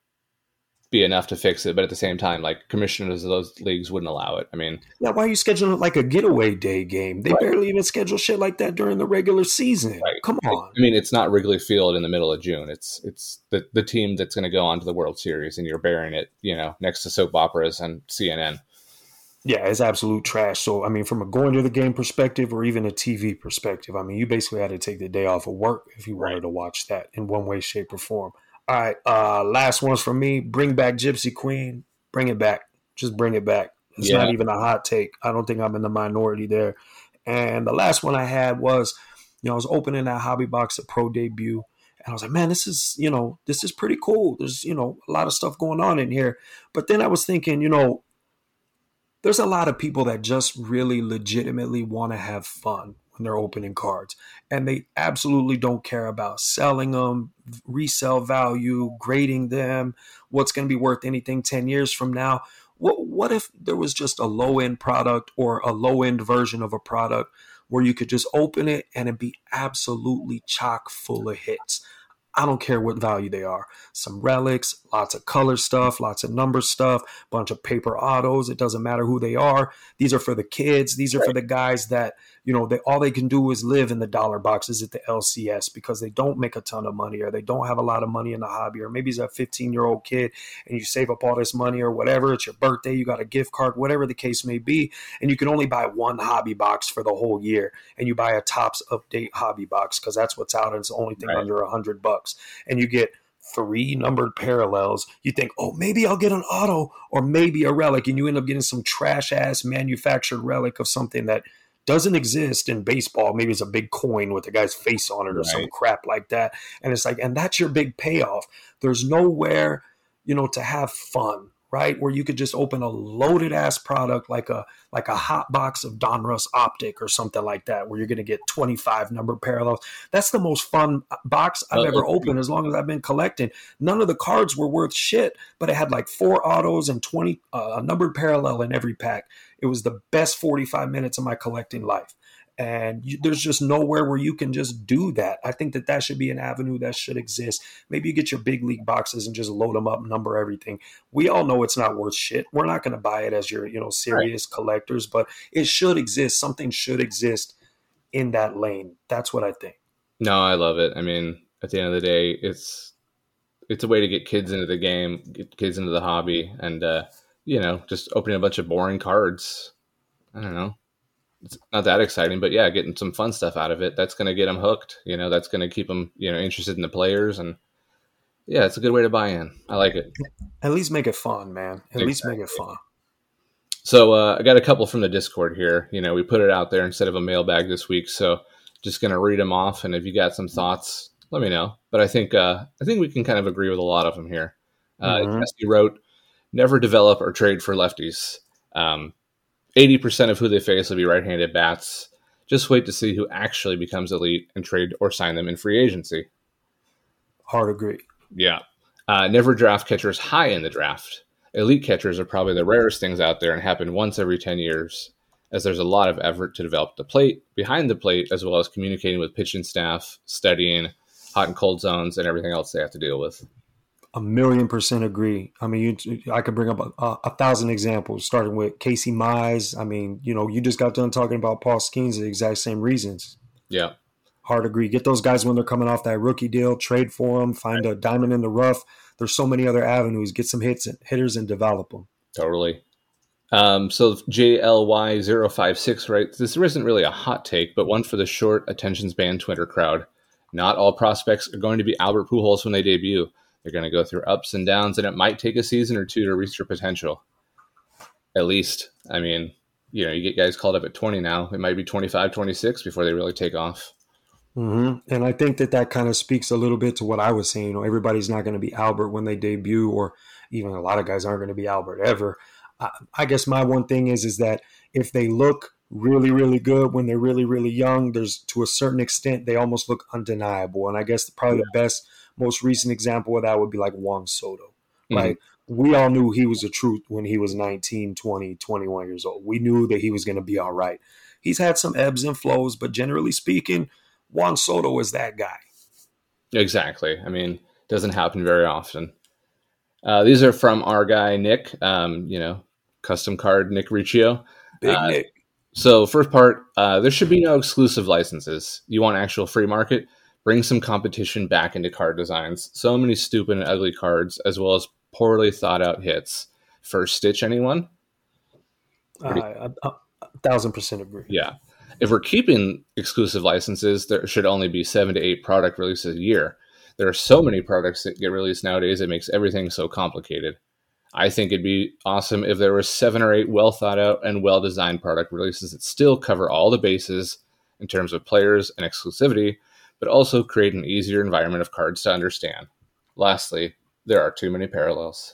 be enough to fix it. But at the same time, like, commissioners of those leagues wouldn't allow it. I mean, yeah, why are you scheduling like a getaway day game? They right. barely even schedule shit like that during the regular season. Right. Come on. I mean, it's not Wrigley Field in the middle of June. It's it's the, the team that's going to go on to the World Series, and you're burying it, you know, next to soap operas and C N N. Yeah, it's absolute trash. So, I mean, from a going to the game perspective or even a T V perspective, I mean, you basically had to take the day off of work if you wanted right. to watch that in one way, shape, or form. All right, uh, last ones from me. Bring back Gypsy Queen. Bring it back. Just bring it back. It's yeah. not even a hot take. I don't think I'm in the minority there. And the last one I had was, you know, I was opening that hobby box at Pro Debut. And I was like, man, this is, you know, this is pretty cool. There's, you know, a lot of stuff going on in here. But then I was thinking, you know, there's a lot of people that just really legitimately want to have fun when they're opening cards. And they absolutely don't care about selling them, resale value, grading them, what's going to be worth anything ten years from now. What, what if there was just a low-end product or a low-end version of a product where you could just open it and it'd be absolutely chock full of hits? I don't care what value they are. Some relics, lots of color stuff, lots of number stuff, bunch of paper autos. It doesn't matter who they are. These are for the kids. These are right. for the guys that, you know, they all they can do is live in the dollar boxes at the L C S because they don't make a ton of money or they don't have a lot of money in the hobby. Or maybe he's a fifteen-year-old kid and you save up all this money or whatever. It's your birthday. You got a gift card, whatever the case may be. And you can only buy one hobby box for the whole year. And you buy a Topps Update hobby box because that's what's out and it's the only thing right. under a hundred bucks. And you get three numbered parallels. You think, oh, maybe I'll get an auto or maybe a relic. And you end up getting some trash ass manufactured relic of something that doesn't exist in baseball. Maybe it's a big coin with the guy's face on it or right. some crap like that. And it's like, and that's your big payoff. There's nowhere, you know, to have fun, right? Where you could just open a loaded ass product like a like a hot box of Donruss Optic or something like that, where you're going to get twenty-five number parallels. That's the most fun box I've ever opened as long as I've been collecting. None of the cards were worth shit, but it had like four autos and twenty uh, a numbered parallel in every pack. It was the best forty-five minutes of my collecting life. And you, there's just nowhere where you can just do that. I think that that should be an avenue that should exist. Maybe you get your big league boxes and just load them up, number everything. We all know it's not worth shit. We're not going to buy it as your, you know, serious right. collectors, but it should exist. Something should exist in that lane. That's what I think. No, I love it. I mean, at the end of the day, it's it's a way to get kids into the game, get kids into the hobby, and uh, you know, just opening a bunch of boring cards. I don't know. It's not that exciting, but yeah, getting some fun stuff out of it. That's going to get them hooked. You know, that's going to keep them, you know, interested in the players. And yeah, it's a good way to buy in. I like it. At least make it fun, man. At exactly. least make it fun. So uh, I got a couple from the Discord here. You know, we put it out there instead of a mailbag this week. So just going to read them off. And if you got some thoughts, let me know. But I think, uh, I think we can kind of agree with a lot of them here. Uh, mm-hmm. Jesse wrote, never develop or trade for lefties. Um, eighty percent of who they face will be right-handed bats. Just wait to see who actually becomes elite and trade or sign them in free agency. Hard agree. Yeah. Uh, never draft catchers high in the draft. Elite catchers are probably the rarest things out there and happen once every ten years, as there's a lot of effort to develop the plate, behind the plate, as well as communicating with pitching staff, studying hot and cold zones, and everything else they have to deal with. A million percent agree. I mean, you, I could bring up a, a, a thousand examples, starting with Casey Mize. I mean, you know, you just got done talking about Paul Skeens, the exact same reasons. Yeah. Hard agree. Get those guys when they're coming off that rookie deal, trade for them, find a diamond in the rough. There's so many other avenues. Get some hits, hitters and develop them. Totally. Um, so J L Y zero five six writes, this isn't really a hot take, but one for the short attention span Twitter crowd. Not all prospects are going to be Albert Pujols when they debut. They're going to go through ups and downs, and it might take a season or two to reach their potential. At least, I mean, you know, you get guys called up at twenty now. It might be twenty-five, twenty-six before they really take off. Mm-hmm. And I think that that kind of speaks a little bit to what I was saying. You know, everybody's not going to be Albert when they debut, or even a lot of guys aren't going to be Albert ever. I, I guess my one thing is, is that if they look really, really good when they're really, really young, there's to a certain extent, they almost look undeniable. And I guess probably yeah. the best, most recent example of that would be like Juan Soto, right? Mm-hmm. We all knew he was the truth when he was nineteen, twenty, twenty-one years old. We knew that he was going to be all right. He's had some ebbs and flows, but generally speaking, Juan Soto is that guy. Exactly. I mean, it doesn't happen very often. Uh, these are from our guy, Nick, um, you know, custom card Nick Riccio. Big uh, Nick. So first part, uh, there should be no exclusive licenses. You want actual free market? Bring some competition back into card designs. So many stupid and ugly cards, as well as poorly thought out hits. First Stitch, anyone? Pretty- uh, a, a thousand percent agree. Yeah. If we're keeping exclusive licenses, there should only be seven to eight product releases a year. There are so many products that get released nowadays, it makes everything so complicated. I think it'd be awesome if there were seven or eight well thought out and well designed product releases that still cover all the bases in terms of players and exclusivity, but also create an easier environment of cards to understand. Lastly, there are too many parallels.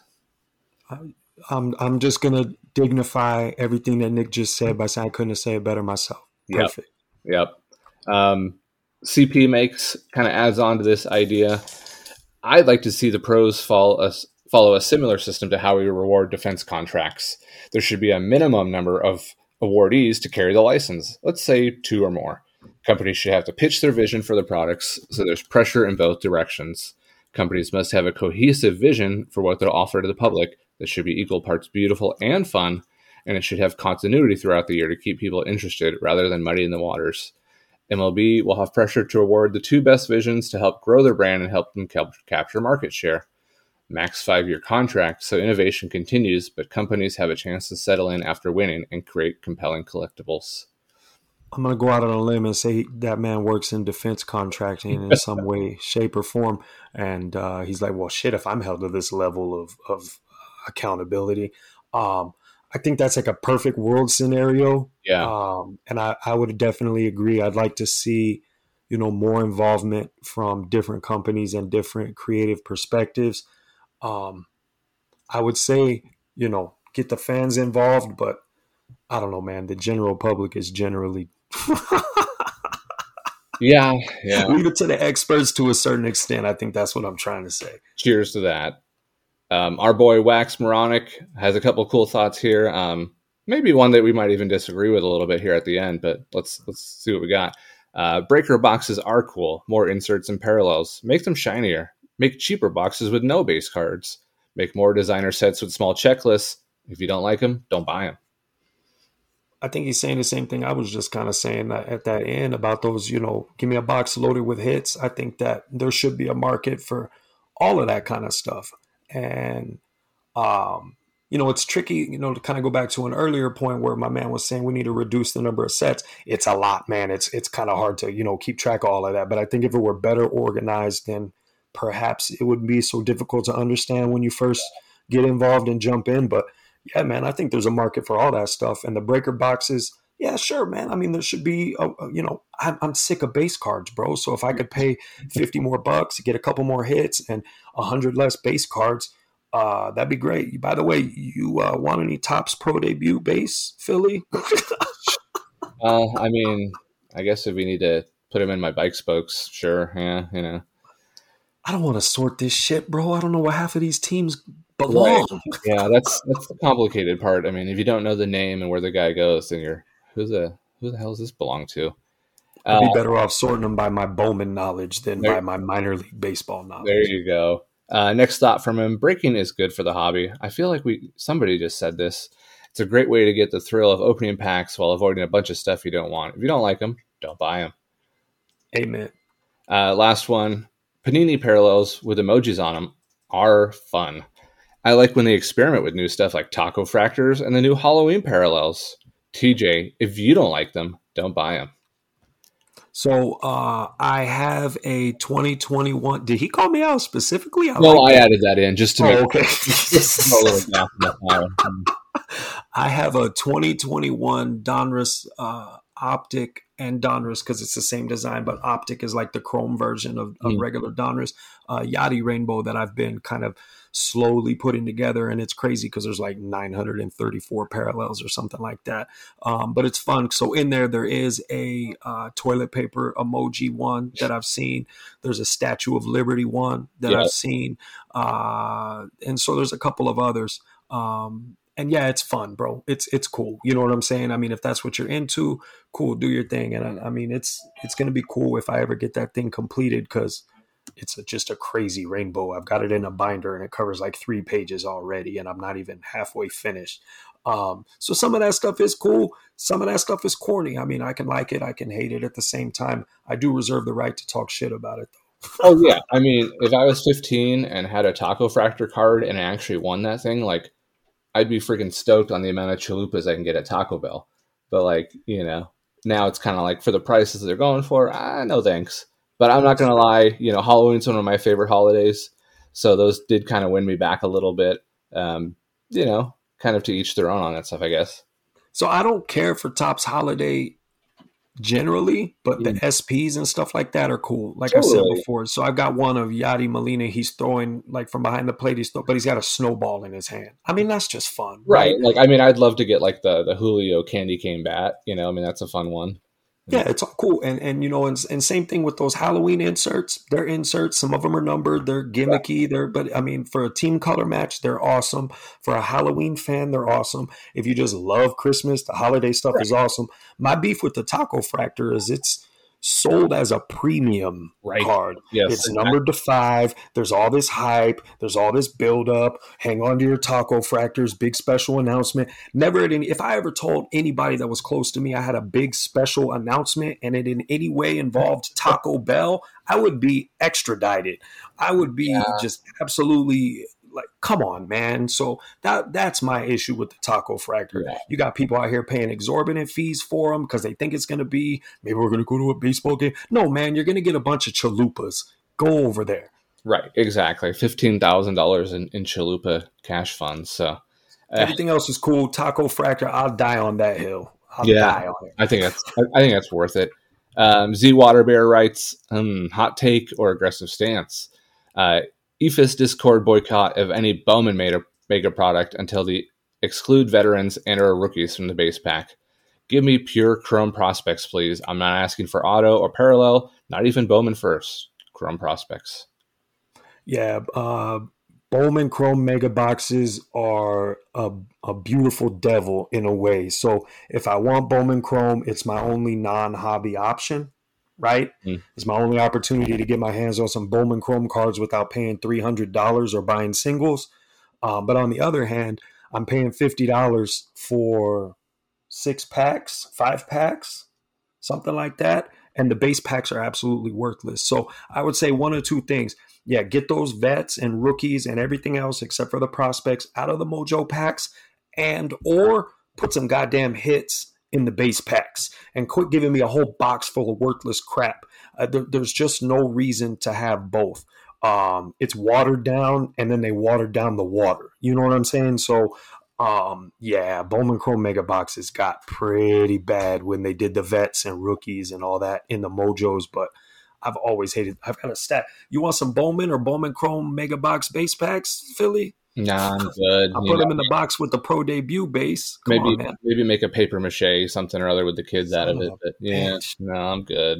I'm I'm just gonna dignify everything that Nick just said by saying I couldn't have said it better myself. Perfect. Yep. yep. Um, C P makes kind of adds on to this idea. I'd like to see the pros follow a, follow a similar system to how we reward defense contracts. There should be a minimum number of awardees to carry the license. Let's say two or more. Companies should have to pitch their vision for the products, so there's pressure in both directions. Companies must have a cohesive vision for what they'll offer to the public that should be equal parts beautiful and fun, and it should have continuity throughout the year to keep people interested rather than muddying the waters. M L B will have pressure to award the two best visions to help grow their brand and help them cap- capture market share. Max five-year contract, so innovation continues, but companies have a chance to settle in after winning and create compelling collectibles. I'm going to go out on a limb and say that man works in defense contracting in some way, shape, or form. And uh, he's like, well, shit, if I'm held to this level of, of accountability. Um, I think that's like a perfect world scenario. Yeah. Um, and I, I would definitely agree. I'd like to see, you know, more involvement from different companies and different creative perspectives. Um, I would say, you know, get the fans involved, but I don't know, man. The general public is generally yeah, yeah. Leave it to the experts to a certain extent. I think that's what I'm trying to say. Cheers to that. Um, our boy Wax Moronic has a couple cool thoughts here. Um, maybe one that we might even disagree with a little bit here at the end, but let's let's see what we got. Uh, breaker boxes are cool. More inserts and parallels. Make them shinier. Make cheaper boxes with no base cards. Make more designer sets with small checklists. If you don't like them, don't buy them. I think he's saying the same thing I was just kind of saying that at that end about those, you know, give me a box loaded with hits. I think that there should be a market for all of that kind of stuff. And, um, you know, it's tricky, you know, to kind of go back to an earlier point where my man was saying we need to reduce the number of sets. It's a lot, man. It's it's kind of hard to, you know, keep track of all of that. But I think if it were better organized, then perhaps it wouldn't be so difficult to understand when you first get involved and jump in. But yeah, man, I think there's a market for all that stuff. And the breaker boxes, yeah, sure, man. I mean, there should be, a, a, you know, I'm, I'm sick of base cards, bro. So if I could pay fifty more bucks, get a couple more hits and one hundred less base cards, uh, that'd be great. By the way, you uh, want any Topps Pro Debut base, Philly? uh, I mean, I guess if we need to put them in my bike spokes, sure. Yeah, you know. I don't want to sort this shit, bro. I don't know what half of these teams belong. Right. Yeah, that's that's the complicated part. I mean, if you don't know the name and where the guy goes, then you're who's the who the hell does this belong to? I'd Uh, be better off sorting them by my Bowman knowledge than There- by my minor league baseball knowledge. there you go. Uh, next thought from him: breaking is good for the hobby. I feel like we somebody just said this. It's a great way to get the thrill of opening packs while avoiding a bunch of stuff you don't want. If you don't like them, don't buy them. Amen. Uh, last one: Panini parallels with emojis on them are fun. I like when they experiment with new stuff like taco fractors and the new Halloween parallels. T J, if you don't like them, don't buy them. So uh, I have a twenty twenty-one. Did he call me out specifically? I No, like I that. added that in just to make Oh, okay. just a little gap in the file. I have a twenty twenty-one Donruss uh, Optic and Donruss because it's the same design, but Optic is like the chrome version of, of Mm. regular Donruss. Uh, Yachty Rainbow that I've been kind of slowly putting together, and it's crazy because there's like nine hundred thirty-four parallels or something like that. Um, but it's fun. So in there, there is a uh, toilet paper emoji one that I've seen. There's a Statue of Liberty one that Yeah. I've seen, uh, and so there's a couple of others. Um, and yeah, it's fun, bro. It's it's cool. You know what I'm saying? I mean, if that's what you're into, cool, do your thing. And I, I mean, it's it's gonna be cool if I ever get that thing completed because it's a, just a crazy rainbow. I've got it in a binder and it covers like three pages already, and I'm not even halfway finished. Um, so some of that stuff is cool. Some of that stuff is corny. I mean, I can like it, I can hate it at the same time. I do reserve the right to talk shit about it, though. Oh yeah, I mean, if I was fifteen and had a taco fractor card and I actually won that thing, like I'd be freaking stoked on the amount of chalupas I can get at Taco Bell. But like, you know, now it's kind of like for the prices they're going for, ah, no thanks. But I'm not gonna lie, you know, Halloween's one of my favorite holidays, so those did kind of win me back a little bit. Um, you know, kind of to each their own on that stuff, I guess. So I don't care for Topps Holiday generally, but the Mm. S Ps and stuff like that are cool. Like I said Totally. before, so I've got one of Yachty Molina. He's throwing like from behind the plate, he's throw, but he's got a snowball in his hand. I mean, that's just fun, right? Right. Like, I mean, I'd love to get like the the Julio candy cane bat. You know, I mean, that's a fun one. Yeah, it's all cool. And and you know, and, and same thing with those Halloween inserts. They're inserts. Some of them are numbered. They're gimmicky. They're but I mean, for a team color match, they're awesome. For a Halloween fan, they're awesome. If you just love Christmas, the holiday stuff is awesome. My beef with the Taco Fractor is it's sold as a premium Right. card. Yes. It's numbered to five. There's all this hype. There's all this buildup. Hang on to your Taco Fractors. Big special announcement. Never at any. If I ever told anybody that was close to me I had a big special announcement and it in any way involved Taco Bell, I would be extradited. I would be Yeah. just absolutely like, come on, man. So that that's my issue with the Taco Fractor. Yeah. You got people out here paying exorbitant fees for them because they think it's going to be, maybe we're going to go to a baseball game. No, man, you're going to get a bunch of chalupas. Go over there. Right. Exactly. Fifteen thousand dollars in in chalupa cash funds. So uh, Everything else is cool. Taco Fractor, I'll die on that hill. I'll Yeah. die on it. I think that's I, I think that's worth it. Um, Z Waterbear writes, um, hot take or aggressive stance. Uh, E F I S Discord boycott of any Bowman made mega product until the exclude veterans and or rookies from the base pack. Give me pure Chrome prospects, please. I'm not asking for auto or parallel, not even Bowman first. Chrome prospects. Yeah. Uh, Bowman Chrome Mega Boxes are a, a beautiful devil in a way. So if I want Bowman Chrome, it's my only non-hobby option, right? Mm. It's my only opportunity to get my hands on some Bowman Chrome cards without paying three hundred dollars or buying singles. Um, but on the other hand, I'm paying fifty dollars for six packs, five packs, something like that. And the base packs are absolutely worthless. So I would say one or two things. Yeah, get those vets and rookies and everything else except for the prospects out of the Mojo packs, and or put some goddamn hits in the base packs and quit giving me a whole box full of worthless crap. Uh, there, there's just no reason to have both. Um, it's watered down, and then they watered down the water. You know what I'm saying? So, um, yeah, Bowman Chrome Mega Boxes got pretty bad when they did the vets and rookies and all that in the Mojos, but I've always hated. I've got a stat. You want some Bowman or Bowman Chrome Mega Box base packs, Philly? Nah, I'm good. I'll You put them know, in the box with the Pro Debut base. Come maybe on, man. maybe make a paper mache something or other with the kids out of Son it. of But yeah, bitch. no, I'm good.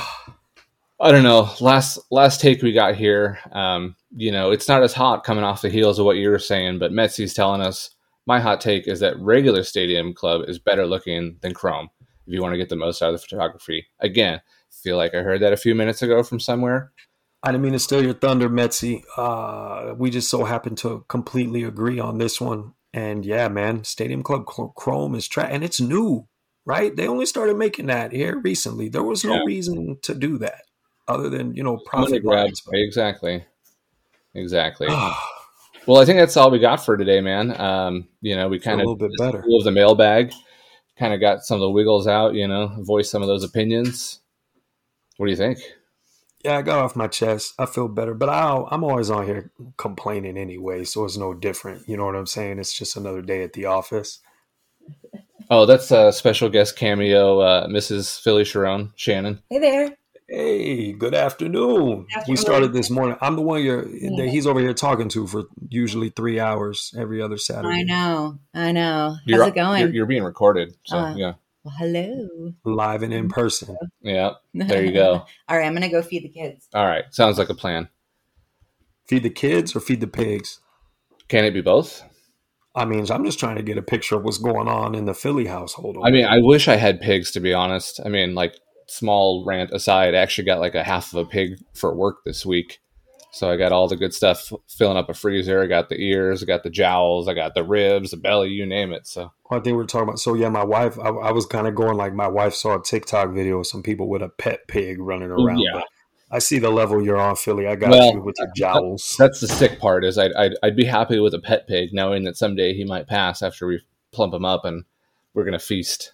I don't know. Last last take we got here. Um, you know, it's not as hot coming off the heels of what you were saying, but Metsy's telling us my hot take is that regular Stadium Club is better looking than Chrome if you want to get the most out of the photography. Again, feel like I heard that a few minutes ago from somewhere. I didn't mean to steal your thunder, Metsy. Uh, we just so happen to completely agree on this one. And yeah, man, Stadium Club Chrome is trash, and it's new, right? They only started making that here recently. There was no Yeah. reason to do that other than, you know, Money profit grab. lines. Exactly. Exactly. Well, I think that's all we got for today, man. Um, you know, we kind a of little bit better. of the mailbag, kind of got some of the wiggles out, you know, voice some of those opinions. What do you think? Yeah, I got off my chest. I feel better, but I, I'm always on here complaining anyway, so it's no different. You know what I'm saying? It's just another day at the office. Oh, that's a special guest cameo, uh, Missus Philly Sharon, Shannon. Hey there. Hey, good afternoon. Afternoon. We started this morning. I'm the one you're that he's over here talking to for usually three hours every other Saturday. I know. I know. How's You're, it going? You're, you're being recorded, so Uh, yeah, Well, hello. Live and in person. yeah. There you go. All right, I'm going to go feed the kids. All right, sounds like a plan. Feed the kids or feed the pigs? Can it be both? I mean, I'm just trying to get a picture of what's going on in the Philly household. I mean, I wish I had pigs, to be honest. I mean, like, small rant aside, I actually got like a half of a pig for work this week. So I got all the good stuff filling up a freezer. I got the ears, I got the jowls, I got the ribs, the belly, you name it. So I think we were talking about. So yeah, my wife. I, I was kind of going like my wife saw a TikTok video of some people with a pet pig running around. Yeah. But I see the level you're on, Philly. I got Well, you with your jowls. that's the sick part is I'd, I'd, I'd be happy with a pet pig knowing that someday he might pass after we plump him up and we're going to feast.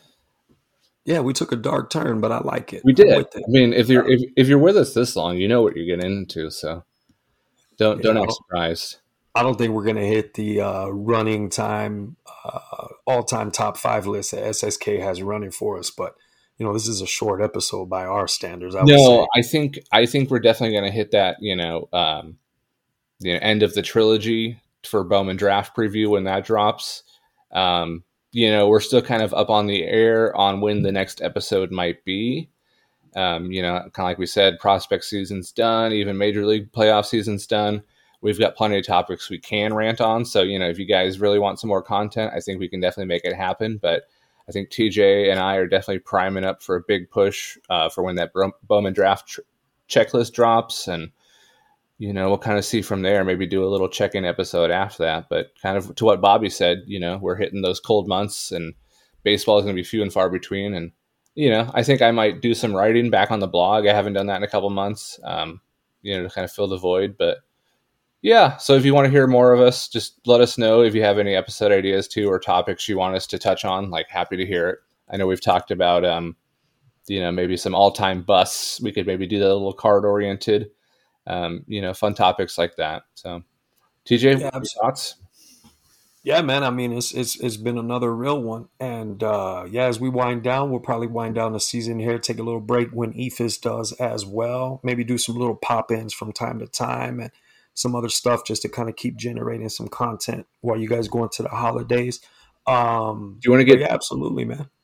Yeah, we took a dark turn, but I like it. We I'm did. with it. I mean, if you're if, if you're with us this long, you know what you're getting into. So don't don't Yeah. act surprised. I don't think we're going to hit the uh, running time, uh, all-time top five list that S S K has running for us. But, you know, this is a short episode by our standards, I would No, say. I think I think we're definitely going to hit that. You know, um, you know, end of the trilogy for Bowman draft preview when that drops. Um, you know, we're still kind of up on the air on when the next episode might be. Um, you know, kind of like we said, prospect season's done, even major league playoff season's done. We've got plenty of topics we can rant on. So, you know, if you guys really want some more content, I think we can definitely make it happen. But I think T J and I are definitely priming up for a big push uh, for when that Bowman draft tr- checklist drops. And, you know, we'll kind of see from there, maybe do a little check-in episode after that. But kind of to what Bobby said, you know, we're hitting those cold months and baseball is going to be few and far between. And, you know, I think I might do some writing back on the blog. I haven't done that in a couple months, um, you know, to kind of fill the void. But yeah, so if you want to hear more of us, just let us know if you have any episode ideas too, or topics you want us to touch on. Like, happy to hear it. I know we've talked about, um, you know, maybe some all-time busts. We could maybe do that a little card-oriented, um, you know, fun topics like that. So, T J, Yeah, what are your absolutely. thoughts? Yeah, man. I mean, it's it's it's been another real one, and uh, yeah, as we wind down, we'll probably wind down the season here. Take a little break when E F I S does as well. Maybe do some little pop-ins from time to time, and some other stuff just to kind of keep generating some content while you guys go into the holidays. Um, Do you want to but get yeah, absolutely, man.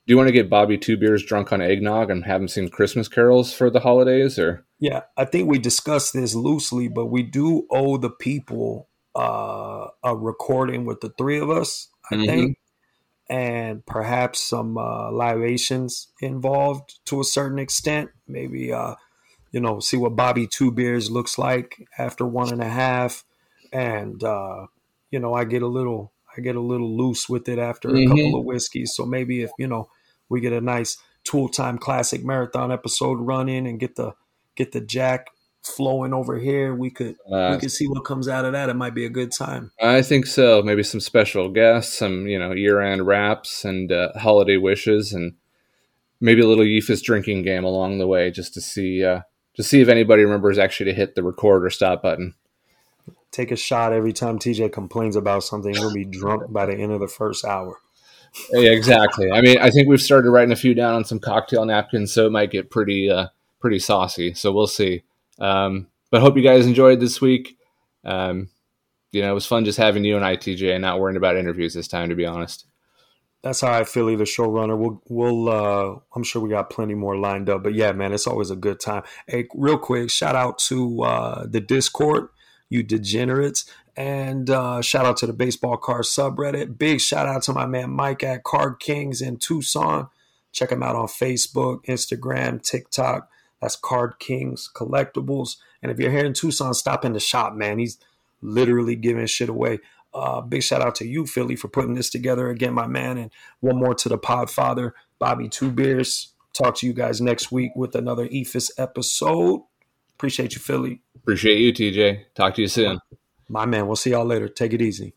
do you want to get Bobby two beers drunk on eggnog and have him sing Christmas carols for the holidays, or? Yeah, I think we discussed this loosely, but we do owe the people uh, a recording with the three of us, I Mhm. think, and perhaps some uh, libations involved to a certain extent. Maybe, uh, you know, see what Bobby Two Beers looks like after one and a half, and uh, you know, I get a little, I get a little loose with it after a Mhm. couple of whiskeys. So maybe if you know, we get a nice Tool Time Classic Marathon episode run in and get the get the jack flowing over here, we could Uh, we could see what comes out of that. It might be a good time. I think so. Maybe some special guests, some you know year-end wraps and uh, holiday wishes, and maybe a little Yeefus drinking game along the way, just to see uh, to see if anybody remembers actually to hit the record or stop button. Take a shot every time T J complains about something. We'll be drunk by the end of the first hour. Yeah, exactly. I mean, I think we've started writing a few down on some cocktail napkins, so it might get pretty uh, pretty saucy. So we'll see. Um, but hope you guys enjoyed this week. Um, you know, it was fun just having you and I, T J, and not worrying about interviews this time, to be honest. That's how I feel, the showrunner. We'll, we'll, uh, I'm sure we got plenty more lined up. But yeah, man, it's always a good time. Hey, real quick, shout out to uh, the Discord, you degenerates, and uh, shout out to the baseball card subreddit. Big shout out to my man Mike at Card Kings in Tucson. Check him out on Facebook, Instagram, TikTok. That's Card Kings Collectibles. And if you're here in Tucson, stop in the shop, man. He's literally giving shit away. Uh, big shout out to you, Philly, for putting this together again, my man. And one more to the Podfather, Bobby Two Beers. Talk to you guys next week with another E F I S episode. Appreciate you, Philly. Appreciate you, T J. Talk to you soon. My man, we'll see y'all later. Take it easy.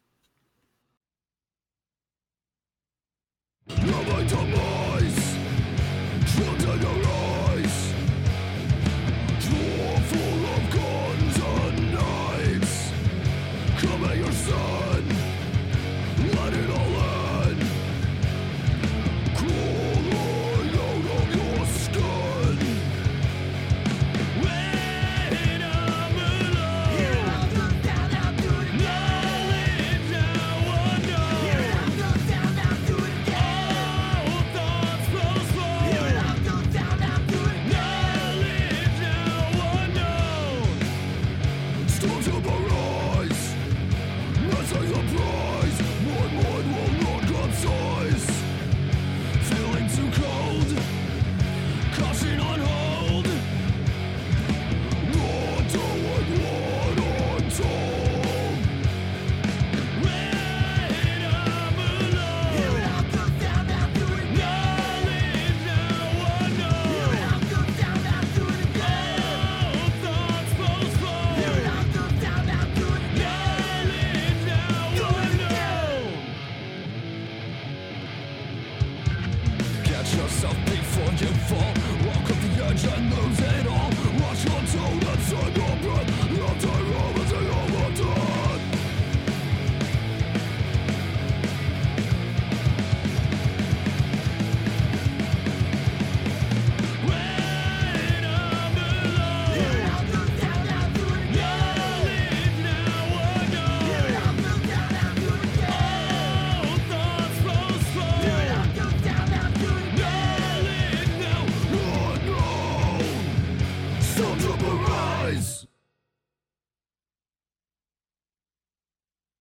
You're my demise, drowned in your eyes. Drawer full of guns and knives. Come at your son, let it all end. Crawling out of your skin. When I'm alone, you have to down, down, do it again. Now I know. You have to down, down, do it again. All thoughts flow slow. You have to down, down, do it again. Now I know. Storms of arise. Missing the prize. My mind will not capsize. Feeling too cold. Caution on hold. Not doing what I'm told. When I'm alone, you have to down, down, do it again. Now I know. You have to down, down, do it again. All thoughts flow slow. You have to down, down, do it again. Now I know. Catch yourself before you fall. Walk up the edge and lose it all. Watch your tone and send your breath. Your time over to your death. When I'm alone, you have to down, down, do it again. Now I know. You have to down, down, do it again. All thoughts flow slow. You have to down, down, do it again. Now unknown, storms of arise.